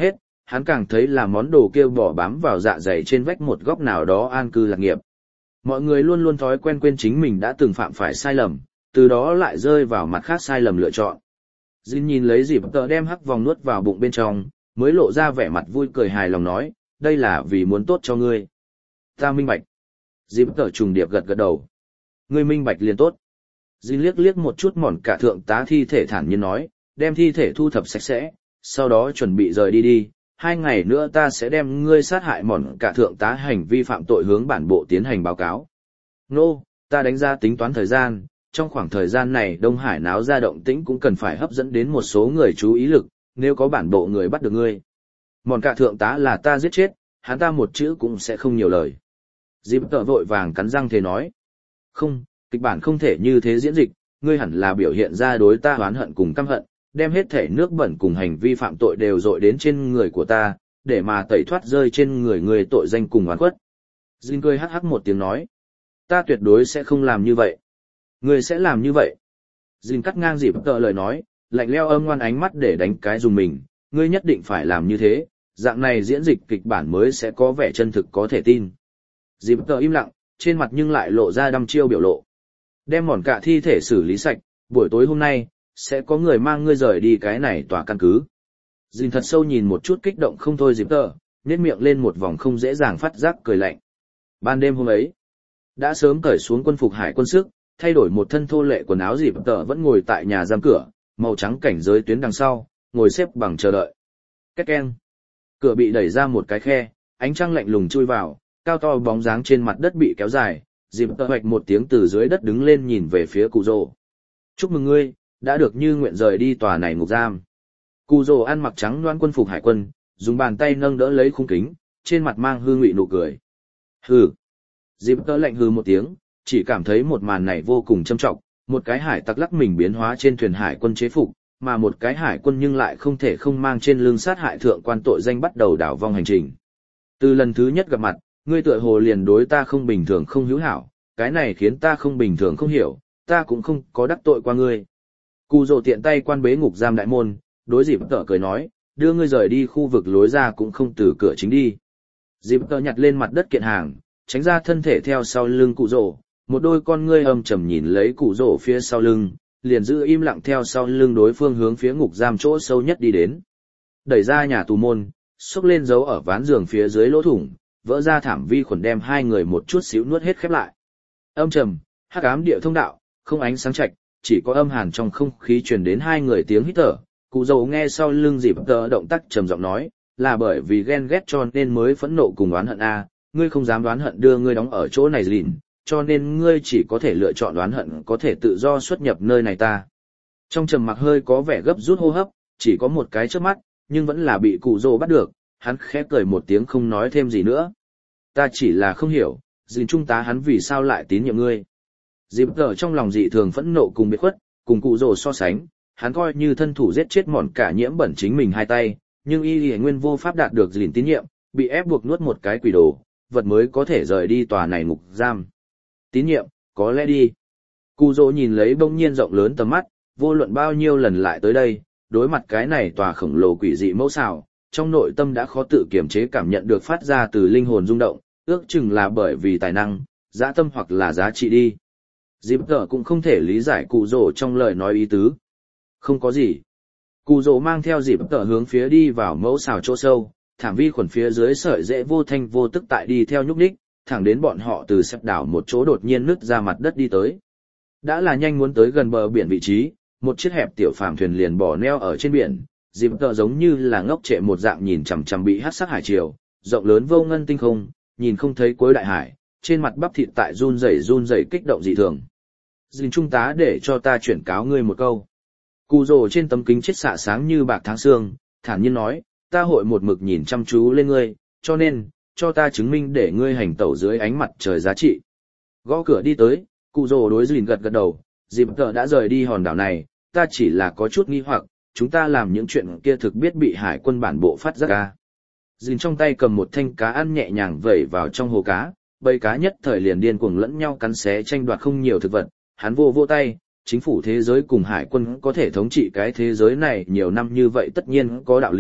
hắn càng thấy là món đồ kia bỏ bám vào dạ dày trên vách một góc nào đó an cư lạc nghiệp. Mọi người luôn luôn thói quen quên chính mình đã từng phạm phải sai lầm, từ đó lại rơi vào mặt khác sai lầm lựa chọn. Jin nhìn lấy dịp tờ đem hắc vòng nuốt vào bụng bên trong, mới lộ ra vẻ mặt vui cười hài lòng nói, đây là vì muốn tốt cho ngươi. Ta minh bạch. Dịp tờ trùng điệp gật gật đầu. Ngươi minh bạch liền tốt. Jin liếc liếc một chút mòn cả thượng tá thi thể thản nhiên nói, đem thi thể thu thập sạch sẽ, sau đó chuẩn bị rời đi đi. 2 ngày nữa ta sẽ đem ngươi sát hại mòn cả thượng tá hành vi phạm tội hướng bản bộ tiến hành báo cáo. Nô, ta đánh ra tính toán thời gian, trong khoảng thời gian này Đông Hải náo ra động tĩnh cũng cần phải hấp dẫn đến một số người chú ý lực, nếu có bản bộ người bắt được ngươi. Mòn cả thượng tá là ta giết chết, hắn ta một chữ cũng sẽ không nhiều lời. Dịp tờ vội vàng cắn răng thế nói. Không, kịch bản không thể như thế diễn dịch, ngươi hẳn là biểu hiện ra đối ta oán hận cùng căm hận, đem hết thể nước bẩn cùng hành vi phạm tội đều dội đến trên người của ta, để mà tẩy thoát rơi trên người người tội danh cùng oán khuất. Jin cười hắc hắc một tiếng nói. Ta tuyệt đối sẽ không làm như vậy. Ngươi sẽ làm như vậy. Jin cắt ngang dịp tờ lời nói, lạnh leo âm ngoan ánh mắt để đánh cái dùng mình, ngươi nhất định phải làm như thế, dạng này diễn dịch kịch bản mới sẽ có vẻ chân thực có thể tin. Dịp tờ im lặng, trên mặt nhưng lại lộ ra đăm chiêu biểu lộ. Đem mòn cả thi thể xử lý sạch, buổi tối hôm nay, sẽ có người mang ngươi rời đi cái này tòa căn cứ. Jin thật sâu nhìn một chút kích động không thôi dịp tờ, nhếch miệng lên một vòng không dễ dàng phát giác cười lạnh. Ban đêm hôm ấy, đã sớm cởi xuống quân phục hải quân sức, thay đổi một thân thô lệ quần áo dịp tờ vẫn ngồi tại nhà giam cửa, màu trắng cảnh giới tuyến đằng sau, ngồi xếp bằng chờ đợi. Két keng. Cửa bị đẩy ra một cái khe, ánh trăng lạnh lùng chui vào, cao to bóng dáng trên mặt đất bị kéo dài, dịp tờ hoạch một tiếng từ dưới đất đứng lên nhìn về phía cụ rồ. Chúc mừng ngươi, đã được như nguyện rời đi tòa này ngục giam. Cụ rồ ăn mặc trắng loan quân phục hải quân, dùng bàn tay nâng đỡ lấy khung kính, trên mặt mang hư ngụy nụ cười. Hừ. Dịp tờ lạnh hừ một tiếng, chỉ cảm thấy một màn này vô cùng châm trọng, một cái hải tặc lắc mình biến hóa trên thuyền hải quân chế phục, mà một cái hải quân nhưng lại không thể không mang trên lưng sát hại thượng quan tội danh bắt đầu đảo vong hành trình. Từ lần thứ nhất gặp mặt, ngươi tựa hồ liền đối ta không bình thường không hữu hảo, cái này khiến ta không bình thường không hiểu, ta cũng không có đắc tội qua ngươi. Cụ rồ tiện tay quan bế ngục giam đại môn, đối dịp tờ cười nói, đưa ngươi rời đi khu vực lối ra cũng không từ cửa chính đi. Dịp tờ nhặt lên mặt đất kiện hàng, tránh ra thân thể theo sau lưng cụ rồ, một đôi con ngươi âm trầm nhìn lấy cụ rồ phía sau lưng, liền giữ im lặng theo sau lưng đối phương hướng phía ngục giam chỗ sâu nhất đi đến. Đẩy ra nhà tù môn, xốc lên dấu ở ván giường phía dưới lỗ thủng, vỡ ra thảm vi khuẩn đem hai người một chút xíu nuốt hết khép lại. Âm trầm, hắc ám địa thông đạo, không ánh sáng chạch, chỉ có âm hàn trong không khí truyền đến hai người tiếng hít thở. Cụ dầu nghe sau lưng dịp tờ động tác trầm giọng nói, là bởi vì ghen ghét cho nên mới phẫn nộ cùng oán hận a, ngươi không dám đoán hận đưa ngươi đóng ở chỗ này lìn, cho nên ngươi chỉ có thể lựa chọn đoán hận có thể tự do xuất nhập nơi này ta. Trong trầm mặc hơi có vẻ gấp rút hô hấp, chỉ có một cái chớp mắt, nhưng vẫn là bị cụ dầu bắt được, hắn khẽ cười một tiếng không nói thêm gì nữa. Ta chỉ là không hiểu, dìn trung tá hắn vì sao lại tín nhiệm ngươi. Dịp tờ trong lòng dị thường phẫn nộ cùng biệt khuất, cùng cụ rồ so sánh, hắn coi như thân thủ giết chết mòn cả nhiễm bẩn chính mình hai tay, nhưng y nguyên vô pháp đạt được dìn tín nhiệm, bị ép buộc nuốt một cái quỷ đồ, vật mới có thể rời đi tòa này ngục giam. Tín nhiệm, có lẽ đi. Cụ rồ nhìn lấy bỗng nhiên rộng lớn tầm mắt, vô luận bao nhiêu lần lại tới đây, đối mặt cái này tòa khổng lồ quỷ dị mẫu xào, trong nội tâm đã khó tự kiềm chế cảm nhận được phát ra từ linh hồn rung động, ước chừng là bởi vì tài năng, dã tâm hoặc là giá trị đi. Dịp tờ cũng không thể lý giải cụ rồ trong lời nói ý tứ. Không có gì. Cụ rồ mang theo dịp tờ hướng phía đi vào mẫu xào chỗ sâu, thảm vi khuẩn phía dưới sợi dễ vô thanh vô tức tại đi theo nhúc nhích, thẳng đến bọn họ từ xếp đảo một chỗ đột nhiên nứt ra mặt đất đi tới. Đã là nhanh muốn tới gần bờ biển vị trí, một chiếc hẹp tiểu phàm thuyền liền bỏ neo ở trên biển, dịp tờ giống như là ngốc trệ một dạng nhìn chằm chằm bị hắc sắc hải triều, rộng lớn vô ngân tinh không, nhìn không thấy cuối đại hải, trên mặt bắp thịt tại run rẩy kích động dị thường. Dìn trung tá để cho ta chuyển cáo ngươi một câu. Cụ rồ trên tấm kính chết xạ sáng như bạc tháng sương, thản nhiên nói, ta hội một mực nhìn chăm chú lên ngươi, cho nên, cho ta chứng minh để ngươi hành tẩu dưới ánh mặt trời giá trị. Gõ cửa đi tới, cụ rồ đối Dìn gật gật đầu, dịp tờ đã rời đi hòn đảo này, ta chỉ là có chút nghi hoặc, chúng ta làm những chuyện kia thực biết bị hải quân bản bộ phát giác ra. Dìn trong tay cầm một thanh cá ăn nhẹ nhàng vẩy vào trong hồ cá, bầy cá nhất thời liền điên cuồng lẫn nhau cắn xé tranh đoạt không nhiều thực vật, hắn vô tay, chính phủ thế giới cùng hải quân có thể thống trị cái thế giới này nhiều năm như vậy tất nhiên có đạo lý,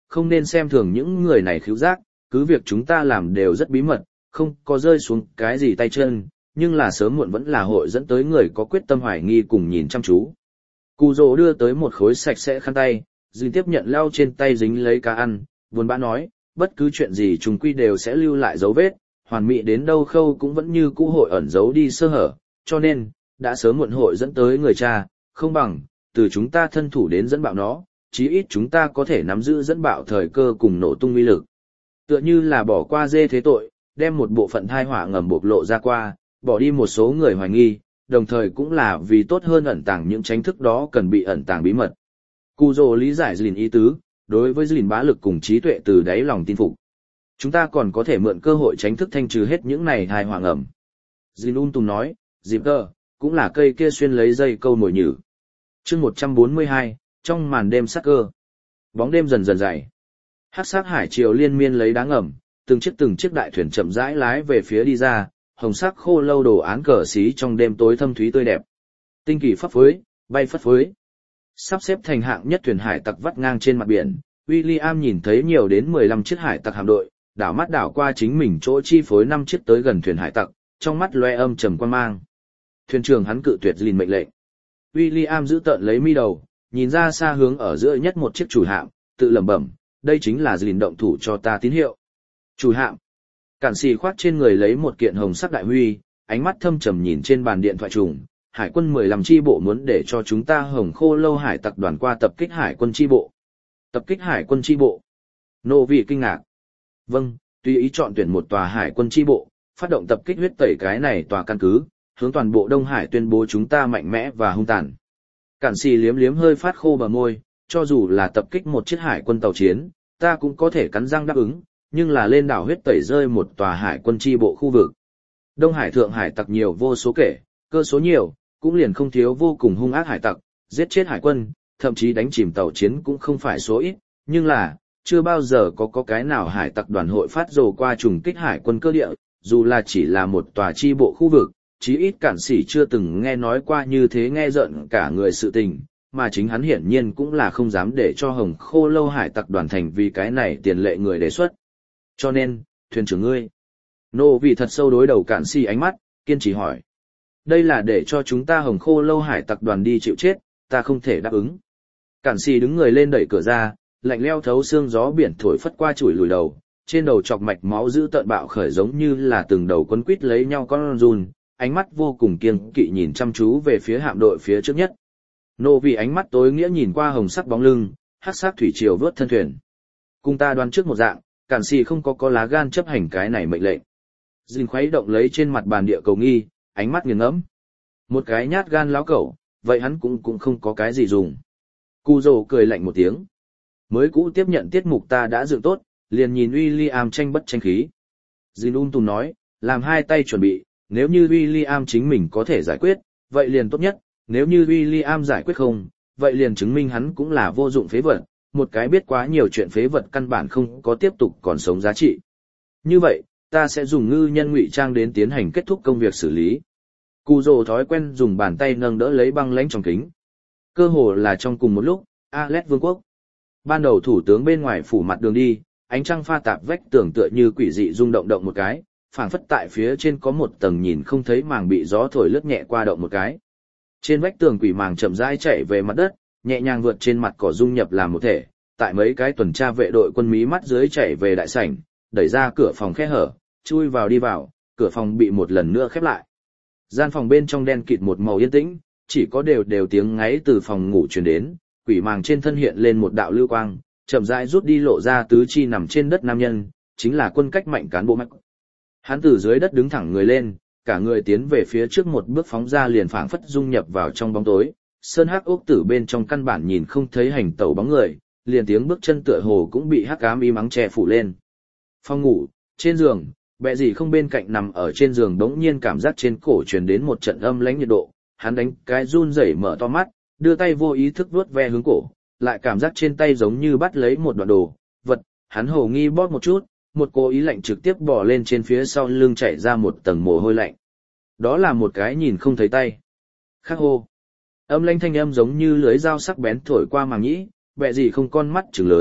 không nên xem thường những người này khứu giác, cứ việc chúng ta làm đều rất bí mật, không có rơi xuống cái gì tay chân, nhưng là sớm muộn vẫn là hội dẫn tới người có quyết tâm hoài nghi cùng nhìn chăm chú. Cù rồ đưa tới một khối sạch sẽ khăn tay, dì tiếp nhận lau trên tay dính lấy cá ăn, buồn bã nói, bất cứ chuyện gì chúng quy đều sẽ lưu lại dấu vết, hoàn mỹ đến đâu khâu cũng vẫn như cũ hội ẩn giấu đi sơ hở, cho nên, đã sớm muộn hội dẫn tới người cha, không bằng, từ chúng ta thân thủ đến dẫn bạo nó, chí ít chúng ta có thể nắm giữ dẫn bạo thời cơ cùng nổ tung uy lực. Tựa như là bỏ qua dê thế tội, đem một bộ phận thai họa ngầm bộc lộ ra qua, bỏ đi một số người hoài nghi, đồng thời cũng là vì tốt hơn ẩn tàng những tránh thức đó cần bị ẩn tàng bí mật. Cù rồ lý giải Dìn ý tứ, đối với Dìn bá lực cùng trí tuệ từ đáy lòng tin phục. Chúng ta còn có thể mượn cơ hội tránh thức thanh trừ hết những này hài hoàng ẩm. Dìn tùng nói, dịp cơ, cũng là cây kia xuyên lấy dây câu mồi nhử. chương 142, trong màn đêm sắc cơ. Bóng đêm dần dần dày. Hắc sắc hải triều liên miên lấy đá ngầm, từng chiếc đại thuyền chậm rãi lái về phía đi ra, hồng sắc khô lâu đồ án cờ xí trong đêm tối thâm thúy tươi đẹp. Tinh kỳ phấp phới, bay phất phới. Sắp xếp thành hạng nhất thuyền hải tặc vắt ngang trên mặt biển, William nhìn thấy nhiều đến 15 chiếc hải tặc hạm đội, đảo mắt đảo qua chính mình chỗ chi phối 5 chiếc tới gần thuyền hải tặc, trong mắt loe âm trầm quan mang. Thuyền trưởng hắn cự tuyệt Dìn mệnh lệnh. William giữ tợn lấy mi đầu, nhìn ra xa hướng ở giữa nhất một chiếc chủ hạm, tự lẩm bẩm, đây chính là Dìn động thủ cho ta tín hiệu. Chủ hạm. Cản xì khoác trên người lấy một kiện hồng sắc đại huy, ánh mắt thâm trầm nhìn trên bàn điện thoại trùng, hải quân 15 chi bộ muốn để cho chúng ta hồng khô lâu hải tặc đoàn qua tập kích hải quân chi bộ. Tập kích hải quân chi bộ. Nô vị kinh ngạc. Vâng, tùy ý chọn tuyển một tòa hải quân chi bộ, phát động tập kích huyết tẩy cái này tòa căn cứ, hướng toàn bộ Đông Hải tuyên bố chúng ta mạnh mẽ và hung tàn. Cản xì liếm liếm hơi phát khô bờ môi, cho dù là tập kích một chiếc hải quân tàu chiến, ta cũng có thể cắn răng đáp ứng, nhưng là lên đảo huyết tẩy rơi một tòa hải quân chi bộ khu vực. Đông Hải thượng hải tặc nhiều vô số kể, cơ số nhiều, cũng liền không thiếu vô cùng hung ác hải tặc, giết chết hải quân, thậm chí đánh chìm tàu chiến cũng không phải số ít, nhưng là, chưa bao giờ có cái nào hải tặc đoàn hội phát rồ qua trùng kích hải quân cơ địa, dù là chỉ là một tòa chi bộ khu vực, chí ít Cản Sĩ chưa từng nghe nói qua như thế nghe rợn cả người sự tình, mà chính hắn hiển nhiên cũng là không dám để cho hồng khô lâu hải tặc đoàn thành vì cái này tiền lệ người đề xuất. Cho nên, thuyền trưởng ngươi. Nô vì thật sâu đối đầu Cản Sĩ ánh mắt, kiên trì hỏi. Đây là để cho chúng ta hồng khô lâu hải tặc đoàn đi chịu chết, ta không thể đáp ứng. Cản Sĩ đứng người lên đẩy cửa ra, lạnh leo thấu xương gió biển thổi phất qua chùi lùi đầu, trên đầu chọc mạch máu giữ tợn bạo khởi giống như là từng đầu quấn quít lấy nhau con run, ánh mắt vô cùng kiêng kỵ nhìn chăm chú về phía hạm đội phía trước nhất. Nô vì ánh mắt tối nghĩa nhìn qua hồng sắc bóng lưng, hắc sắc thủy triều vớt thân thuyền. Cùng ta đoán trước một dạng, Cản Sĩ không có lá gan chấp hành cái này mệnh lệnh. Dìn khuấy động lấy trên mặt bàn địa cầu nghi, ánh mắt nghiền ngẫm. Một cái nhát gan láo cẩu, vậy hắn cũng không có cái gì dùng. Cù rồ cười lạnh một tiếng. Mới cũ tiếp nhận tiết mục ta đã dựng tốt, liền nhìn William tranh bất tranh khí. Dìn tùng nói, làm hai tay chuẩn bị, nếu như William chính mình có thể giải quyết, vậy liền tốt nhất, nếu như William giải quyết không, vậy liền chứng minh hắn cũng là vô dụng phế vật, một cái biết quá nhiều chuyện phế vật căn bản không có tiếp tục còn sống giá trị. Như vậy, ta sẽ dùng ngư nhân ngụy trang đến tiến hành kết thúc công việc xử lý. Cù rồ thói quen dùng bàn tay nâng đỡ lấy băng lãnh trong kính. Cơ hồ là trong cùng một lúc, Alet Vương quốc. Ban đầu thủ tướng bên ngoài phủ mặt đường đi, ánh trăng pha tạp vách tường tựa như quỷ dị rung động động một cái, phảng phất tại phía trên có một tầng nhìn không thấy màng bị gió thổi lướt nhẹ qua động một cái. Trên vách tường quỷ màng chậm rãi chạy về mặt đất, nhẹ nhàng vượt trên mặt cỏ dung nhập làm một thể, tại mấy cái tuần tra vệ đội quân mí mắt dưới chạy về đại sảnh, đẩy ra cửa phòng khe hở, chui vào đi vào, cửa phòng bị một lần nữa khép lại. Gian phòng bên trong đen kịt một màu yên tĩnh, chỉ có đều tiếng ngáy từ phòng ngủ truyền đến, quỷ màng trên thân hiện lên một đạo lưu quang, chậm rãi rút đi lộ ra tứ chi nằm trên đất nam nhân, chính là quân cách mạnh cán bộ mạch. Hắn từ dưới đất đứng thẳng người lên, cả người tiến về phía trước một bước phóng ra liền phảng phất dung nhập vào trong bóng tối, sơn hắc ốc tử bên trong căn bản nhìn không thấy hành tẩu bóng người, liền tiếng bước chân tựa hồ cũng bị hắc ám im ắng che phủ lên. Phòng ngủ, trên giường, bẹ gì không bên cạnh nằm ở trên giường đống nhiên cảm giác trên cổ truyền đến một trận âm lãnh nhiệt độ, hắn đánh cái run rẩy mở to mắt, đưa tay vô ý thức vuốt ve hướng cổ, lại cảm giác trên tay giống như bắt lấy một đoạn đồ vật, hắn hồ nghi bóp một chút, một cố ý lạnh trực tiếp bò lên trên phía sau lưng chảy ra một tầng mồ hôi lạnh. Đó là một cái nhìn không thấy tay. Khắc hô. Âm lãnh thanh âm giống như lưới dao sắc bén thổi qua màng nhĩ, bẹ gì không con mắt trừng lớn,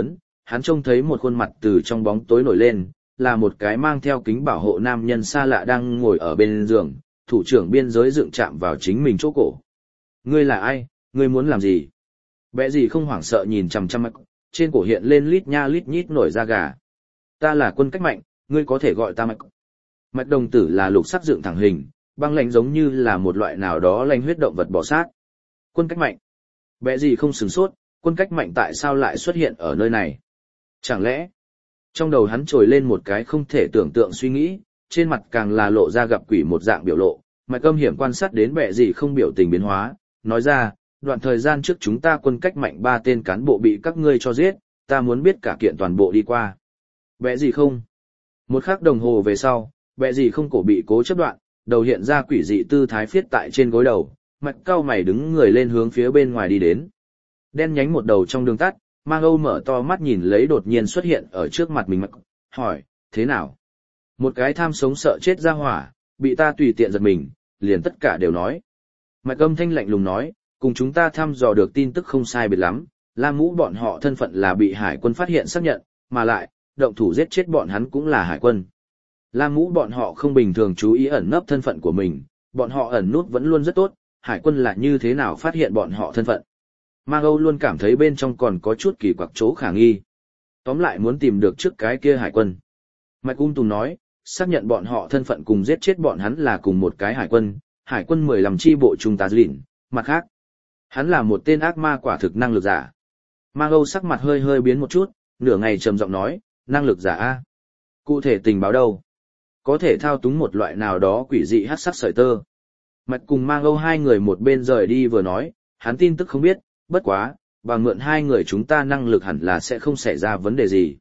hắn trông thấy một khuôn mặt từ trong bóng tối nổi lên, là một cái mang theo kính bảo hộ nam nhân xa lạ đang ngồi ở bên giường, thủ trưởng biên giới dựng chạm vào chính mình chỗ cổ. Ngươi là ai, ngươi muốn làm gì? Bẽ gì không hoảng sợ nhìn chằm chằm mắt, trên cổ hiện lên lít nha lít nhít nổi da gà. Ta là Quân Cách Mạnh, ngươi có thể gọi ta Mạch. Mạch đồng tử là lục sắc dựng thẳng hình, băng lãnh giống như là một loại nào đó lanh huyết động vật bò sát. Quân Cách Mạnh. Bẽ gì không sửng sốt, Quân Cách Mạnh tại sao lại xuất hiện ở nơi này? Chẳng lẽ, trong đầu hắn trồi lên một cái không thể tưởng tượng suy nghĩ, trên mặt càng là lộ ra gặp quỷ một dạng biểu lộ, Mạch Âm Hiểm quan sát đến bẽ gì không biểu tình biến hóa, nói ra, đoạn thời gian trước chúng ta Quân Cách Mạnh 3 tên cán bộ bị các ngươi cho giết, ta muốn biết cả kiện toàn bộ đi qua. Bẽ gì không? Một khắc đồng hồ về sau, bẽ gì không cổ bị cố chấp đoạn, đầu hiện ra quỷ dị tư thái phiết tại trên gối đầu, Mạch cao mày đứng người lên hướng phía bên ngoài đi đến. Đen nhánh một đầu trong đường tắt, Mang Âu mở to mắt nhìn lấy đột nhiên xuất hiện ở trước mặt mình Mạch, hỏi, thế nào? Một cái tham sống sợ chết ra hỏa, bị ta tùy tiện giật mình, liền tất cả đều nói. Mạch Âm thanh lạnh lùng nói, cùng chúng ta thăm dò được tin tức không sai biệt lắm, Lam Mũ bọn họ thân phận là bị hải quân phát hiện xác nhận, mà lại, động thủ giết chết bọn hắn cũng là hải quân. Lam Mũ bọn họ không bình thường chú ý ẩn nấp thân phận của mình, bọn họ ẩn nút vẫn luôn rất tốt, hải quân là như thế nào phát hiện bọn họ thân phận. Mang Âu luôn cảm thấy bên trong còn có chút kỳ quặc chỗ khả nghi. Tóm lại muốn tìm được trước cái kia hải quân. Mạch Tùng nói, xác nhận bọn họ thân phận cùng giết chết bọn hắn là cùng một cái hải quân 15 chi bộ trung tá lìn, mặt khác. Hắn là một tên ác ma quả thực năng lực giả. Mang Âu sắc mặt hơi hơi biến một chút, nửa ngày trầm giọng nói, năng lực giả A. Cụ thể tình báo đâu? Có thể thao túng một loại nào đó quỷ dị hắc sắc sợi tơ. Mạch cùng Mang Âu hai người một bên rời đi vừa nói, hắn tin tức không biết, bất quá, bằng mượn hai người chúng ta năng lực hẳn là sẽ không xảy ra vấn đề gì.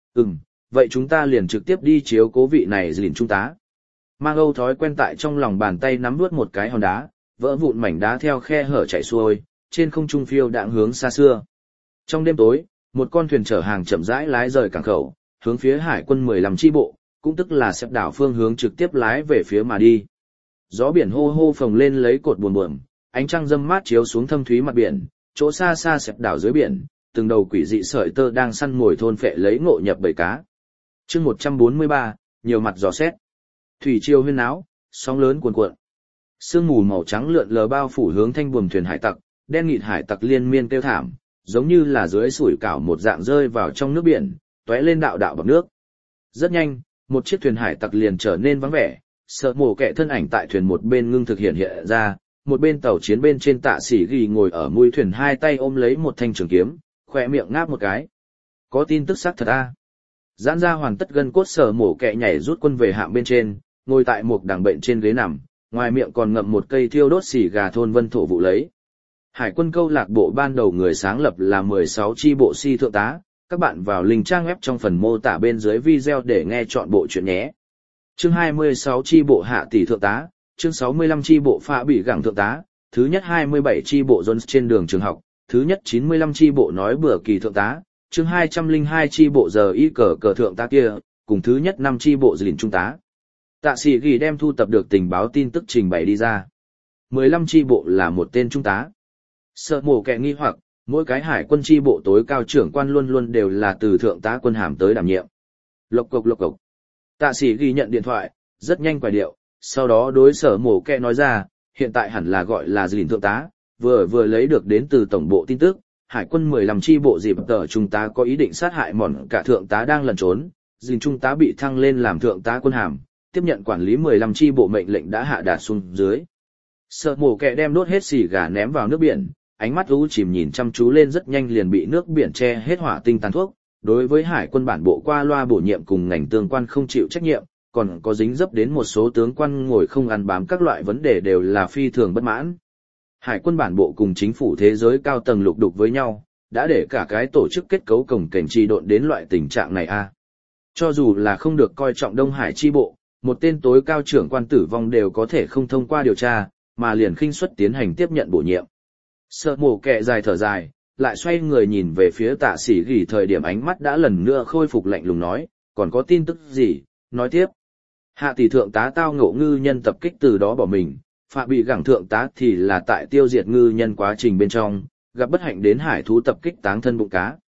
Vậy chúng ta liền trực tiếp đi chiếu cố vị này lìn trung tá. Mang Âu thói quen tại trong lòng bàn tay nắm nuốt một cái hòn đá, vỡ vụn mảnh đá theo khe hở chảy xuôi, trên không trung phiêu đãng hướng xa xưa. Trong đêm tối, một con thuyền chở hàng chậm rãi lái rời cảng khẩu, hướng phía hải quân 15 chi bộ, cũng tức là xếp đảo phương hướng trực tiếp lái về phía mà đi. Gió biển hô hô phồng lên lấy cột buồm buồm, ánh trăng râm mát chiếu xuống thâm thúy mặt biển, chỗ xa xa xếp đảo dưới biển, từng đầu quỷ dị sợi tơ đang săn mồi thôn phệ lấy ngộ nhập bầy cá. Chương 143, nhiều mặt dò xét. Thủy triều huyên náo, sóng lớn cuồn cuộn. Sương mù màu trắng lượn lờ bao phủ hướng thanh buồm thuyền hải tặc, đen nghịt hải tặc liên miên kêu thảm, giống như là dưới sủi cảo một dạng rơi vào trong nước biển, tóe lên đạo đạo bọt nước. Rất nhanh, một chiếc thuyền hải tặc liền trở nên vắng vẻ, Sợ Mổ Kẻ thân ảnh tại thuyền một bên ngưng thực hiện ra, một bên tàu chiến bên trên Tạ Sĩ Gỉ ngồi ở mũi thuyền hai tay ôm lấy một thanh trường kiếm, khỏe miệng ngáp một cái. Có tin tức xác thật a. Giãn ra hoàn tất gân cốt Sở Mổ Kẻ nhảy rút quân về hạm bên trên, ngồi tại một đằng bệnh trên ghế nằm, ngoài miệng còn ngậm một cây thiêu đốt xì gà thôn vân thổ vụ lấy. Hải quân câu lạc bộ ban đầu người sáng lập là 16 chi bộ si thượng tá, các bạn vào link trang web trong phần mô tả bên dưới video để nghe chọn bộ chuyện nhé. Chương 26 chi bộ hạ tỷ thượng tá, chương 65 chi bộ phạ bị gẳng thượng tá, thứ nhất 27 chi bộ Jones trên đường trường học, thứ nhất 95 chi bộ nói bừa kỳ thượng tá, chương 202 chi bộ giờ y cờ thượng tá kia, cùng thứ nhất 5 chi bộ dình trung tá. Tạ Sĩ Gỉ đem thu tập được tình báo tin tức trình bày đi ra. 15 chi bộ là một tên trung tá. Sợ Mổ Kẻ nghi hoặc, mỗi cái hải quân chi bộ tối cao trưởng quan luôn luôn đều là từ thượng tá quân hàm tới đảm nhiệm. Lộc cộc. Tạ Sĩ Gỉ nhận điện thoại, rất nhanh quải điệu, sau đó đối Sở Mổ Kẻ nói ra, hiện tại hẳn là gọi là dình thượng tá, vừa lấy được đến từ tổng bộ tin tức, hải quân 15 chi bộ dịp tờ trung tá có ý định sát hại mòn cả thượng tá đang lẩn trốn, dình trung tá bị thăng lên làm thượng tá quân hàm, tiếp nhận quản lý 15 chi bộ mệnh lệnh đã hạ đạt xuống dưới. Sợ Mổ Kẻ đem đốt hết xì gà ném vào nước biển, ánh mắt u chìm nhìn chăm chú lên rất nhanh liền bị nước biển che hết hỏa tinh tàn thuốc. Đối với hải quân bản bộ qua loa bổ nhiệm cùng ngành tương quan không chịu trách nhiệm, còn có dính dấp đến một số tướng quan ngồi không ăn bám các loại vấn đề đều là phi thường bất mãn. Hải quân bản bộ cùng chính phủ thế giới cao tầng lục đục với nhau, đã để cả cái tổ chức kết cấu cồng kềnh trì độn đến loại tình trạng này a. Cho dù là không được coi trọng Đông Hải chi bộ, một tên tối cao trưởng quan tử vong đều có thể không thông qua điều tra, mà liền khinh suất tiến hành tiếp nhận bổ nhiệm. Sợ Mổ Kẻ dài thở dài, lại xoay người nhìn về phía Tạ Sĩ Gỉ thời điểm ánh mắt đã lần nữa khôi phục lạnh lùng nói, còn có tin tức gì, nói tiếp. Hạ tỷ thượng tá tao ngộ ngư nhân tập kích từ đó bỏ mình, Phạ bị gẳng thượng tá thì là tại tiêu diệt ngư nhân quá trình bên trong, gặp bất hạnh đến hải thú tập kích táng thân bụng cá.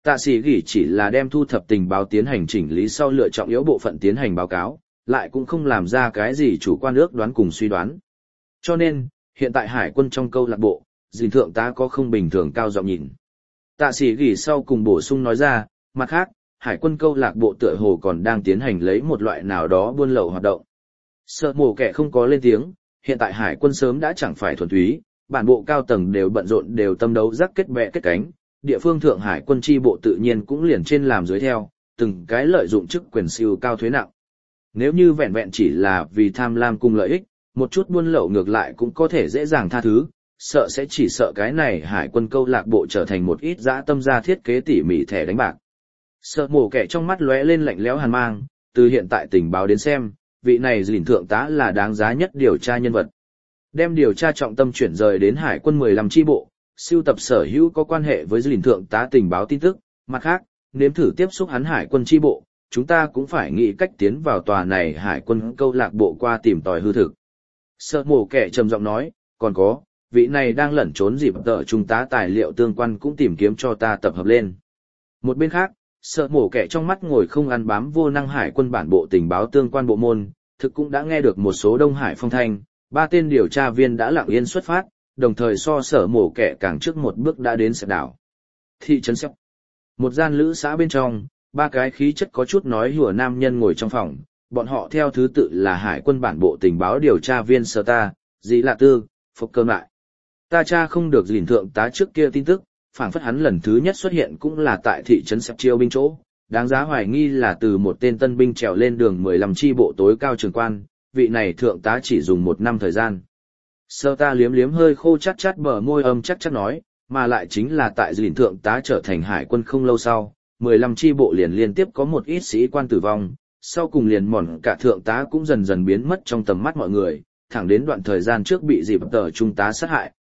Tạ sĩ gỉ chỉ là đem thu thập tình báo tiến hành chỉnh lý sau lựa trọng yếu bộ phận tiến hành báo cáo, lại cũng không làm ra cái gì chủ quan ước đoán cùng suy đoán. Cho nên, hiện tại hải quân trong câu lạc bộ, dình thượng tá có không bình thường cao giọng nhìn. Tạ sĩ gỉ sau cùng bổ sung nói ra, mặt khác, hải quân câu lạc bộ tựa hồ còn đang tiến hành lấy một loại nào đó buôn lậu hoạt động. Sợ mổ kẻ không có lên tiếng, hiện tại hải quân sớm đã chẳng phải thuần túy, bản bộ cao tầng đều bận rộn đều tâm đấu rắc kết bè kết cánh, địa phương thượng hải quân chi bộ tự nhiên cũng liền trên làm dưới theo, từng cái lợi dụng chức quyền siêu cao thuế nặng. Nếu như vẹn vẹn chỉ là vì tham lam cùng lợi ích, một chút buôn lậu ngược lại cũng có thể dễ dàng tha thứ, sợ sẽ chỉ sợ cái này hải quân câu lạc bộ trở thành một ít dã tâm gia thiết kế tỉ mỉ thẻ đánh bạc. Sợ mổ kẻ trong mắt lóe lên lạnh lẽo hàn mang, từ hiện tại tình báo đến xem, vị này dình thượng tá là đáng giá nhất điều tra nhân vật. Đem điều tra trọng tâm chuyển rời đến hải quân 15 chi bộ, sưu tập sở hữu có quan hệ với dình thượng tá tình báo tin tức, mặt khác, nếm thử tiếp xúc hắn hải quân chi bộ, chúng ta cũng phải nghĩ cách tiến vào tòa này hải quân câu lạc bộ qua tìm tòi hư thực. Sợ mổ kẻ trầm giọng nói, còn có, vị này đang lẩn trốn dịp tờ trung tá tài liệu tương quan cũng tìm kiếm cho ta tập hợp lên. Một bên khác, sợ mổ kẻ trong mắt ngồi không ăn bám vô năng hải quân bản bộ tình báo tương quan bộ môn, thực cũng đã nghe được một số Đông Hải phong thanh, 3 tên điều tra viên đã lặng yên xuất phát, đồng thời so sở mổ kẻ càng trước một bước đã đến Sẹp đảo. Thị trấn Sẹp. Một gian lữ xã bên trong, 3 cái khí chất có chút nói hùa nam nhân ngồi trong phòng, bọn họ theo thứ tự là hải quân bản bộ tình báo điều tra viên Sở Ta, Dĩ Lạ Tư, Phục Cơm Lại. Ta tra không được dình thượng tá trước kia tin tức, phảng phất hắn lần thứ nhất xuất hiện cũng là tại thị trấn Sẹp chiêu binh chỗ, đáng giá hoài nghi là từ một tên tân binh trèo lên đường 15 chi bộ tối cao trường quan, vị này thượng tá chỉ dùng 1 năm thời gian. Sơ ta liếm liếm hơi khô chát chát bờ môi chắc nói, mà lại chính là tại dình thượng tá trở thành hải quân không lâu sau, 15 chi bộ liền liên tiếp có một ít sĩ quan tử vong, sau cùng liền mòn cả thượng tá cũng dần dần biến mất trong tầm mắt mọi người, thẳng đến đoạn thời gian trước bị dịp tờ trung tá sát hại,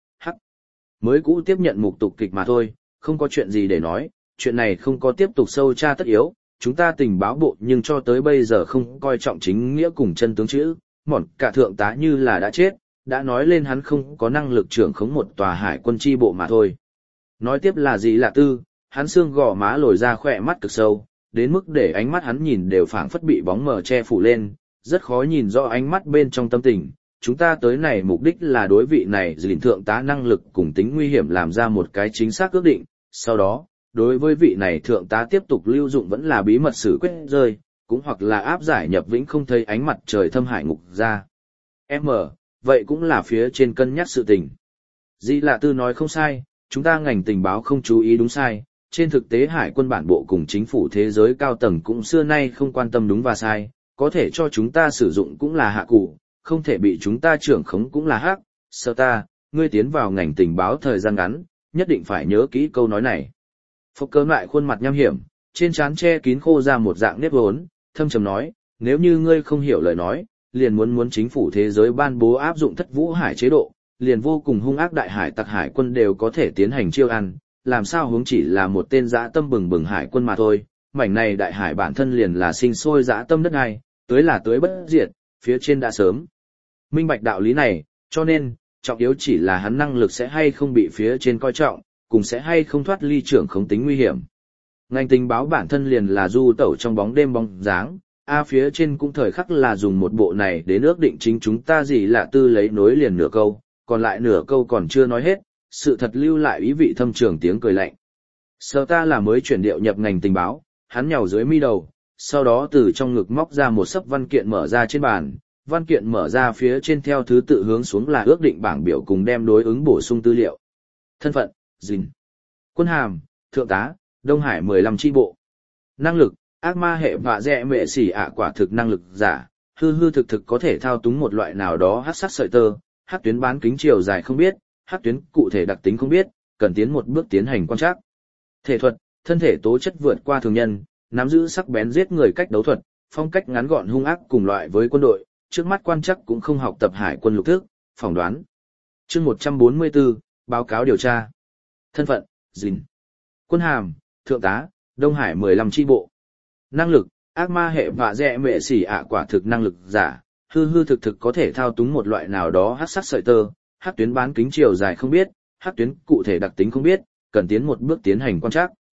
mới cũ tiếp nhận mục tục kịch mà thôi, không có chuyện gì để nói, chuyện này không có tiếp tục sâu tra tất yếu, chúng ta tình báo bộ nhưng cho tới bây giờ không coi trọng chính nghĩa cùng chân tướng chữ, mòn cả thượng tá như là đã chết, đã nói lên hắn không có năng lực trưởng khống một tòa hải quân chi bộ mà thôi. Nói tiếp là gì lạ tư, hắn xương gò má lồi ra khỏe mắt cực sâu, đến mức để ánh mắt hắn nhìn đều phảng phất bị bóng mờ che phủ lên, rất khó nhìn rõ ánh mắt bên trong tâm tình. Chúng ta tới này mục đích là đối vị này dình thượng tá năng lực cùng tính nguy hiểm làm ra một cái chính xác ước định, sau đó, đối với vị này thượng tá tiếp tục lưu dụng vẫn là bí mật xử quyết rơi, cũng hoặc là áp giải nhập vĩnh không thấy ánh mặt trời thâm hải ngục ra. Vậy cũng là phía trên cân nhắc sự tình. Dĩ Lạ Tư nói không sai, chúng ta ngành tình báo không chú ý đúng sai, trên thực tế hải quân bản bộ cùng chính phủ thế giới cao tầng cũng xưa nay không quan tâm đúng và sai, có thể cho chúng ta sử dụng cũng là hạ cụ, không thể bị chúng ta trưởng khống cũng là hắc. Sơ ta, ngươi tiến vào ngành tình báo thời gian ngắn, nhất định phải nhớ kỹ câu nói này. Phục Cơm Lại khuôn mặt nham hiểm, trên trán che kín khô ra một dạng nếp vốn, thâm trầm nói, nếu như ngươi không hiểu lời nói, liền muốn chính phủ thế giới ban bố áp dụng thất vũ hải chế độ, liền vô cùng hung ác đại hải tặc hải quân đều có thể tiến hành chiêu ăn, làm sao huống chỉ là một tên dã tâm bừng bừng hải quân mà thôi, mảnh này đại hải bản thân liền là sinh sôi dã tâm đất này, tới là tới bất diệt, phía trên đã sớm minh bạch đạo lý này, cho nên, trọng yếu chỉ là hắn năng lực sẽ hay không bị phía trên coi trọng, cùng sẽ hay không thoát ly trưởng không tính nguy hiểm. Ngành tình báo bản thân liền là du tẩu trong bóng đêm bóng dáng, phía trên cũng thời khắc là dùng một bộ này để ước định chính chúng ta gì lạ tư lấy nối liền nửa câu, còn lại nửa câu còn chưa nói hết, sự thật lưu lại ý vị thâm trường tiếng cười lạnh. Sở ta là mới chuyển điệu nhập ngành tình báo, hắn nhào dưới mi đầu, sau đó từ trong ngực móc ra một sấp văn kiện mở ra trên bàn, văn kiện mở ra phía trên theo thứ tự hướng xuống là ước định bảng biểu cùng đem đối ứng bổ sung tư liệu. Thân phận, dình. Quân hàm, thượng tá, Đông Hải 15 chi bộ. Năng lực, ác ma hệ vạ dẹ mệ xỉ ạ quả thực năng lực giả, hư thực có thể thao túng một loại nào đó hắc sắc sợi tơ, hắc tuyến bán kính chiều dài không biết, hắc tuyến cụ thể đặc tính không biết, cần tiến một bước tiến hành quan trắc. Thể thuật, thân thể tố chất vượt qua thường nhân, nắm giữ sắc bén giết người cách đấu thuật, phong cách ngắn gọn hung ác cùng loại với quân đội, trước mắt quan trắc cũng không học tập hải quân lục thức, phỏng đoán. Chương 144, báo cáo điều tra. Thân phận, dình. Quân hàm, thượng tá, Đông Hải 15 chi bộ. Năng lực, ác ma hệ vạ dẹ mệ xỉ ạ quả thực năng lực giả, hư thực có thể thao túng một loại nào đó hắc sắc sợi tơ, hắc tuyến bán kính chiều dài không biết, hắc tuyến cụ thể đặc tính không biết, cần tiến một bước tiến hành quan trắc.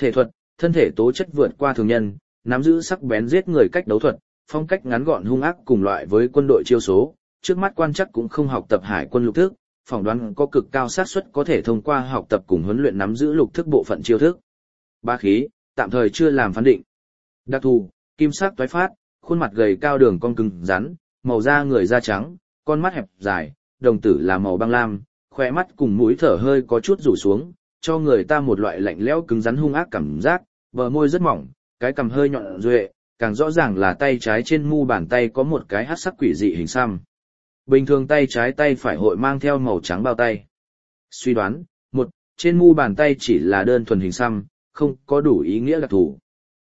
Thể thuật, thân thể tố chất vượt qua thường nhân, nắm giữ sắc bén giết người cách đấu thuật, phong cách ngắn gọn hung ác cùng loại với quân đội chiêu số, trước mắt quan chắc cũng không học tập hải quân lục thức, phỏng đoán có cực cao xác suất có thể thông qua học tập cùng huấn luyện nắm giữ lục thức bộ phận chiêu thức. Bá khí, tạm thời chưa làm phán định. Đặc thù, kim sắc toái phát, khuôn mặt gầy cao đường cong cứng rắn, màu da người da trắng, con mắt hẹp dài, đồng tử là màu băng lam, khóe mắt cùng mũi thở hơi có chút rủ xuống, cho người ta một loại lạnh lẽo cứng rắn hung ác cảm giác, bờ môi rất mỏng, cái cằm hơi nhọn duệ, càng rõ ràng là tay trái trên mu bàn tay có một cái hắc sắc quỷ dị hình xăm. Bình thường tay trái tay phải hội mang theo màu trắng bao tay. Suy đoán, một, trên mu bàn tay chỉ là đơn thuần hình xăm, không có đủ ý nghĩa đặc thù.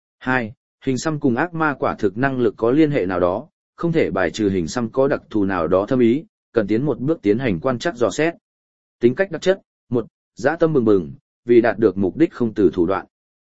2. Hình xăm cùng ác ma quả thực năng lực có liên hệ nào đó, không thể bài trừ hình xăm có đặc thù nào đó thâm ý, cần tiến một bước tiến hành quan trắc dò xét. Tính cách đặc chất, 1. Dã tâm bừng bừng, vì đạt được mục đích không từ thủ đoạn.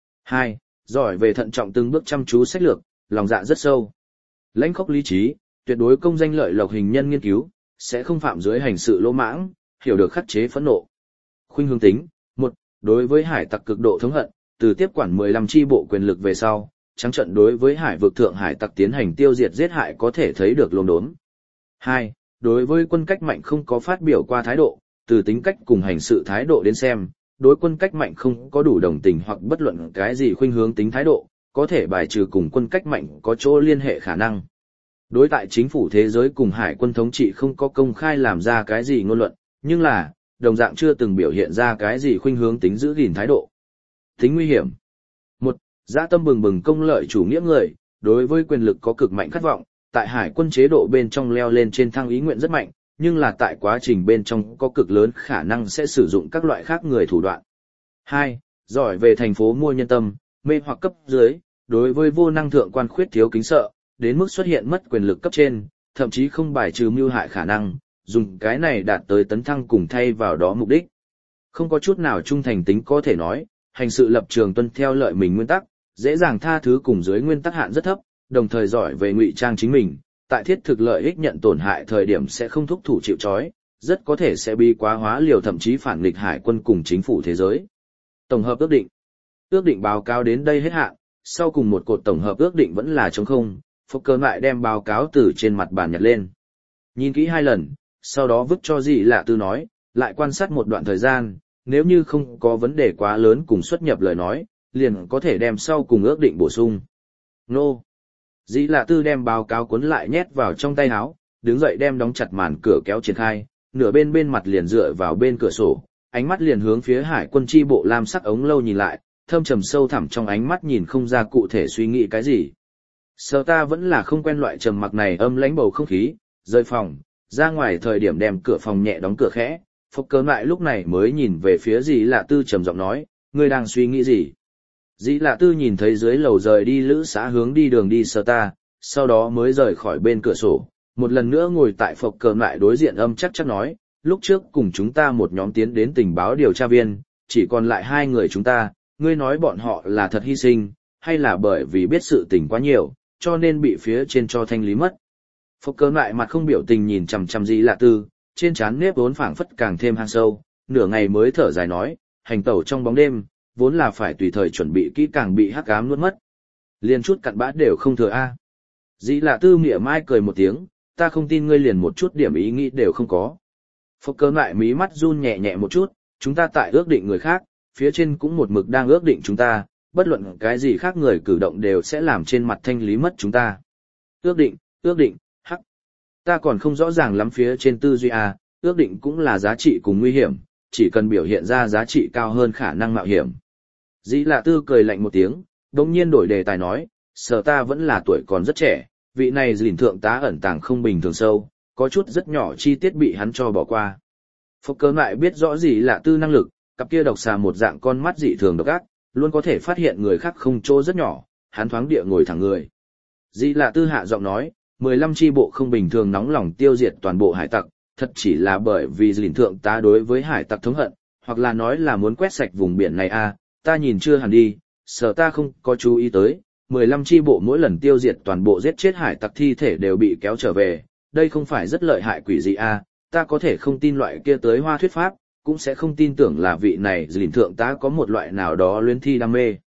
2. Giỏi về thận trọng từng bước chăm chú sách lược, lòng dạ rất sâu. Lãnh khốc lý trí, tuyệt đối công danh lợi lộc hình nhân nghiên cứu, sẽ không phạm dưới hành sự lỗ mãng, hiểu được khắc chế phẫn nộ. Khuynh hướng tính, 1. Đối với hải tặc cực độ thống hận, từ tiếp quản 15 chi bộ quyền lực về sau, trắng trận đối với hải vực thượng hải tặc tiến hành tiêu diệt giết hại có thể thấy được lồn đốn. 2. Đối với quân cách mạnh không có phát biểu qua thái độ, từ tính cách cùng hành sự thái độ đến xem, đối quân cách mạnh không có đủ đồng tình hoặc bất luận cái gì khuynh hướng tính thái độ, có thể bài trừ cùng quân cách mạnh có chỗ liên hệ khả năng. Đối tại chính phủ thế giới cùng hải quân thống trị không có công khai làm ra cái gì ngôn luận, nhưng là, đồng dạng chưa từng biểu hiện ra cái gì khuynh hướng tính giữ gìn thái độ. Tính nguy hiểm. 1. Dã tâm bừng bừng công lợi chủ nghĩa người, đối với quyền lực có cực mạnh khát vọng, tại hải quân chế độ bên trong leo lên trên thăng ý nguyện rất mạnh, nhưng là tại quá trình bên trong có cực lớn khả năng sẽ sử dụng các loại khác người thủ đoạn. 2. Giỏi về thành phố mua nhân tâm, mê hoặc cấp dưới, đối với vô năng thượng quan khuyết thiếu kính sợ, đến mức xuất hiện mất quyền lực cấp trên, thậm chí không bài trừ mưu hại khả năng, dùng cái này đạt tới tấn thăng cùng thay vào đó mục đích. Không có chút nào trung thành tính có thể nói, hành sự lập trường tuân theo lợi mình nguyên tắc, dễ dàng tha thứ cùng dưới nguyên tắc hạn rất thấp, đồng thời giỏi về ngụy trang chính mình, tại thiết thực lợi ích nhận tổn hại thời điểm sẽ không thúc thủ chịu trói, rất có thể sẽ bị quá hóa liều thậm chí phản nghịch hải quân cùng chính phủ thế giới. Tổng hợp ước định. Ước định báo cáo đến đây hết hạn, sau cùng một cột tổng hợp ước định vẫn là trống không, Phúc Cơ lại đem báo cáo từ trên mặt bàn nhặt lên. Nhìn kỹ 2 lần, sau đó vứt cho Dị Lạ Tư nói, lại quan sát một đoạn thời gian, nếu như không có vấn đề quá lớn cùng xuất nhập lời nói, liền có thể đem sau cùng ước định bổ sung. Nô! Dị Lạ Tư đem báo cáo cuốn lại nhét vào trong tay áo, đứng dậy đem đóng chặt màn cửa kéo triển khai, nửa bên mặt liền dựa vào bên cửa sổ, ánh mắt liền hướng phía hải quân chi bộ lam sắc ống lâu nhìn lại, thâm trầm sâu thẳm trong ánh mắt nhìn không ra cụ thể suy nghĩ cái gì. Sở ta vẫn là không quen loại trầm mặc này âm lãnh bầu không khí, rời phòng, ra ngoài thời điểm đem cửa phòng nhẹ đóng cửa khẽ, Phúc Cơ lại lúc này mới nhìn về phía Dị Lạ Tư trầm giọng nói, ngươi đang suy nghĩ gì? Dị Lạ Tư nhìn thấy dưới lầu rời đi lữ xã hướng đi đường đi Sở ta, sau đó mới rời khỏi bên cửa sổ, một lần nữa ngồi tại Phúc Cơ lại đối diện âm chắc nói, lúc trước cùng chúng ta một nhóm tiến đến tình báo điều tra viên, chỉ còn lại 2 người chúng ta, ngươi nói bọn họ là thật hy sinh, hay là bởi vì biết sự tình quá nhiều, cho nên bị phía trên cho thanh lý mất. Phúc Cơ lại mặt không biểu tình nhìn chằm chằm Dị Lạ Tư, trên trán nếp vốn phảng phất càng thêm hang sâu, nửa ngày mới thở dài nói, hành tẩu trong bóng đêm, vốn là phải tùy thời chuẩn bị kỹ càng bị hắc ám nuốt mất. Liền chút cặn bã đều không thừa a. Dị Lạ Tư mỉa mai cười một tiếng, ta không tin ngươi liền một chút điểm ý nghĩ đều không có. Phúc Cơ lại mí mắt run nhẹ nhẹ một chút, chúng ta tại ước định người khác, phía trên cũng một mực đang ước định chúng ta, bất luận cái gì khác người cử động đều sẽ làm trên mặt thanh lý mất chúng ta. Ước định, hắc. Ta còn không rõ ràng lắm phía trên tư duy a, ước định cũng là giá trị cùng nguy hiểm, chỉ cần biểu hiện ra giá trị cao hơn khả năng mạo hiểm. Dị Lạ Tư cười lạnh một tiếng, đột nhiên đổi đề tài nói, Sở ta vẫn là tuổi còn rất trẻ, vị này Dĩn thượng tá ẩn tàng không bình thường sâu, có chút rất nhỏ chi tiết bị hắn cho bỏ qua. Phúc Cơ lại biết rõ Dị Lạ Tư năng lực, cặp kia độc xà một dạng con mắt dị thường độc ác, luôn có thể phát hiện người khác không chỗ rất nhỏ, hắn thoáng địa ngồi thẳng người. Dị Lạ Tư hạ giọng nói, 15 chi bộ không bình thường nóng lòng tiêu diệt toàn bộ hải tặc, thật chỉ là bởi vì Dĩn thượng tá đối với hải tặc thống hận, hoặc là nói là muốn quét sạch vùng biển này a, ta nhìn chưa hẳn đi, Sở ta không có chú ý tới, 15 chi bộ mỗi lần tiêu diệt toàn bộ giết chết hải tặc thi thể đều bị kéo trở về, đây không phải rất lợi hại quỷ dị a, ta có thể không tin loại kia tới hoa thuyết pháp, cũng sẽ không tin tưởng là vị này Dĩn thượng tá có một loại nào đó luyến thi đam mê.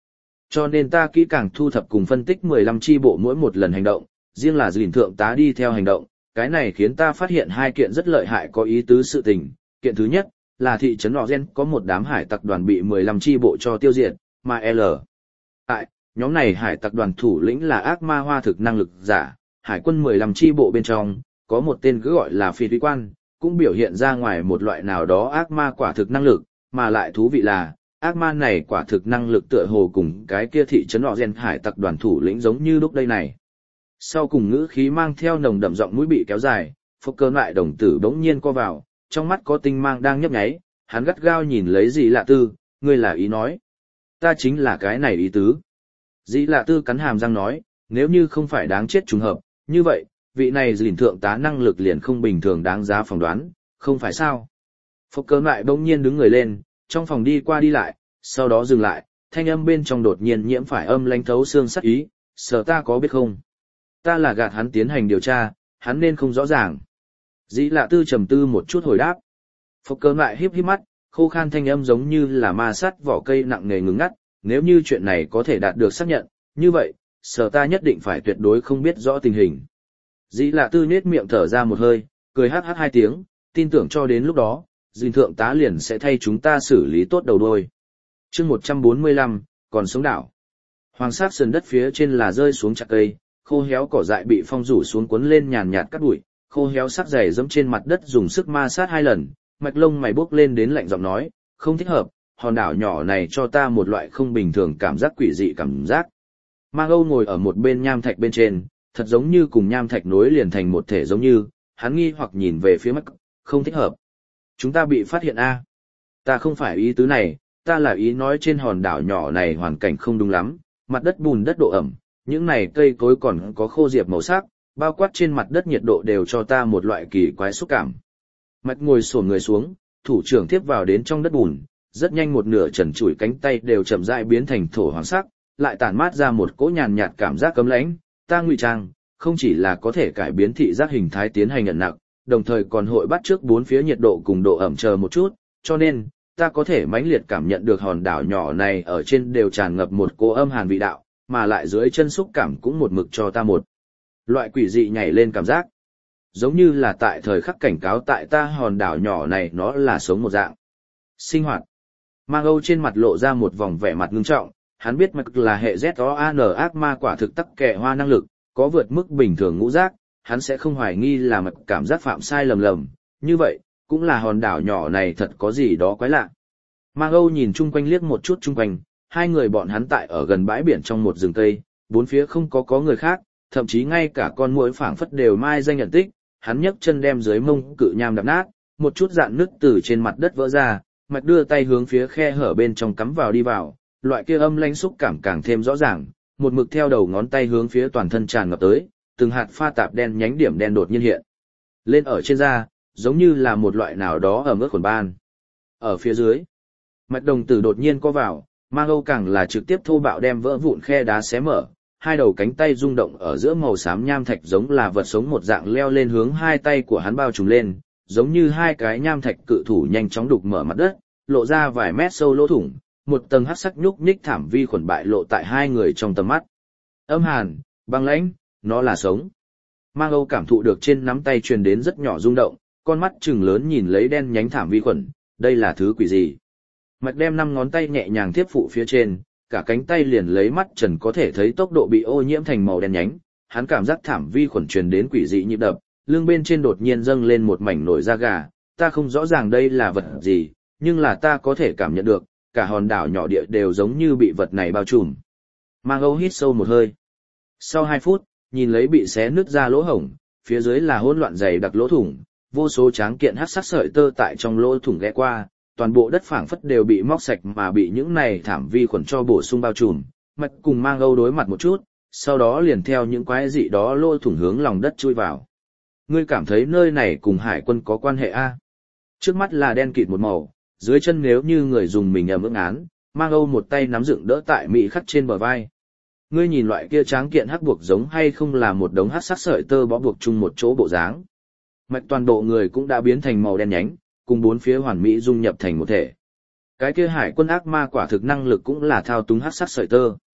Cho nên ta kỹ càng thu thập cùng phân tích 15 chi bộ mỗi một lần hành động, riêng là dình thượng tá đi theo hành động, cái này khiến ta phát hiện hai kiện rất lợi hại có ý tứ sự tình. Kiện thứ nhất, là thị trấn Rogen có một đám hải tặc đoàn bị 15 chi bộ cho tiêu diệt, mà L. Tại, nhóm này hải tặc đoàn thủ lĩnh là ác ma hoa thực năng lực giả, hải quân 15 chi bộ bên trong, có một tên cứ gọi là phi thủy quan, cũng biểu hiện ra ngoài một loại nào đó ác ma quả thực năng lực, mà lại thú vị là, ác ma này quả thực năng lực tựa hồ cùng cái kia thị trấn Rogen hải tặc đoàn thủ lĩnh giống như lúc đây này. Sau cùng ngữ khí mang theo nồng đậm giọng mũi bị kéo dài, phốc cơ lại đồng tử bỗng nhiên co vào, trong mắt có tinh mang đang nhấp nháy, hắn gắt gao nhìn lấy Dĩ Lạ Tư, ngươi là ý nói. Ta chính là cái này ý tứ. Dĩ Lạ Tư cắn hàm răng nói, nếu như không phải đáng chết trùng hợp, như vậy, vị này dình thượng tá năng lực liền không bình thường đáng giá phỏng đoán, không phải sao. Phốc cơ lại bỗng nhiên đứng người lên, trong phòng đi qua đi lại, sau đó dừng lại, thanh âm bên trong đột nhiên nhiễm phải âm lãnh thấu xương sắc ý, sở ta có biết không? Ta là gạt hắn tiến hành điều tra, hắn nên không rõ ràng. Dĩ Lạ Tư trầm tư một chút hồi đáp. Phốc cơ lại híp híp mắt, khô khan thanh âm giống như là ma sát vỏ cây nặng nề ngừng ngắt, nếu như chuyện này có thể đạt được xác nhận, như vậy, sở ta nhất định phải tuyệt đối không biết rõ tình hình. Dĩ Lạ Tư nhếch miệng thở ra một hơi, cười hắc hắc hai tiếng, tin tưởng cho đến lúc đó, dình thượng tá liền sẽ thay chúng ta xử lý tốt đầu đuôi. Chương 145, còn sống đảo. Hoàng sát sườn đất phía trên là rơi xuống chặt cây, khô héo cỏ dại bị phong rủ xuống cuốn lên nhàn nhạt cắt bụi, khô héo sắc dày dẫm trên mặt đất dùng sức ma sát hai lần, mạch lông mày bốc lên đến lạnh giọng nói, không thích hợp, hòn đảo nhỏ này cho ta một loại không bình thường cảm giác quỷ dị cảm giác. Mang Âu ngồi ở một bên nham thạch bên trên, thật giống như cùng nham thạch nối liền thành một thể giống như, hắn nghi hoặc nhìn về phía mắt, không thích hợp. Chúng ta bị phát hiện a? Ta không phải ý tứ này, ta là ý nói trên hòn đảo nhỏ này hoàn cảnh không đúng lắm, mặt đất bùn đất độ ẩm, những này cây cối còn có khô diệp màu sắc, bao quát trên mặt đất nhiệt độ đều cho ta một loại kỳ quái xúc cảm. Mạch ngồi xổm người xuống, thủ trưởng tiếp vào đến trong đất bùn, rất nhanh một nửa trần trụi cánh tay đều chậm rãi biến thành thổ hoàng sắc, lại tản mát ra một cỗ nhàn nhạt cảm giác cấm lãnh. Ta ngụy trang, không chỉ là có thể cải biến thị giác hình thái tiến hành nhận nặng, đồng thời còn hội bắt trước bốn phía nhiệt độ cùng độ ẩm chờ một chút, cho nên ta có thể mãnh liệt cảm nhận được hòn đảo nhỏ này ở trên đều tràn ngập một cỗ âm hàn vị đạo, mà lại dưới chân xúc cảm cũng một mực cho ta một loại quỷ dị nhảy lên cảm giác. Giống như là tại thời khắc cảnh cáo tại ta hòn đảo nhỏ này nó là sống một dạng. Sinh hoạt. Mang Âu trên mặt lộ ra một vòng vẻ mặt ngưng trọng, hắn biết mạch là hệ ZOAN ác ma quả thực tắc kệ hoa năng lực, có vượt mức bình thường ngũ giác, hắn sẽ không hoài nghi là mạch cảm giác phạm sai lầm, như vậy, cũng là hòn đảo nhỏ này thật có gì đó quái lạ. Mang Âu nhìn chung quanh liếc một chút chung quanh, hai người bọn hắn tại ở gần bãi biển trong một rừng cây, bốn phía không có người khác, thậm chí ngay cả con muỗi phảng phất đều mai danh nhận tích, hắn nhấc chân đem dưới mông cự nham đập nát, một chút dạn nứt từ trên mặt đất vỡ ra, mạch đưa tay hướng phía khe hở bên trong cắm vào đi vào, loại kia âm lãnh xúc cảm càng thêm rõ ràng, một mực theo đầu ngón tay hướng phía toàn thân tràn ngập tới, từng hạt pha tạp đen nhánh điểm đen đột nhiên hiện lên ở trên da, giống như là một loại nào đó ẩm ướt khuẩn ban. Ở phía dưới, mạch đồng tử đột nhiên co vào, Mang Âu càng là trực tiếp thô bạo đem vỡ vụn khe đá xé mở, hai đầu cánh tay rung động ở giữa màu xám nham thạch giống là vật sống một dạng leo lên hướng hai tay của hắn bao trùm lên, giống như hai cái nham thạch cự thủ nhanh chóng đục mở mặt đất, lộ ra vài mét sâu lỗ thủng, một tầng hắc sắc nhúc nhích thảm vi khuẩn bại lộ tại hai người trong tầm mắt. Âm hàn, băng lãnh, nó là sống. Mang Âu cảm thụ được trên nắm tay truyền đến rất nhỏ rung động, con mắt trừng lớn nhìn lấy đen nhánh thảm vi khuẩn, đây là thứ quỷ gì? Mạch đem 5 ngón tay nhẹ nhàng tiếp phụ phía trên, cả cánh tay liền lấy mắt trần có thể thấy tốc độ bị ô nhiễm thành màu đen nhánh, hắn cảm giác thảm vi khuẩn truyền đến quỷ dị nhịp đập, lưng bên trên đột nhiên dâng lên một mảnh nổi da gà, ta không rõ ràng đây là vật gì, nhưng là ta có thể cảm nhận được, cả hòn đảo nhỏ địa đều giống như bị vật này bao trùm. Mang Âu hít sâu một hơi. Sau 2 phút, nhìn lấy bị xé nứt ra lỗ hổng, phía dưới là hỗn loạn dày đặc lỗ thủng, vô số tráng kiện hắc sắc sợi tơ tại trong lỗ thủng ghé qua, toàn bộ đất phảng phất đều bị móc sạch mà bị những này thảm vi khuẩn cho bổ sung bao trùm. Mạch cùng Mang Âu đối mặt một chút, sau đó liền theo những quái dị đó lỗ thủng hướng lòng đất chui vào. Ngươi cảm thấy nơi này cùng hải quân có quan hệ a? Trước mắt là đen kịt một màu, dưới chân nếu như người dùng mình ẩm ướt án, Mang Âu một tay nắm dựng đỡ tại mỹ khắc trên bờ vai. Ngươi nhìn loại kia tráng kiện hắc buộc giống hay không là một đống hắc sắc sợi tơ bó buộc chung một chỗ bộ dáng. Mạch toàn bộ người cũng đã biến thành màu đen nhánh, cùng bốn phía hoàn mỹ dung nhập thành một thể. Cái kia hải quân ác ma quả thực năng lực cũng là thao túng hắc sắc sợi tơ.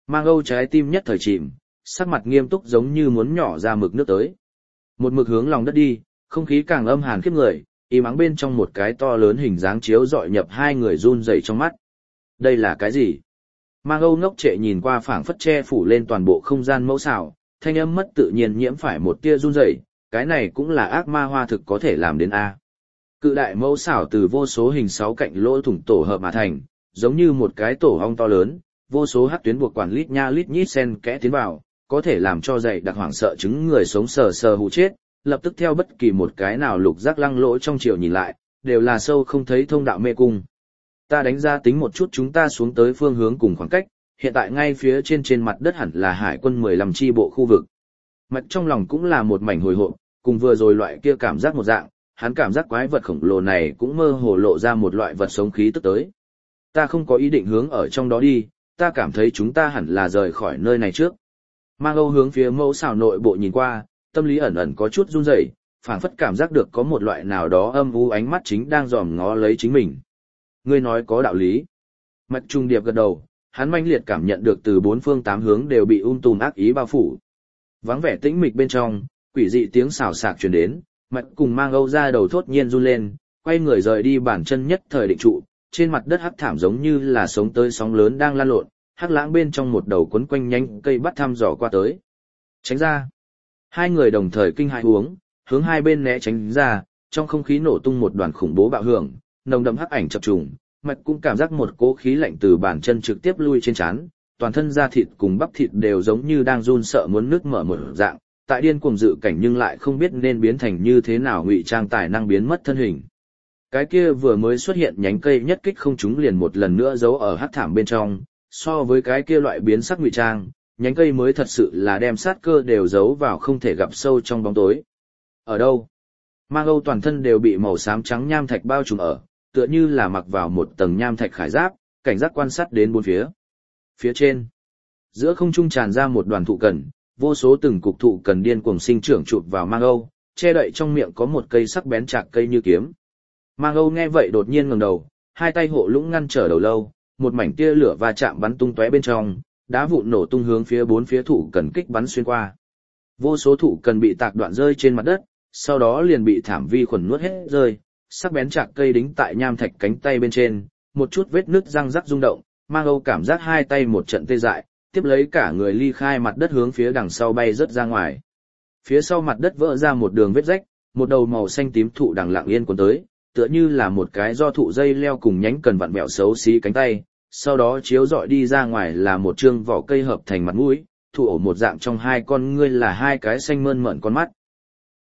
Mang Âu trái tim nhất thời chìm, sắc mặt nghiêm túc giống như muốn nhỏ ra mực nước tới. Một mực hướng lòng đất đi, không khí càng âm hàn khiếp người, im ắng bên trong một cái to lớn hình dáng chiếu dọi nhập hai người run rẩy trong mắt. Đây là cái gì? Mang Âu ngốc trệ nhìn qua phảng phất che phủ lên toàn bộ không gian mẫu xảo, thanh âm mất tự nhiên nhiễm phải một tia run rẩy, cái này cũng là ác ma hoa thực có thể làm đến a. Cự đại mẫu xảo từ vô số hình sáu cạnh lỗ thủng tổ hợp mà thành, giống như một cái tổ ong to lớn, vô số hắc tuyến buộc quản lít nha lít nhít xen kẽ tiến vào, có thể làm cho dày đặc hoảng sợ chứng người sống sờ sờ hù chết, lập tức theo bất kỳ một cái nào lục giác lăng lỗ trong chiều nhìn lại, đều là sâu không thấy thông đạo mê cung. Ta đánh ra tính một chút chúng ta xuống tới phương hướng cùng khoảng cách, hiện tại ngay phía trên mặt đất hẳn là hải quân 15 chi bộ khu vực. Mạch trong lòng cũng là một mảnh hồi hộp, cùng vừa rồi loại kia cảm giác một dạng, hắn cảm giác quái vật khổng lồ này cũng mơ hồ lộ ra một loại vật sống khí tức tới. Ta không có ý định hướng ở trong đó đi, ta cảm thấy chúng ta hẳn là rời khỏi nơi này trước. Mang Âu hướng phía mẫu xào nội bộ nhìn qua, tâm lý ẩn ẩn có chút run rẩy, phảng phất cảm giác được có một loại nào đó âm u ánh mắt chính đang dòm ngó lấy chính mình. Ngươi nói có đạo lý. Mạch Trung Điệp gật đầu, hắn mãnh liệt cảm nhận được từ bốn phương tám hướng đều bị tùm ác ý bao phủ. Vắng vẻ tĩnh mịch bên trong, quỷ dị tiếng xào xạc truyền đến, Mạch cùng Mang Âu ra đầu thốt nhiên run lên, quay người rời đi bản chân nhất thời định trụ, trên mặt đất hắc thảm giống như là sống tới sóng lớn đang lan lộn, hắc lãng bên trong một đầu quấn quanh nhánh cây bắt thăm dò qua tới. Tránh ra. Hai người đồng thời kinh hãi hướng hai bên né tránh ra, trong không khí nổ tung một đoàn khủng bố bạo hưởng, nồng đậm hắc ảnh chập trùng, Mạch cũng cảm giác một cỗ khí lạnh từ bàn chân trực tiếp lui trên trán, toàn thân da thịt cùng bắp thịt đều giống như đang run sợ muốn nứt mở một dạng, tại điên cuồng dự cảnh nhưng lại không biết nên biến thành như thế nào ngụy trang tài năng biến mất thân hình. Cái kia vừa mới xuất hiện nhánh cây nhất kích không trúng liền một lần nữa giấu ở hắc thảm bên trong, so với cái kia loại biến sắc ngụy trang, nhánh cây mới thật sự là đem sát cơ đều giấu vào không thể gặp sâu trong bóng tối. Ở đâu? Mang Âu toàn thân đều bị màu xám trắng nham thạch bao trùm ở, tựa như là mặc vào một tầng nham thạch khải giáp, cảnh giác quan sát đến bốn phía. Phía trên, giữa không trung tràn ra một đoàn thụ cần, vô số từng cục thụ cần điên cuồng sinh trưởng chụp vào Mang Âu, che đậy trong miệng có một cây sắc bén chạc cây như kiếm. Mang Âu nghe vậy đột nhiên ngẩng đầu, hai tay hộ lũng ngăn trở đầu lâu, một mảnh tia lửa va chạm bắn tung tóe bên trong, đá vụn nổ tung hướng phía bốn phía thụ cần kích bắn xuyên qua. Vô số thụ cần bị tạc đoạn rơi trên mặt đất, sau đó liền bị thảm vi khuẩn nuốt hết rơi, sắc bén chạc cây đính tại nham thạch cánh tay bên trên, một chút vết nứt răng rắc rung động, Mang Âu cảm giác hai tay một trận tê dại, tiếp lấy cả người ly khai mặt đất hướng phía đằng sau bay rớt ra ngoài. Phía sau mặt đất vỡ ra một đường vết rách, một đầu màu xanh tím thụ đằng lặng yên cuốn tới, tựa như là một cái do thụ dây leo cùng nhánh cần vặn vẹo xấu xí cánh tay, sau đó chiếu rọi đi ra ngoài là một trương vỏ cây hợp thành mặt mũi, thụ ổ một dạng trong hai con ngươi là hai cái xanh mơn mởn con mắt.